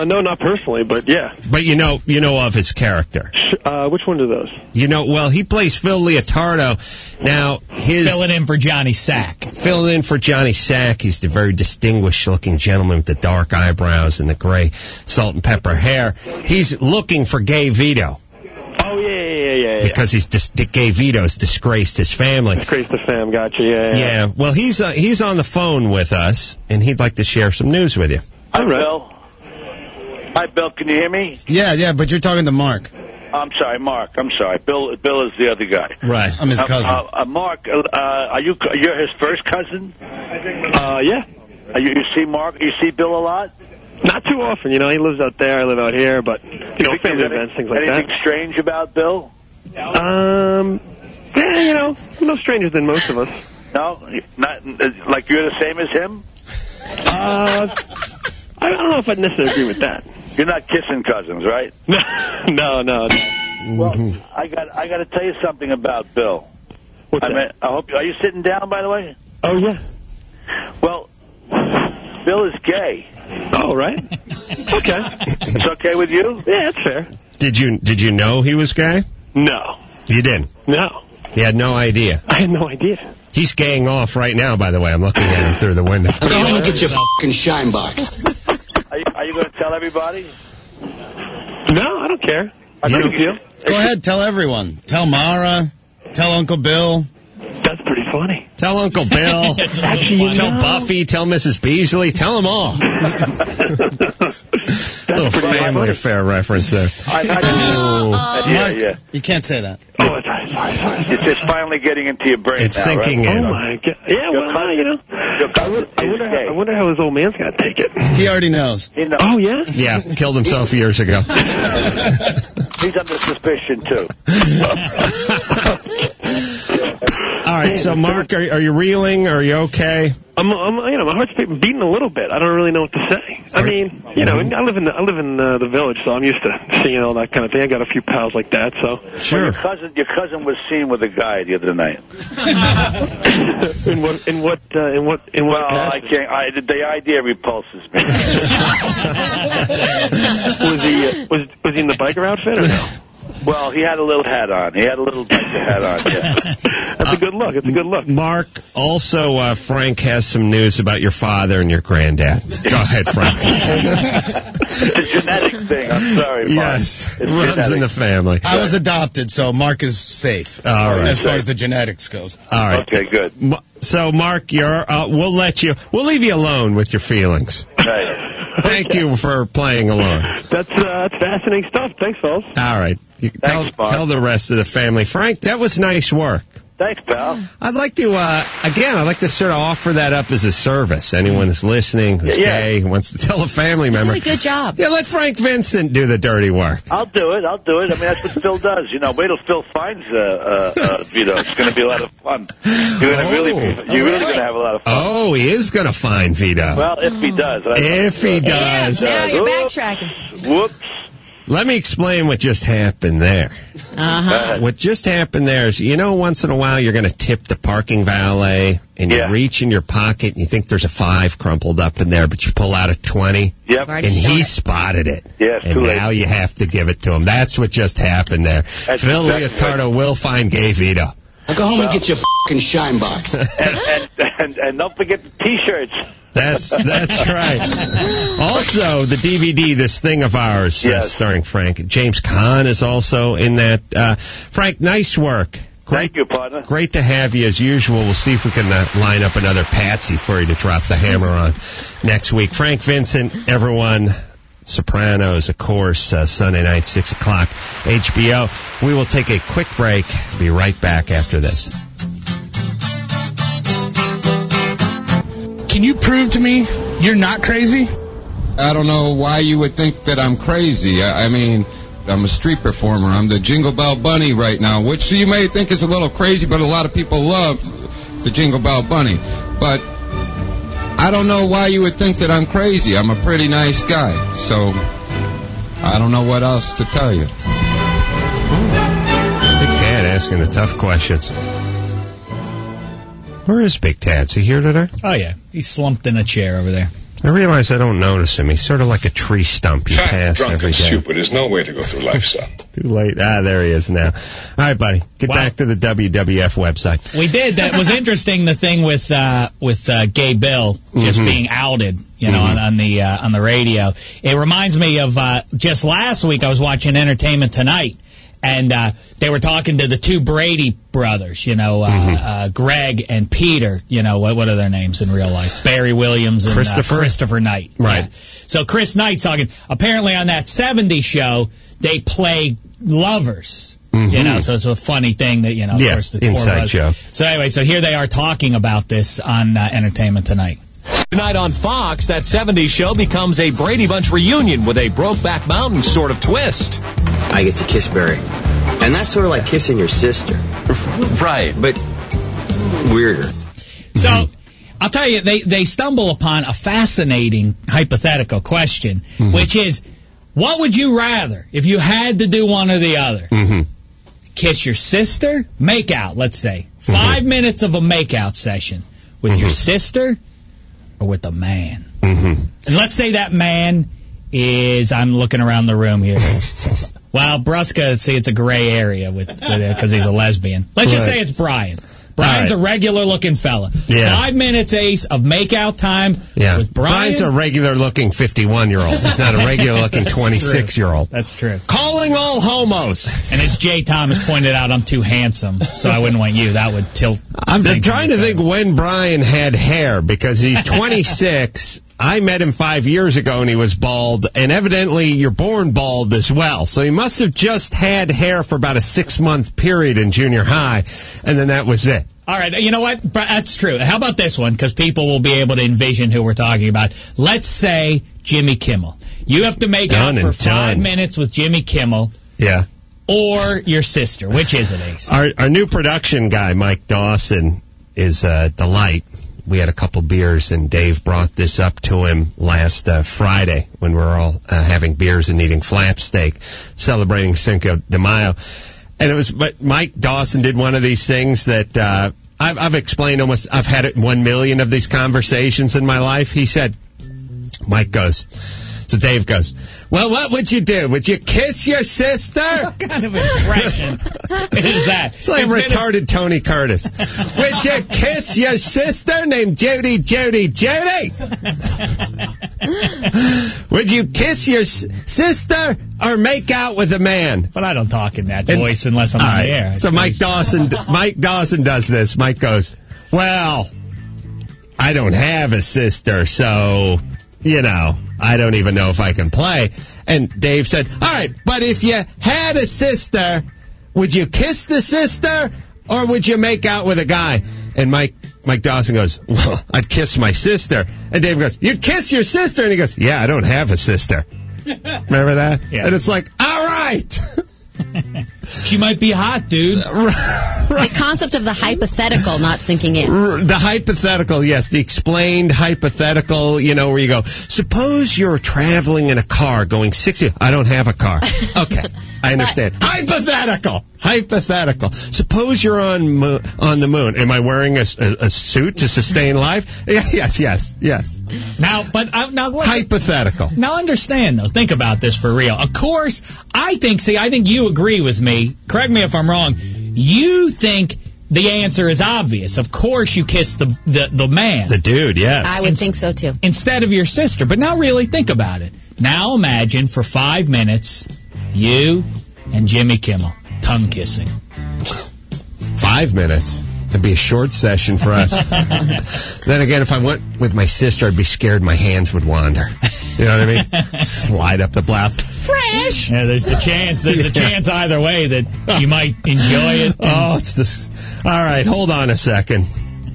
Uh, no, not personally, but yeah. But you know, you know of his character. Uh, which one are those? You know, well, he plays Phil Leotardo. Now, his filling in for Johnny Sack. Filling in for Johnny Sack. He's the very distinguished-looking gentleman with the dark eyebrows and the gray salt and pepper hair. He's looking for Gay Vito. Oh yeah, yeah, yeah, yeah. yeah. Because he's dis- Gay Vito's disgraced his family. Disgraced the fam. Gotcha. Yeah. Yeah. Yeah. Well, he's uh, he's on the phone with us, and he'd like to share some news with you. Hi, Bill. Hi, Bill. Can you hear me? Yeah, yeah, but you're talking to Mark. I'm sorry, Mark. I'm sorry. Bill. Bill is the other guy. Right. I'm his Uh, cousin. Uh, uh, Mark, uh, are you? You're his first cousin? Uh, yeah. Uh, you, you see Mark? You see Bill a lot? Not too often. You know, he lives out there. I live out here, but you know, Think family there's any- events, things like anything that. strange about Bill? Um, yeah, you know, no stranger than most of us. No, not like you're the same as him. Uh, I don't know if I'd necessarily agree with that. You're not kissing cousins, right? no, no. no. Well, I got I got to tell you something about Bill. What's I that? mean, I hope are you sitting down, by the way? Oh yeah. Well, Bill is gay. Oh right. Okay. It's okay with you? Yeah, that's fair. Did you did you know he was gay? No. You didn't? No. You had no idea? I had no idea. He's gaying off right now, by the way. I'm looking at him through the window. Go home and get your fucking shine box. Are you, are you going to tell everybody? No, I don't care. I No think big you deal. Go ahead, tell everyone. Tell Mara. Tell Uncle Bill. That's pretty funny. Tell Uncle Bill. Actually, you tell know- Buffy. Tell Missus Beasley. Tell them all. Little pretty family funny. affair reference there. I, I, Oh, yeah, Mark, yeah. you can't say that. Oh, sorry, sorry, sorry. It's just finally getting into your brain. It's now, sinking right? in. Oh my god. Yeah, Your well, cousin- you know. Your I, cousin would, I is wonder. How, gay. I wonder how his old man's gonna take it. He already knows. You know, Oh yeah. Yeah, killed himself years ago. he's under suspicion too. All right, so Mark, are, are you reeling? Are you okay? I'm, I'm, you know, my heart's beating beating a little bit. I don't really know what to say. I mean, you know, I live in the, I live in uh, the village, so I'm used to seeing all that kind of thing. I got a few pals like that, so. Well, your cousin, your cousin was seen with a guy the other night. in what, in what, uh, in what, in what? Well, I capacity? can't. I, the idea repulses me. Was he, uh, was, was he in the biker outfit or no? Well, he had a little hat on. He had a little biker hat on. Yeah. That's a good look. It's a good look. Mark, also, uh, Frank has some news about your father and your granddad. Go ahead, Frank. It's a genetic thing. I'm sorry, Mark. Yes, It's it runs genetic. in the family. I was adopted, so Mark is safe. All right. As far as the genetics goes. All right. Okay, good. M- So, Mark, you're, uh, we'll let you, we'll leave you alone with your feelings. Right. Thank you for playing along. That's, uh, that's fascinating stuff. Thanks, fellas. All right. You can tell, Thanks, Mark. tell the rest of the family. Frank, that was nice work. Thanks, pal. I'd like to, uh, again, I'd like to sort of offer that up as a service. Anyone that's listening, who's Yeah, yeah. gay, who wants to tell a family You member. did a good job. Yeah, let Frank Vincent do the dirty work. I'll do it. I'll do it. I mean, that's what Phil does. You know, wait till Phil finds uh, uh, uh, Vito. It's going to be a lot of fun. You're going to really, Oh. you're really going to have a lot of fun. Oh, he is going to find Vito. Well, if he does. I- If he Yeah, does. now you're Whoops. backtracking. Whoops. Let me explain what just happened there. Uh-huh. What just happened there is, you know, once in a while you're going to tip the parking valet and you Yeah. reach in your pocket and you think there's a five crumpled up in there, but you pull out a twenty. Yep. Already And done he it. spotted it. Yeah, it's and too late. now you have to give it to him. That's what just happened there. That's Phil exactly Leotardo will find Gay Vito. Now go home and get your fucking shine box. and, and, and, and don't forget the T-shirts. That's that's right. Also, the D V D, This Thing of Ours, uh, Yes. starring Frank. James Caan is also in that. Uh, Frank, nice work. Great, Thank you, partner. great to have you as usual. We'll see if we can uh, line up another patsy for you to drop the hammer on next week. Frank Vincent, everyone. Sopranos, of course, uh, Sunday night, six o'clock, H B O. We will take a quick break. Be right back after this. Can you prove to me you're not crazy? I don't know why you would think that I'm crazy. I, I mean, I'm a street performer. I'm the Jingle Bell Bunny right now, which you may think is a little crazy, but a lot of people love the Jingle Bell Bunny. But I don't know why you would think that I'm crazy. I'm a pretty nice guy. So I don't know what else to tell you. Big Tad asking the tough questions. Where is Big Tad? Is he here today? Oh, yeah. He's slumped in a chair over there. I realize I don't notice him. He's sort of like a tree stump you Fat, pass drunk, every and day. stupid is no way to go through life, son. Too late. Ah, there he is now. All right, buddy. Get Wow. back to the W W F website. We did. That was interesting. The thing with uh, with uh, Gay Bill just Mhm. being outed, you know, Mhm. on, on the uh, on the radio. It reminds me of uh, just last week. I was watching Entertainment Tonight, and uh, they were talking to the two Brady brothers. You know, uh, Mhm. uh, Greg and Peter. You know, what what are their names in real life? Barry Williams and Christopher? Uh, Christopher Knight. Right. Yeah. So Chris Knight's talking. Apparently, on that seventies show, they play lovers. Mhm. You know, so it's a funny thing that, you know, of Yeah, course, the four inside brothers. joke. So anyway, so here they are talking about this on uh, Entertainment Tonight. Tonight on Fox, that seventies show becomes a Brady Bunch reunion with a Brokeback Mountain sort of twist. I get to kiss Barry. And that's sort of like kissing your sister. Right. But weirder. So I'll tell you, they, they stumble upon a fascinating hypothetical question, which is, what would you rather if you had to do one or the other? Mm-hmm. Kiss your sister? Make out, let's say. Five minutes of a makeout session with your sister or with a man. Mm-hmm. And let's say that man is, I'm looking around the room here. Well, Brusca, see, it's a gray area with because he's a lesbian. Let's just Right. say it's Brian. Brian's All right. a regular-looking fella. Yeah. Five minutes, Ace, of makeout time Yeah. with Brian. Brian's a regular-looking fifty-one-year-old. He's not a regular-looking That's twenty-six-year-old. That's true. Calling all homos. And as Jay Thomas pointed out, I'm too handsome, so I wouldn't want you. That would tilt. I'm things trying to in my think when Brian had hair, because he's twenty-six. I met him five years ago, and he was bald. And evidently, you're born bald as well. So he must have just had hair for about a six-month period in junior high, and then that was it. All right, you know what? But that's true. How about this one? Because people will be able to envision who we're talking about. Let's say Jimmy Kimmel. You have to make Done out for and five done. minutes with Jimmy Kimmel Yeah. or your sister. Which is it, Ace? Our, our new production guy, Mike Dawson, is a delight. We had a couple beers, and Dave brought this up to him last uh, Friday when we were all uh, having beers and eating flap steak, celebrating Cinco de Mayo. And it was, but Mike Dawson did one of these things that uh, I've, I've explained almost, I've had it one million of these conversations in my life. He said, Mike goes, so Dave goes, well, what would you do? Would you kiss your sister? What kind of impression is that? It's like Instead of- retarded Tony Curtis. Would you kiss your sister named Judy, Judy, Judy? Would you kiss your s- sister or make out with a man? But I don't talk in that And- voice unless I'm All on right. the air. I So suppose. Mike Dawson, Mike Dawson does this. Mike goes, well, I don't have a sister, so, you know, I don't even know if I can play. And Dave said, all right, but if you had a sister, would you kiss the sister or would you make out with a guy? And Mike Mike Dawson goes, well, I'd kiss my sister. And Dave goes, you'd kiss your sister? And he goes, yeah, I don't have a sister. Remember that? Yeah. And it's like, all right. She might be hot, dude. The concept of the hypothetical not sinking in. The hypothetical, yes, the explained hypothetical, you know, where you go, suppose you're traveling in a car going sixty. I don't have a car. Okay, I understand. Hypothetical. Hypothetical. Suppose you're on mo- on the moon. Am I wearing a, a, a suit to sustain life? Yeah, yes, yes, yes. Now, but uh, now what? Hypothetical. Now understand though. Think about this for real. Of course, I think. See, I think you agree with me. Correct me if I'm wrong. You think the answer is obvious. Of course, you kiss the the, the man, The dude, yes. I would think so too. instead of your sister. But now, really think about it. Now, imagine for five minutes, you and Jimmy Kimmel tongue kissing. Five minutes. It'd be a short session for us. Then again, if I went with my sister, I'd be scared my hands would wander. You know what I mean? Slide up the blouse. Fresh! Yeah, there's the chance. There's a Yeah. chance either way that you might enjoy it. Oh, it's this. All right, hold on a second.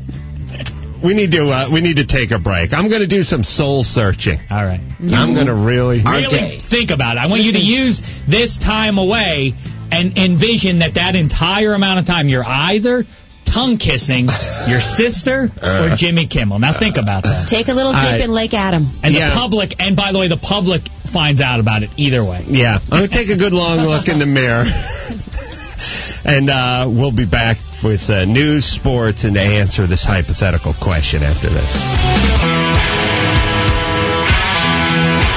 We need to uh, we need to take a break. I'm going to do some soul searching. All right. I'm going to really Really think about it. I want you to use this time away and envision that that entire amount of time you're either tongue kissing your sister or Jimmy Kimmel. Now think about that. Take a little dip I- in Lake Adam. And Yeah. the public, and by the way, the public finds out about it either way. Yeah, I'm going to take a good long look in the mirror. And uh, we'll be back with uh, news, sports, and to answer this hypothetical question after this.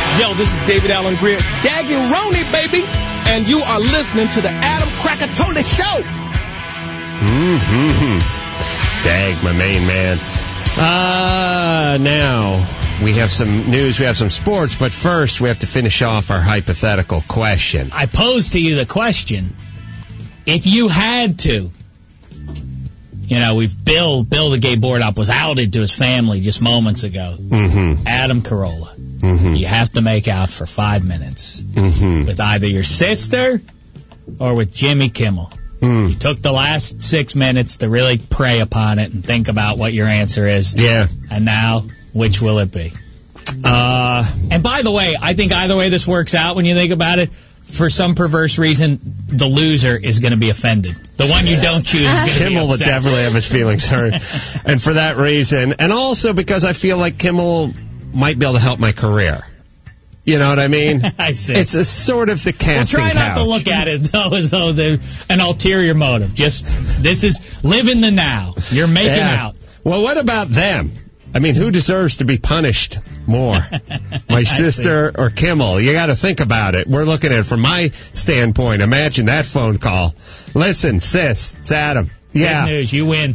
Yo, this is David Allen Greer, Daggy-Roni, baby, and you are listening to the Adam Krakatola Show. Mm-hmm. Dag, my main man. Uh, now, we have some news, we have some sports, but first we have to finish off our hypothetical question. I posed to you the question, if you had to, you know, we've Bill, Bill the gay board op was outed to his family just moments ago. Mm-hmm. Adam Carolla. Mm-hmm. You have to make out for five minutes Mm-hmm. with either your sister or with Jimmy Kimmel. Mm. You took the last six minutes to really pray upon it and think about what your answer is. Yeah. And now, which will it be? Uh, and by the way, I think either way this works out when you think about it, for some perverse reason, the loser is going to be offended. The one you don't choose is going to be Kimmel would upset. definitely have his feelings hurt. And for that reason, and also because I feel like Kimmel might be able to help my career. You know what I mean? I see. It's a sort of the Well, casting try not couch. to look at it, though, as though there's an ulterior motive. Just, this is live in the now. You're making Yeah. out. Well, what about them? I mean, who deserves to be punished more? My sister or Kimmel? You got to think about it. We're looking at it from my standpoint. Imagine that phone call. Listen, sis, it's Adam. Yeah. Good news, you win.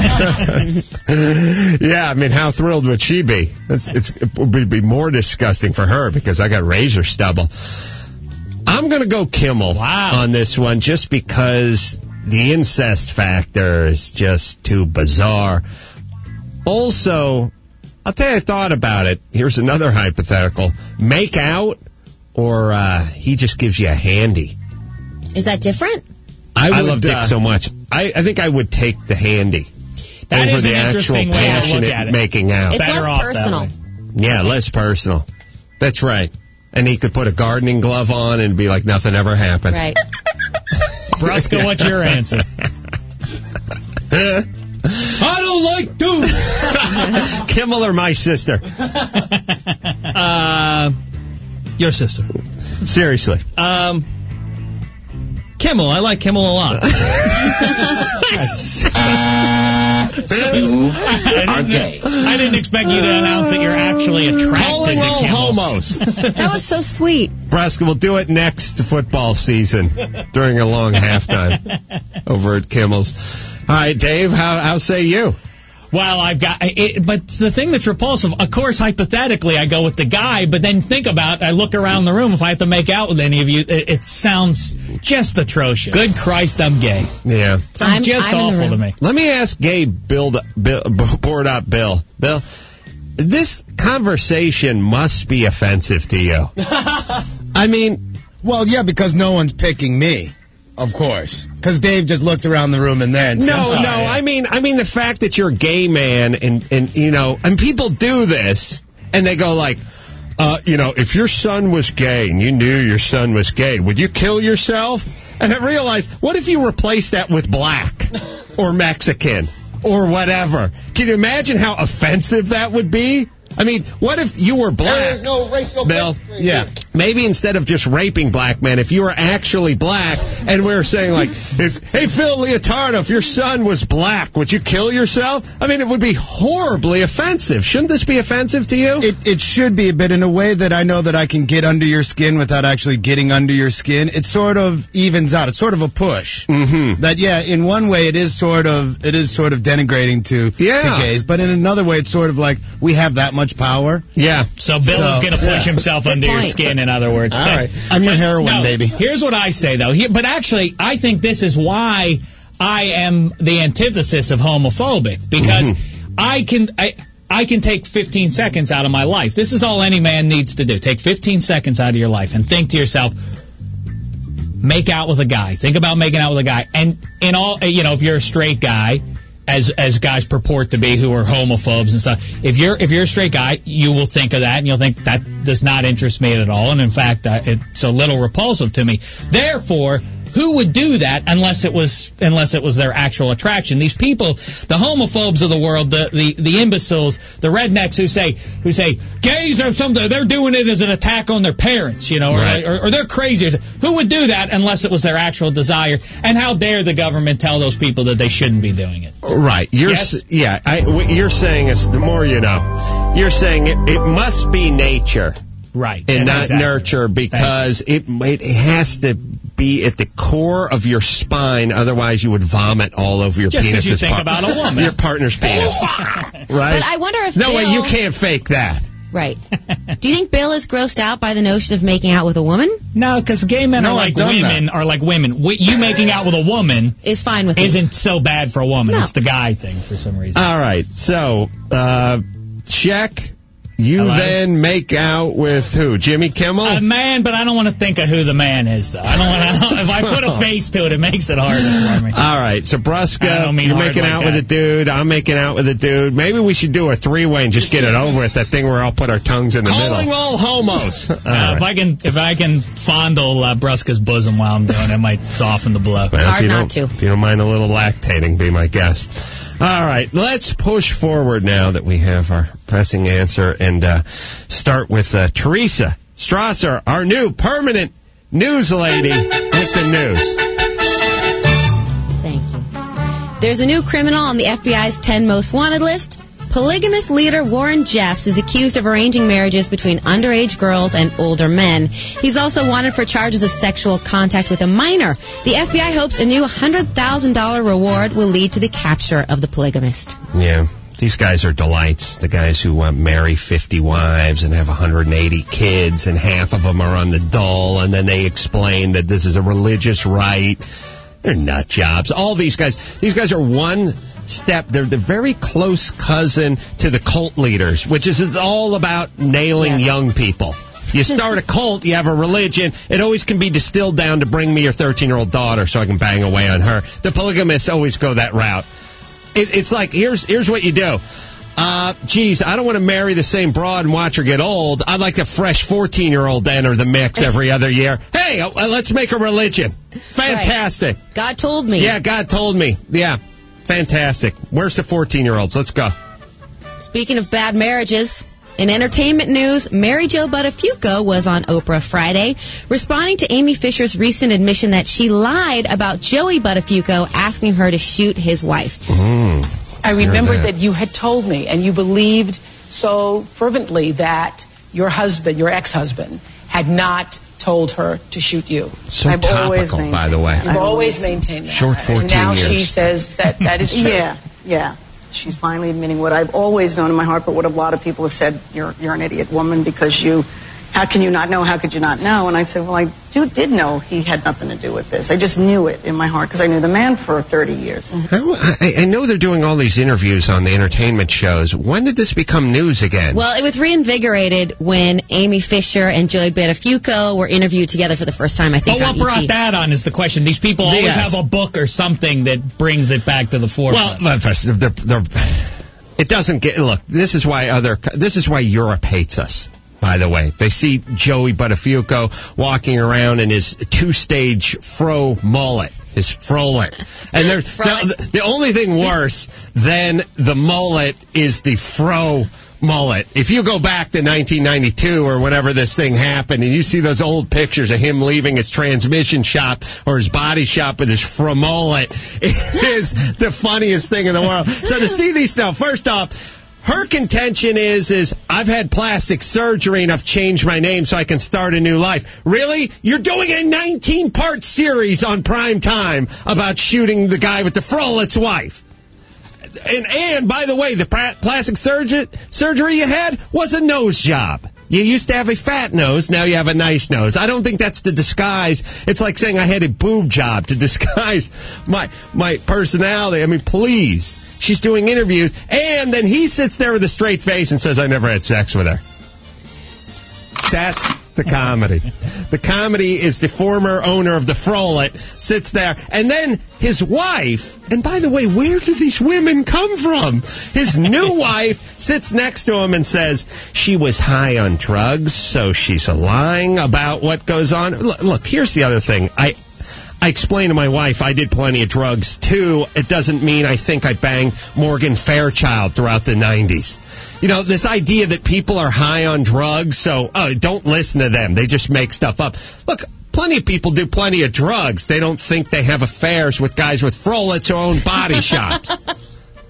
Yeah, I mean, how thrilled would she be? It's, it's, it would be more disgusting for her because I got razor stubble. I'm going to go Kimmel on this one just because the incest factor is just too bizarre. Also, I'll tell you, I thought about it. Here's another hypothetical. Make out or uh, he just gives you a handy? Is that different? I, I would, love Dick uh, so much. I, I think I would take the handy That over is the an actual interesting way to look passionate at it. making out. It's Better less off that personal. way. Yeah, less personal. That's right. And he could put a gardening glove on and be like nothing ever happened. Right. Brusca, what's your answer? I don't like dudes. Kimmel or my sister? Uh, your sister. Seriously. Um, Kimmel. I like Kimmel a lot. You are gay. I didn't expect you to announce that you're actually attracted Calling to all Kimmel. homos. That was so sweet. Braska, we'll do it next football season during a long halftime over at Kimmel's. All right, Dave, how, how say you? Well, I've got it, but the thing that's repulsive, of course, hypothetically, I go with the guy, but then think about, I look around the room, if I have to make out with any of you, it, it sounds just atrocious. Good Christ, I'm gay. Yeah. Sounds I'm- just I'm in the awful room. to me. Let me ask Gabe, Bill, Bill, board up Bill. Bill, this conversation must be offensive to you. I mean, Well, yeah, because no one's picking me, of course. Because Dave just looked around the room and then said, no, "Sorry." no. I mean, I mean the fact that you're a gay man, and and you know, and people do this, and they go like, uh, you know, if your son was gay and you knew your son was gay, would you kill yourself? And I realized, what if you replace that with black or Mexican or whatever? Can you imagine how offensive that would be? I mean, what if you were black? There is no racial Bill? bigotry. Yeah. Maybe instead of just raping black men, if you were actually black, and we were saying like, if, hey, Phil Leotardo, if your son was black, would you kill yourself? I mean, it would be horribly offensive. Shouldn't this be offensive to you? It, it should be, but in a way that I know that I can get under your skin without actually getting under your skin. It sort of evens out. It's sort of a push. Mm-hmm. That, yeah, in one way it is sort of it is sort of denigrating to, Yeah. to gays, but in another way it's sort of like we have that much power. Yeah. So Bill So, is going to push yeah. himself under your point. skin, in other words. All But- right. I'm your heroin, no, baby. Here's what I say, though. Here, but actually, I think this is why I am the antithesis of homophobic, because Mm-hmm. I can I, I can take fifteen seconds out of my life. This is all any man needs to do. Take fifteen seconds out of your life and think to yourself, make out with a guy. Think about making out with a guy. And in all, you know, if you're a straight guy, as as guys purport to be who are homophobes and stuff, if you're if you're a straight guy, you will think of that and you'll think that does not interest me at all. And in fact, uh, it's a little repulsive to me. Therefore, who would do that unless it was unless it was their actual attraction? These people, the homophobes of the world, the, the, the imbeciles, the rednecks who say who say gays are something, they're doing it as an attack on their parents, you know, or, Right. or, or they're crazy. Who would do that unless it was their actual desire? And how dare the government tell those people that they shouldn't be doing it? Right. You're Yes? s- yeah. I, what you're saying is the more you know. You're saying it, it must be nature Right. and That's not exactly nurture, because it it has to be at the core of your spine. Otherwise, you would vomit all over your Just penis. as you think about a woman. Your partner's penis. Right? But I wonder if No Bill, way, you can't fake that. Right. Do you think Bill is grossed out by the notion of making out with a woman? No, because gay men No, are I've like done women. Are like women. Wi- You making out with a woman is fine with me. Isn't so bad for a woman. No. It's the guy thing for some reason. All right, so uh, check. You Hello? then make out with who? Jimmy Kimmel? A man, but I don't want to think of who the man is, though. I don't want to. If I put a face to it, it makes it harder for me. All right, so Brusca, I don't mean you're hard making like out that. with a dude. I'm making out with a dude. Maybe we should do a three-way and just get it over with. That thing where I'll put our tongues in the Calling middle. all homos. All Uh, right. If I can, if I can fondle uh, Brusca's bosom while I'm doing it, it might soften the blow. Well, if you don't, If you don't mind a little lactating, be my guest. All right, let's push forward now that we have our pressing answer and uh, start with uh, Teresa Strasser, our new permanent news lady with the news. Thank you. There's a new criminal on the F B I's ten most wanted list. Polygamous leader Warren Jeffs is accused of arranging marriages between underage girls and older men. He's also wanted for charges of sexual contact with a minor. The F B I hopes a new one hundred thousand dollars reward will lead to the capture of the polygamist. Yeah, these guys are delights. The guys who uh, marry fifty wives and have one hundred eighty kids, and half of them are on the dole, and then they explain that this is a religious rite. They're nut jobs. All these guys, these guys are one step. They're the very close cousin to the cult leaders, which is all about nailing Yes. young people. You start a cult, you have a religion. It always can be distilled down to bring me your thirteen-year-old daughter so I can bang away on her. The polygamists always go that route. It, it's like, here's here's what you do. Uh, geez, I don't want to marry the same broad and watch her get old. I'd like a fresh fourteen-year-old to enter the mix every other year. Hey, uh, let's make a religion. Fantastic. Right. God told me. Yeah, God told me. Yeah, fantastic. Where's the fourteen-year-olds? Let's go. Speaking of bad marriages, in entertainment news, Mary Jo Buttafuoco was on Oprah Friday, responding to Amy Fisher's recent admission that she lied about Joey Buttafuoco asking her to shoot his wife. Mm, I remember that. you had told me, and you believed so fervently that your husband, your ex-husband, had not told her to shoot you. So I've always topical, by the way. You've always maintained that. Short fourteen and now years. she says that that is true. Yeah, yeah. She's finally admitting what I've always known in my heart, but what a lot of people have said, you're you're an idiot woman because you, how can you not know? How could you not know? And I said, well, I do, did know he had nothing to do with this. I just knew it in my heart because I knew the man for thirty years. I, I know they're doing all these interviews on the entertainment shows. When did this become news again? Well, it was reinvigorated when Amy Fisher and Joey Buttafuoco were interviewed together for the first time, I think, But on what brought E T. that on is the question. These people always Yes. have a book or something that brings it back to the forefront. Well, first, they're, they're, it doesn't get. Look, this is why other. This is why Europe hates us. By the way, they see Joey Buttafuoco walking around in his two-stage fro mullet, his frolet, and there's the, the only thing worse than the mullet is the fro mullet. If you go back to nineteen ninety-two or whenever this thing happened, and you see those old pictures of him leaving his transmission shop or his body shop with his fro mullet, it is the funniest thing in the world. So to see these now, first off, her contention is, is I've had plastic surgery and I've changed my name so I can start a new life. Really? You're doing a nineteen-part series on prime time about shooting the guy with the frolet's wife. And, and by the way, the pra- plastic surgery, surgery you had was a nose job. You used to have a fat nose, now you have a nice nose. I don't think that's the disguise. It's like saying I had a boob job to disguise my my personality. I mean, please. She's doing interviews, and then he sits there with a straight face and says, I never had sex with her. That's the comedy. The comedy is the former owner of the Frolet sits there, and then his wife, and by the way, where do these women come from? His new wife sits next to him and says, she was high on drugs, so she's lying about what goes on. Look, look here's the other thing. I... I explained to my wife I did plenty of drugs, too. It doesn't mean I think I banged Morgan Fairchild throughout the nineties. You know, this idea that people are high on drugs, so oh, don't listen to them. They just make stuff up. Look, plenty of people do plenty of drugs. They don't think they have affairs with guys with frolets who own body shops.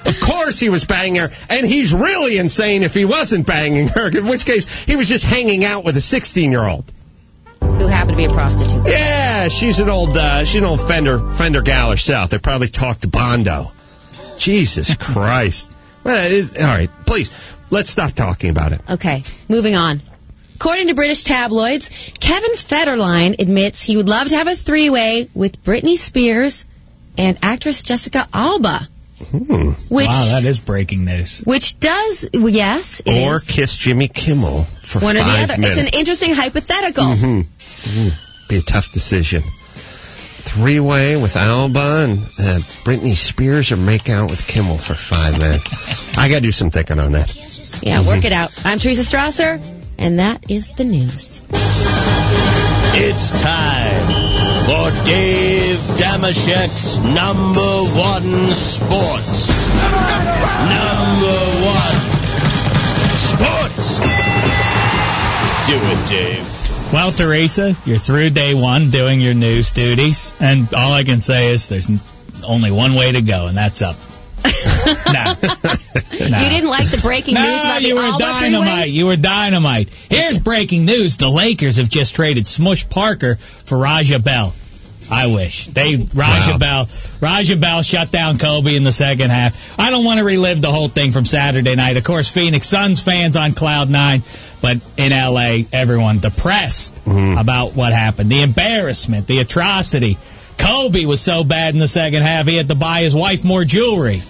Of course he was banging her, and he's really insane if he wasn't banging her, in which case he was just hanging out with a sixteen-year-old. Who happened to be a prostitute. Yeah, she's an old, uh, she's an old Fender, Fender gal herself. They probably talked to Bondo. Jesus Christ. Well, it, all right, please, let's stop talking about it. Okay, moving on. According to British tabloids, Kevin Federline admits he would love to have a three-way with Britney Spears and actress Jessica Alba. Hmm. Which, wow, that is breaking news. Which does, yes, it or is. kiss Jimmy Kimmel for One five or the other. minutes. It's an interesting hypothetical. Mm-hmm. Mm, be a tough decision. Three-way with Alba and uh, Britney Spears, or make out with Kimmel for five minutes. I got to do some thinking on that. Yeah, Mm-hmm. work it out. I'm Teresa Strasser, and that is the news. It's time for Dave Damashek's number one sports. Number one sports. Do it, Dave. Well, Teresa, you're through day one doing your news duties, and all I can say is there's only one way to go, and that's up. no. no. You didn't like the breaking no, news about you the were Alba dynamite. three-way? You were dynamite. Here's breaking news. The Lakers have just traded Smush Parker for Raja Bell. I wish. They Raja Wow. Bell Raja Bell shut down Kobe in the second half. I don't want to relive the whole thing from Saturday night. Of course, Phoenix Suns fans on cloud nine, but in L A, everyone depressed Mm-hmm. about what happened. The embarrassment, the atrocity. Kobe was so bad in the second half, he had to buy his wife more jewelry.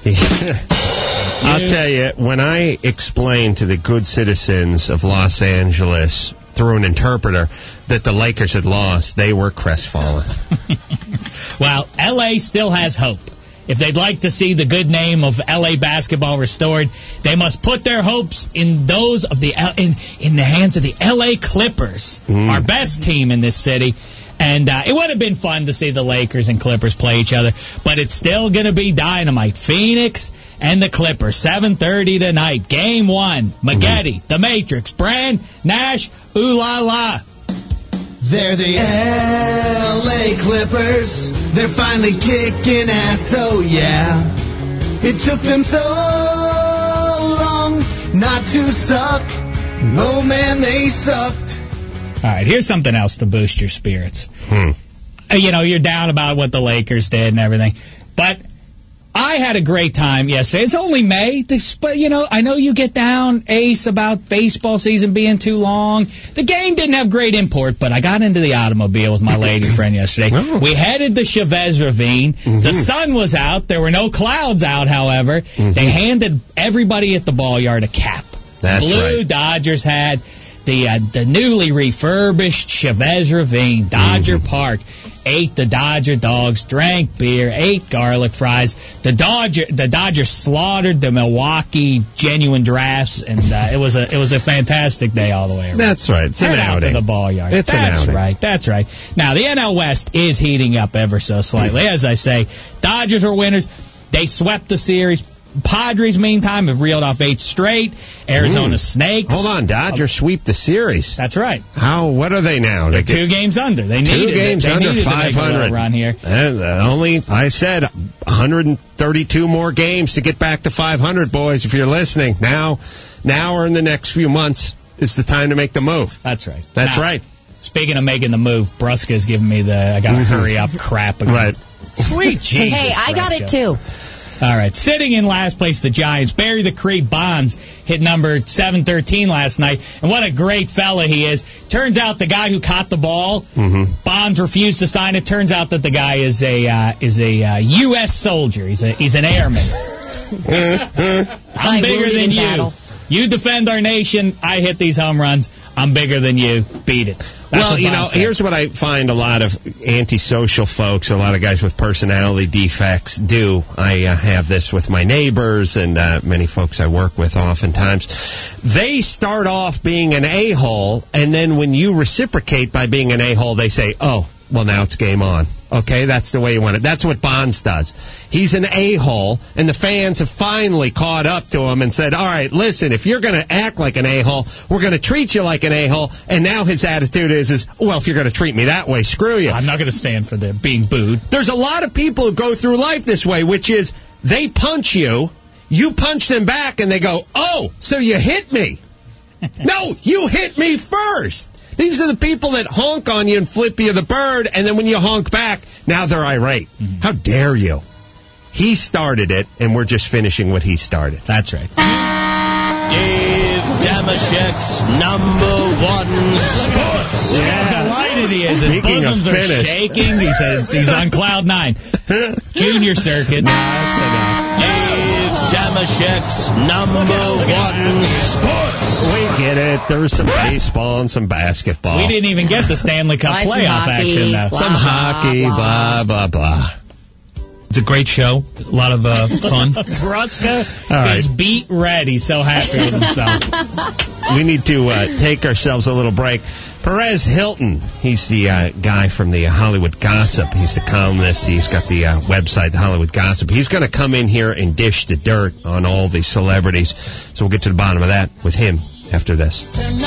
I'll tell you, when I explained to the good citizens of Los Angeles through an interpreter that the Lakers had lost, they were crestfallen. Well, L A still has hope. If they'd like to see the good name of L A basketball restored, they must put their hopes in those of the L- in in the hands of the L A Clippers, Mm. our best team in this city. And uh, it would have been fun to see the Lakers and Clippers play each other, but it's still going to be dynamite. Phoenix and the Clippers, seven thirty tonight, game one. Maggette, mm-hmm. The Matrix, Brand, Nash, ooh la la. They're the L A Clippers. They're finally kicking ass, oh yeah. It took them so long not to suck. Oh man, they sucked. All right, here's something else to boost your spirits. Hmm. Uh, You know, you're down about what the Lakers did and everything, but I had a great time yesterday. It's only May, this, but you know, I know you get down, Ace, about baseball season being too long. The game didn't have great import, but I got into the automobile with my lady friend yesterday. Oh. We headed the Chavez Ravine. Mm-hmm. The sun was out. There were no clouds out, however. Mm-hmm. They handed everybody at the ball yard a cap. That's Blue right. Dodgers had the uh, the newly refurbished Chavez Ravine, Dodger Mm-hmm. Park. Ate the Dodger dogs, drank beer, ate garlic fries. The Dodger the Dodgers slaughtered the Milwaukee genuine drafts, and uh, it was a it was a fantastic day all the way around. That's right. It's Head an out outing. to the ball yard. It's an That's outing. right. That's right. Now the N L West is heating up ever so slightly. As I say, Dodgers are winners. They swept the series. Padres, meantime, have reeled off eight straight. Arizona Mm. Snakes. Hold on, Dodgers sweep the series. That's right. How? What are they now? They're They two games under. They two needed games it. They under needed to make five a little hundred. run here. And, uh, only I said one hundred thirty-two more games to get back to five hundred, boys. If you're listening now, now or in the next few months is the time to make the move. That's right. That's Now, right. Speaking of making the move, Brusca's giving me the I gotta hurry up crap again. Right. Sweet Jesus. Hey, I got Brusca. it too. All right. Sitting in last place, the Giants. Barry the Creep Bonds hit number seven thirteen last night. And what a great fella he is. Turns out the guy who caught the ball, Mm-hmm. Bonds refused to sign it. Turns out that the guy is a uh, is a uh, U S soldier. He's a he's an airman. I'm Probably bigger wounded than in you. battle. You defend our nation. I hit these home runs. I'm bigger than you. Beat it. That's well, what you Bond know, said. here's what I find a lot of antisocial folks, a lot of guys with personality defects do. I uh, have this with my neighbors and uh, many folks I work with oftentimes. They start off being an a-hole, and then when you reciprocate by being an a-hole, they say, oh, well, now it's game on. Okay, that's the way you want it. That's what Bonds does. He's an a-hole, and the fans have finally caught up to him and said, all right, listen, if you're going to act like an a-hole, we're going to treat you like an a-hole. And now his attitude is, is well, if you're going to treat me that way, screw you. I'm not going to stand for the being booed. There's a lot of people who go through life this way, which is, They punch you, you punch them back, and they go, oh, so you hit me. No, you hit me first. These are the people that honk on you and flip you the bird, and then when you honk back, now they're irate. Mm-hmm. How dare you? He started it, and we're just finishing what he started. That's right. Dave Damashek's number one sports. Yeah, delighted he is. His Speaking bosoms of are finish. shaking. He says he's on cloud nine. Junior circuit. Nah, that's enough. Dave Damashek's number one sports. We get it. There was some baseball and some basketball. We didn't even get the Stanley Cup Why some playoff hockey, action, though. blah, some hockey, blah, blah, blah. It's a great show. A lot of uh, fun. Bruska All is right. beat red. He's so happy with himself. We need to uh, take ourselves a little break. Perez Hilton, he's the uh, guy from the Hollywood Gossip. He's the columnist. He's got the uh, website, the Hollywood Gossip. He's going to come in here and dish the dirt on all the celebrities. So we'll get to the bottom of that with him after this.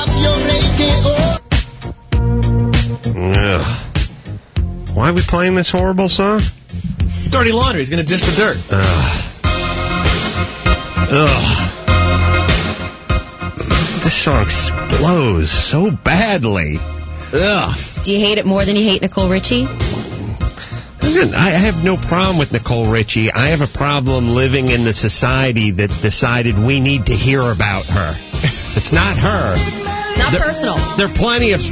Ugh. Why are we playing this horrible song? Dirty laundry. He's going to dish the dirt. Ugh. Ugh. This song explodes so badly. Ugh. Do you hate it more than you hate Nicole Richie? Listen, I have no problem with Nicole Richie. I have a problem living in the society that decided we need to hear about her. It's not her. Not there, personal. There are plenty of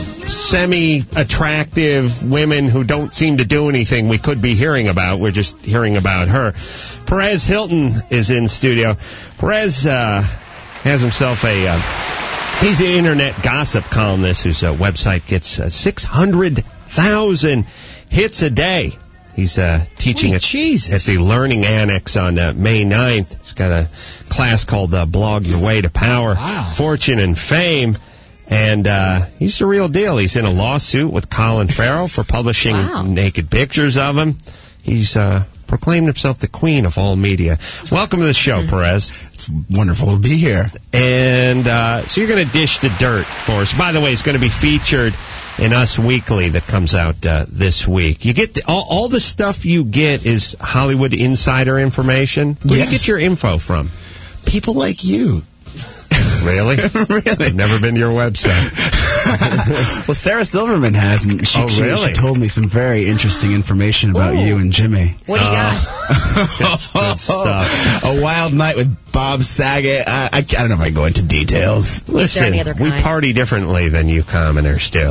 semi-attractive women who don't seem to do anything we could be hearing about. We're just hearing about her. Perez Hilton is in studio. Perez uh, has himself a... Uh, he's an internet gossip columnist whose uh, website gets uh, six hundred thousand hits a day. He's uh, teaching at, at the Learning Annex on uh, May ninth. He's got a class called uh, Blog Your Way to Power, wow. Fortune and Fame. And uh, he's the real deal. He's in a lawsuit with Colin Farrell for publishing wow. naked pictures of him. He's uh, proclaimed himself the queen of all media. Welcome to the show, Perez. It's wonderful to be here. And uh, so you're going to dish the dirt for us. By the way, it's going to be featured in Us Weekly that comes out uh, this week. You get the, all, all the stuff you get is Hollywood insider information. Where yes. do you get your info from? People like you. Really? Really? I've never been to your website. Well, Sarah Silverman has, and she, oh, really? she, she told me some very interesting information about Ooh. you and Jimmy. What do you got? That's good stuff. A wild night with Bob Saget. I, I, I don't know if I can go into details. Listen, we party differently than you commoners do.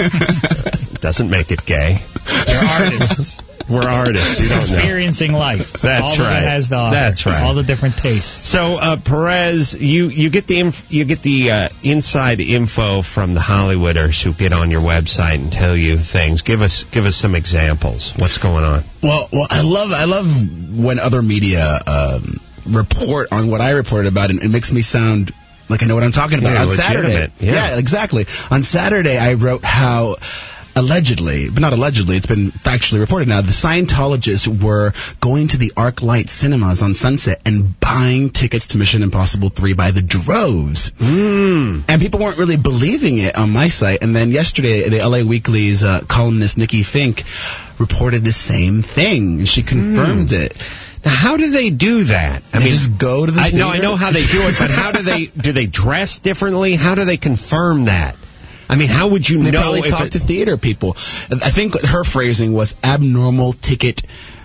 Doesn't make it gay. They're artists. We're artists. You don't Experiencing know. life. That's all right. That it has to offer. That's right. All the different tastes. So, uh, Perez, you, you get the inf- you get the uh, inside info from the Hollywooders who get on your website and tell you things. Give us give us some examples. What's going on? Well, well, I love I love when other media um, report on what I reported about, and it makes me sound like I know what I'm talking about. Yeah, on legitimate. Saturday, Yeah. yeah, exactly. On Saturday, I wrote how. Allegedly, but not allegedly, it's been factually reported now, the Scientologists were going to the ArcLight cinemas on Sunset and buying tickets to Mission Impossible three by the droves. Mm. And people weren't really believing it on my site. And then yesterday, the L A Weekly's uh, columnist Nikki Fink reported the same thing, and she confirmed mm. it. Now, how do they do that? I they mean, just go to the I theater? know, I know how they do it, but how do they do they dress differently? How do they confirm that? I mean, how would you they know? Probably if talk it... to theater people. I think her phrasing was abnormal ticket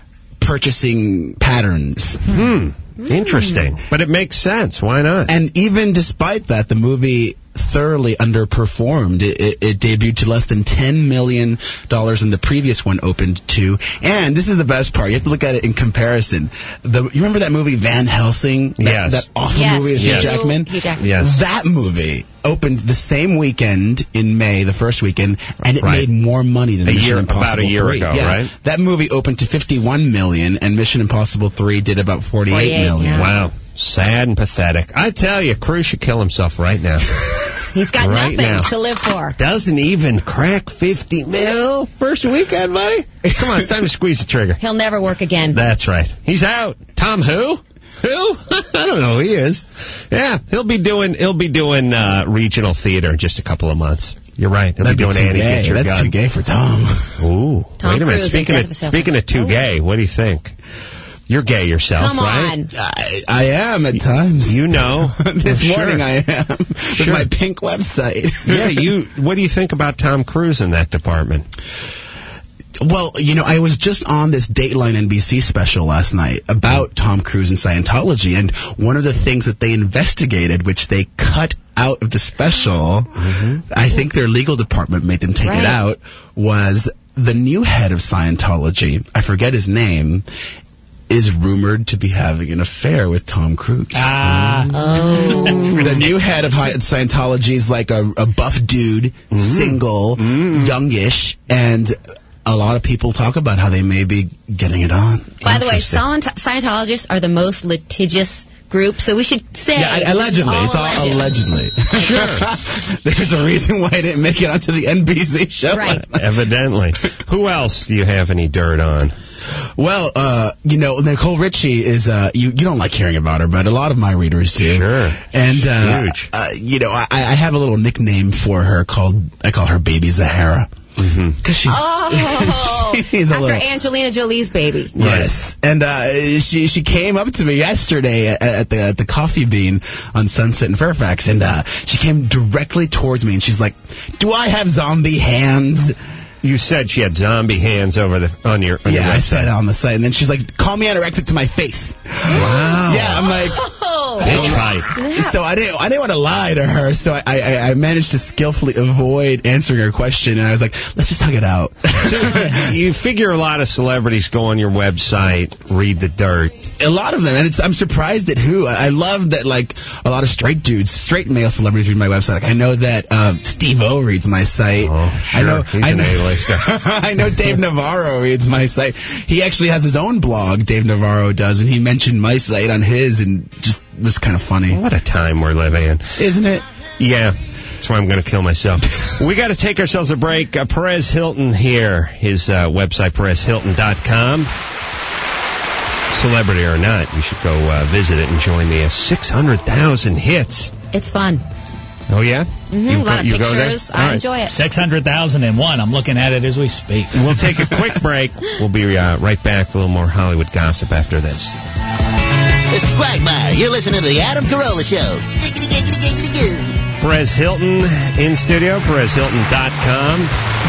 purchasing patterns. Hmm. Interesting. But it makes sense. Why not? And even despite that, the movie thoroughly underperformed. It, it, it debuted to less than ten million dollars, and the previous one opened to. And this is the best part. You have to look at it in comparison. The, you remember that movie Van Helsing? That, yes. That awful yes. movie with yes. Hugh Jackman? Hugh Jackman? Yes. That movie opened the same weekend in May, the first weekend, and it right. made more money than a Mission year, Impossible about a year three. ago, yeah. right? That movie opened to fifty-one million dollars, and Mission Impossible three did about forty-eight million Wow. dollars. Sad and pathetic. I tell you, Cruise should kill himself right now. He's got right nothing now. to live for. Doesn't even crack fifty mil first weekend, buddy. Come on, it's time to squeeze the trigger. He'll never work again. That's right. He's out. Tom who? Who? I don't know who he is. Yeah, he'll be doing he'll be doing uh, regional theater in just a couple of months. You're right. He'll That'd be doing be too Annie gay. Get Your That's Gun. too gay for Tom. Ooh. Tom Wait a minute. Cruise Speaking and of Death of speaking of too oh. gay, what do you think? You're gay yourself, Come right? on. I, I am at times. You know. This Well, morning sure. I am. With Sure. my pink website. Yeah, you. What do you think about Tom Cruise in that department? Well, you know, I was just on this Dateline N B C special last night about Tom Cruise and Scientology, and one of the things that they investigated, which they cut out of the special, mm-hmm. I think their legal department made them take Right. it out, was the new head of Scientology, I forget his name, is rumored to be having an affair with Tom Cruise. Ah. Oh. The new head of Hi- Scientology is like a, a buff dude, Mm. single, youngish, and a lot of people talk about how they may be getting it on. By the way, Interesting. Scient- Scientologists are the most litigious group, so we should say Yeah, I- allegedly. It's all alleged. allegedly. Sure. There's a reason why I didn't make it onto the N B C show. Right. Evidently. Who else do you have any dirt on? Well, uh, you know, Nicole Richie is, uh, you, you don't like hearing about her, but a lot of my readers do. Sure. And, uh, Huge. uh you know, I, I have a little nickname for her called, I call her Baby Zahara. Mm-hmm. Because she's, Oh, she's a after little... Angelina Jolie's baby. Yes, and uh, she she came up to me yesterday at, at the at the Coffee Bean on Sunset in Fairfax, and uh, she came directly towards me, and she's like, "Do I have zombie hands?" You said she had zombie hands over the on your. On Yeah, your I website. said it on the site, and then she's like, "Call me anorexic to my face." Wow. Yeah, I'm like. Oh, That's right. snap. So I didn't. I didn't want to lie to her. So I, I, I managed to skillfully avoid answering her question, and I was like, "Let's just hug it out." You figure a lot of celebrities go on your website, read the dirt. A lot of them, and it's, I'm surprised at who. I, I love that, like, a lot of straight dudes, straight male celebrities read my website. Like, I know that uh, Steve-O reads my site. Oh, sure. I know, He's I an know, A-lister. I know Dave Navarro reads my site. He actually has his own blog, Dave Navarro does, and he mentioned my site on his, and just was kind of funny. What a time we're living in. Isn't it? Yeah. That's why I'm going to kill myself. We got to take ourselves a break. Uh, Perez Hilton here. His uh, website, perez hilton dot com. Celebrity or not, you should go uh, visit it and join the uh, six hundred thousand hits. It's fun. Oh, yeah? Mm-hmm. You A lot go- of you go there? pictures. All I right. enjoy it. six hundred thousand one. I'm looking at it as we speak. We'll take a quick break. We'll be uh, right back with a little more Hollywood gossip after this. This is Quagmire. You're listening to the Adam Carolla Show. Perez Hilton in studio, perez hilton dot com.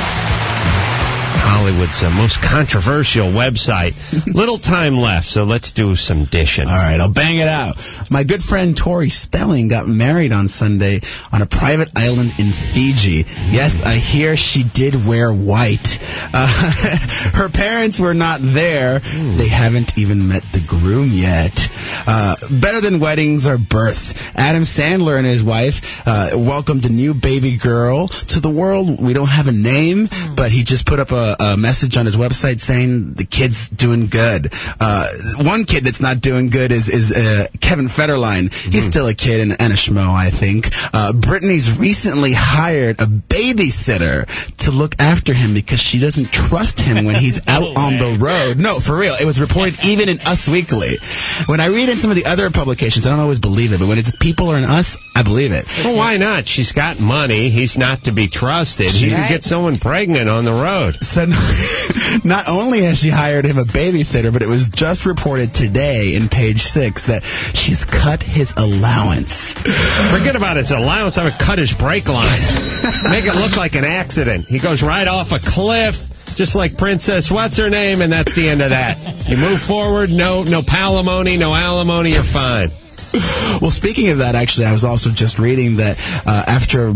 Hollywood's uh, most controversial website. Little time left, so let's do some dishing. All right, I'll bang it out. My good friend Tori Spelling got married on Sunday on a private island in Fiji. Yes, I hear she did wear white. Uh, her parents were not there. They haven't even met the groom yet. Uh, better than weddings are births. Adam Sandler and his wife uh, welcomed a new baby girl to the world. We don't have a name, but he just put up a, a message on his website saying the kid's doing good. Uh, one kid that's not doing good is, is uh, Kevin Federline. He's still a kid and, and a schmo, I think. Uh, Brittany's recently hired a babysitter to look after him because she doesn't trust him when he's out on the road. No, for real. It was reported even in Us Weekly. When I read in some of the other publications, I don't always believe it, but when it's People or in Us, I believe it. Well, why not? She's got money. He's not to be trusted. He could get someone pregnant on the road. So not only has she hired him a babysitter, but it was just reported today in Page Six that she's cut his allowance. Forget about his allowance. I would cut his brake line. Make it look like an accident. He goes right off a cliff, just like Princess What's Her Name, and that's the end of that. You move forward, no no palimony, no alimony, you're fine. Well, speaking of that, actually, I was also just reading that uh, after a,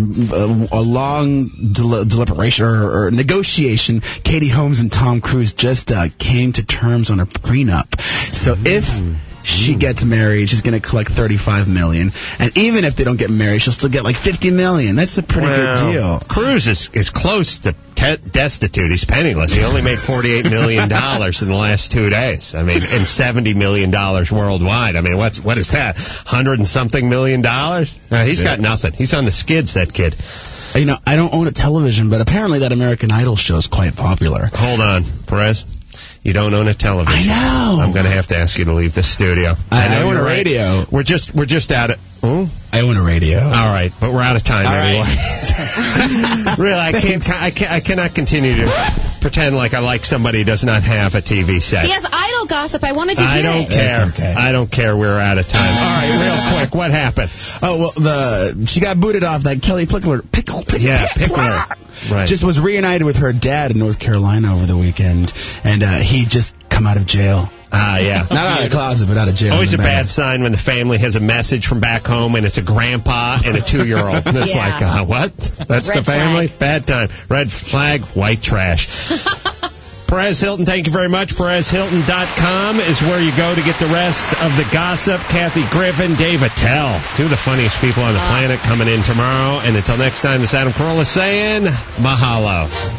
a long del- deliberation or, or negotiation, Katie Holmes and Tom Cruise just uh, came to terms on a prenup. So if she gets married, she's going to collect thirty-five million dollars. And even if they don't get married, she'll still get like fifty million dollars. That's a pretty Well, good deal. Cruise is, is close to te- destitute. He's penniless. He only made forty-eight million dollars in the last two days. I mean, and seventy million dollars worldwide. I mean, what's what is that? Hundred and something million dollars? Uh, he's got nothing. He's on the skids, that kid. You know, I don't own a television, but apparently that American Idol show is quite popular. Hold on, Perez. You don't own a television. I know. I'm going to have to ask you to leave the studio. I, I, know own you're a right. radio. We're just we're just out of. Oh, I own a radio. All right, but we're out of time All anyway. right. Really, I can't, I can't. I cannot continue to. pretend like I like somebody who does not have a T V set. He has idle gossip. I wanted to hear I don't it. care. okay. I don't care. We're out of time. All right, real quick, what happened? Oh, well, the she got booted off. That Kelly Pickler, Pickle, Pickle, Yeah, Pickler, Pickler. Right. just was reunited with her dad in North Carolina over the weekend, and uh, he just come out of jail. Ah, yeah. Not out of the closet, but out of jail. Always a in the bad bag. sign when the family has a message from back home and it's a grandpa and a two-year-old. And it's Yeah. like, uh, what? That's Red the family? flag. Bad time. Red flag, white trash. Perez Hilton, thank you very much. Perez Hilton dot com is where you go to get the rest of the gossip. Kathy Griffin, Dave Attell, two of the funniest people on the planet coming in tomorrow. And until next time, this is Adam Carolla saying mahalo.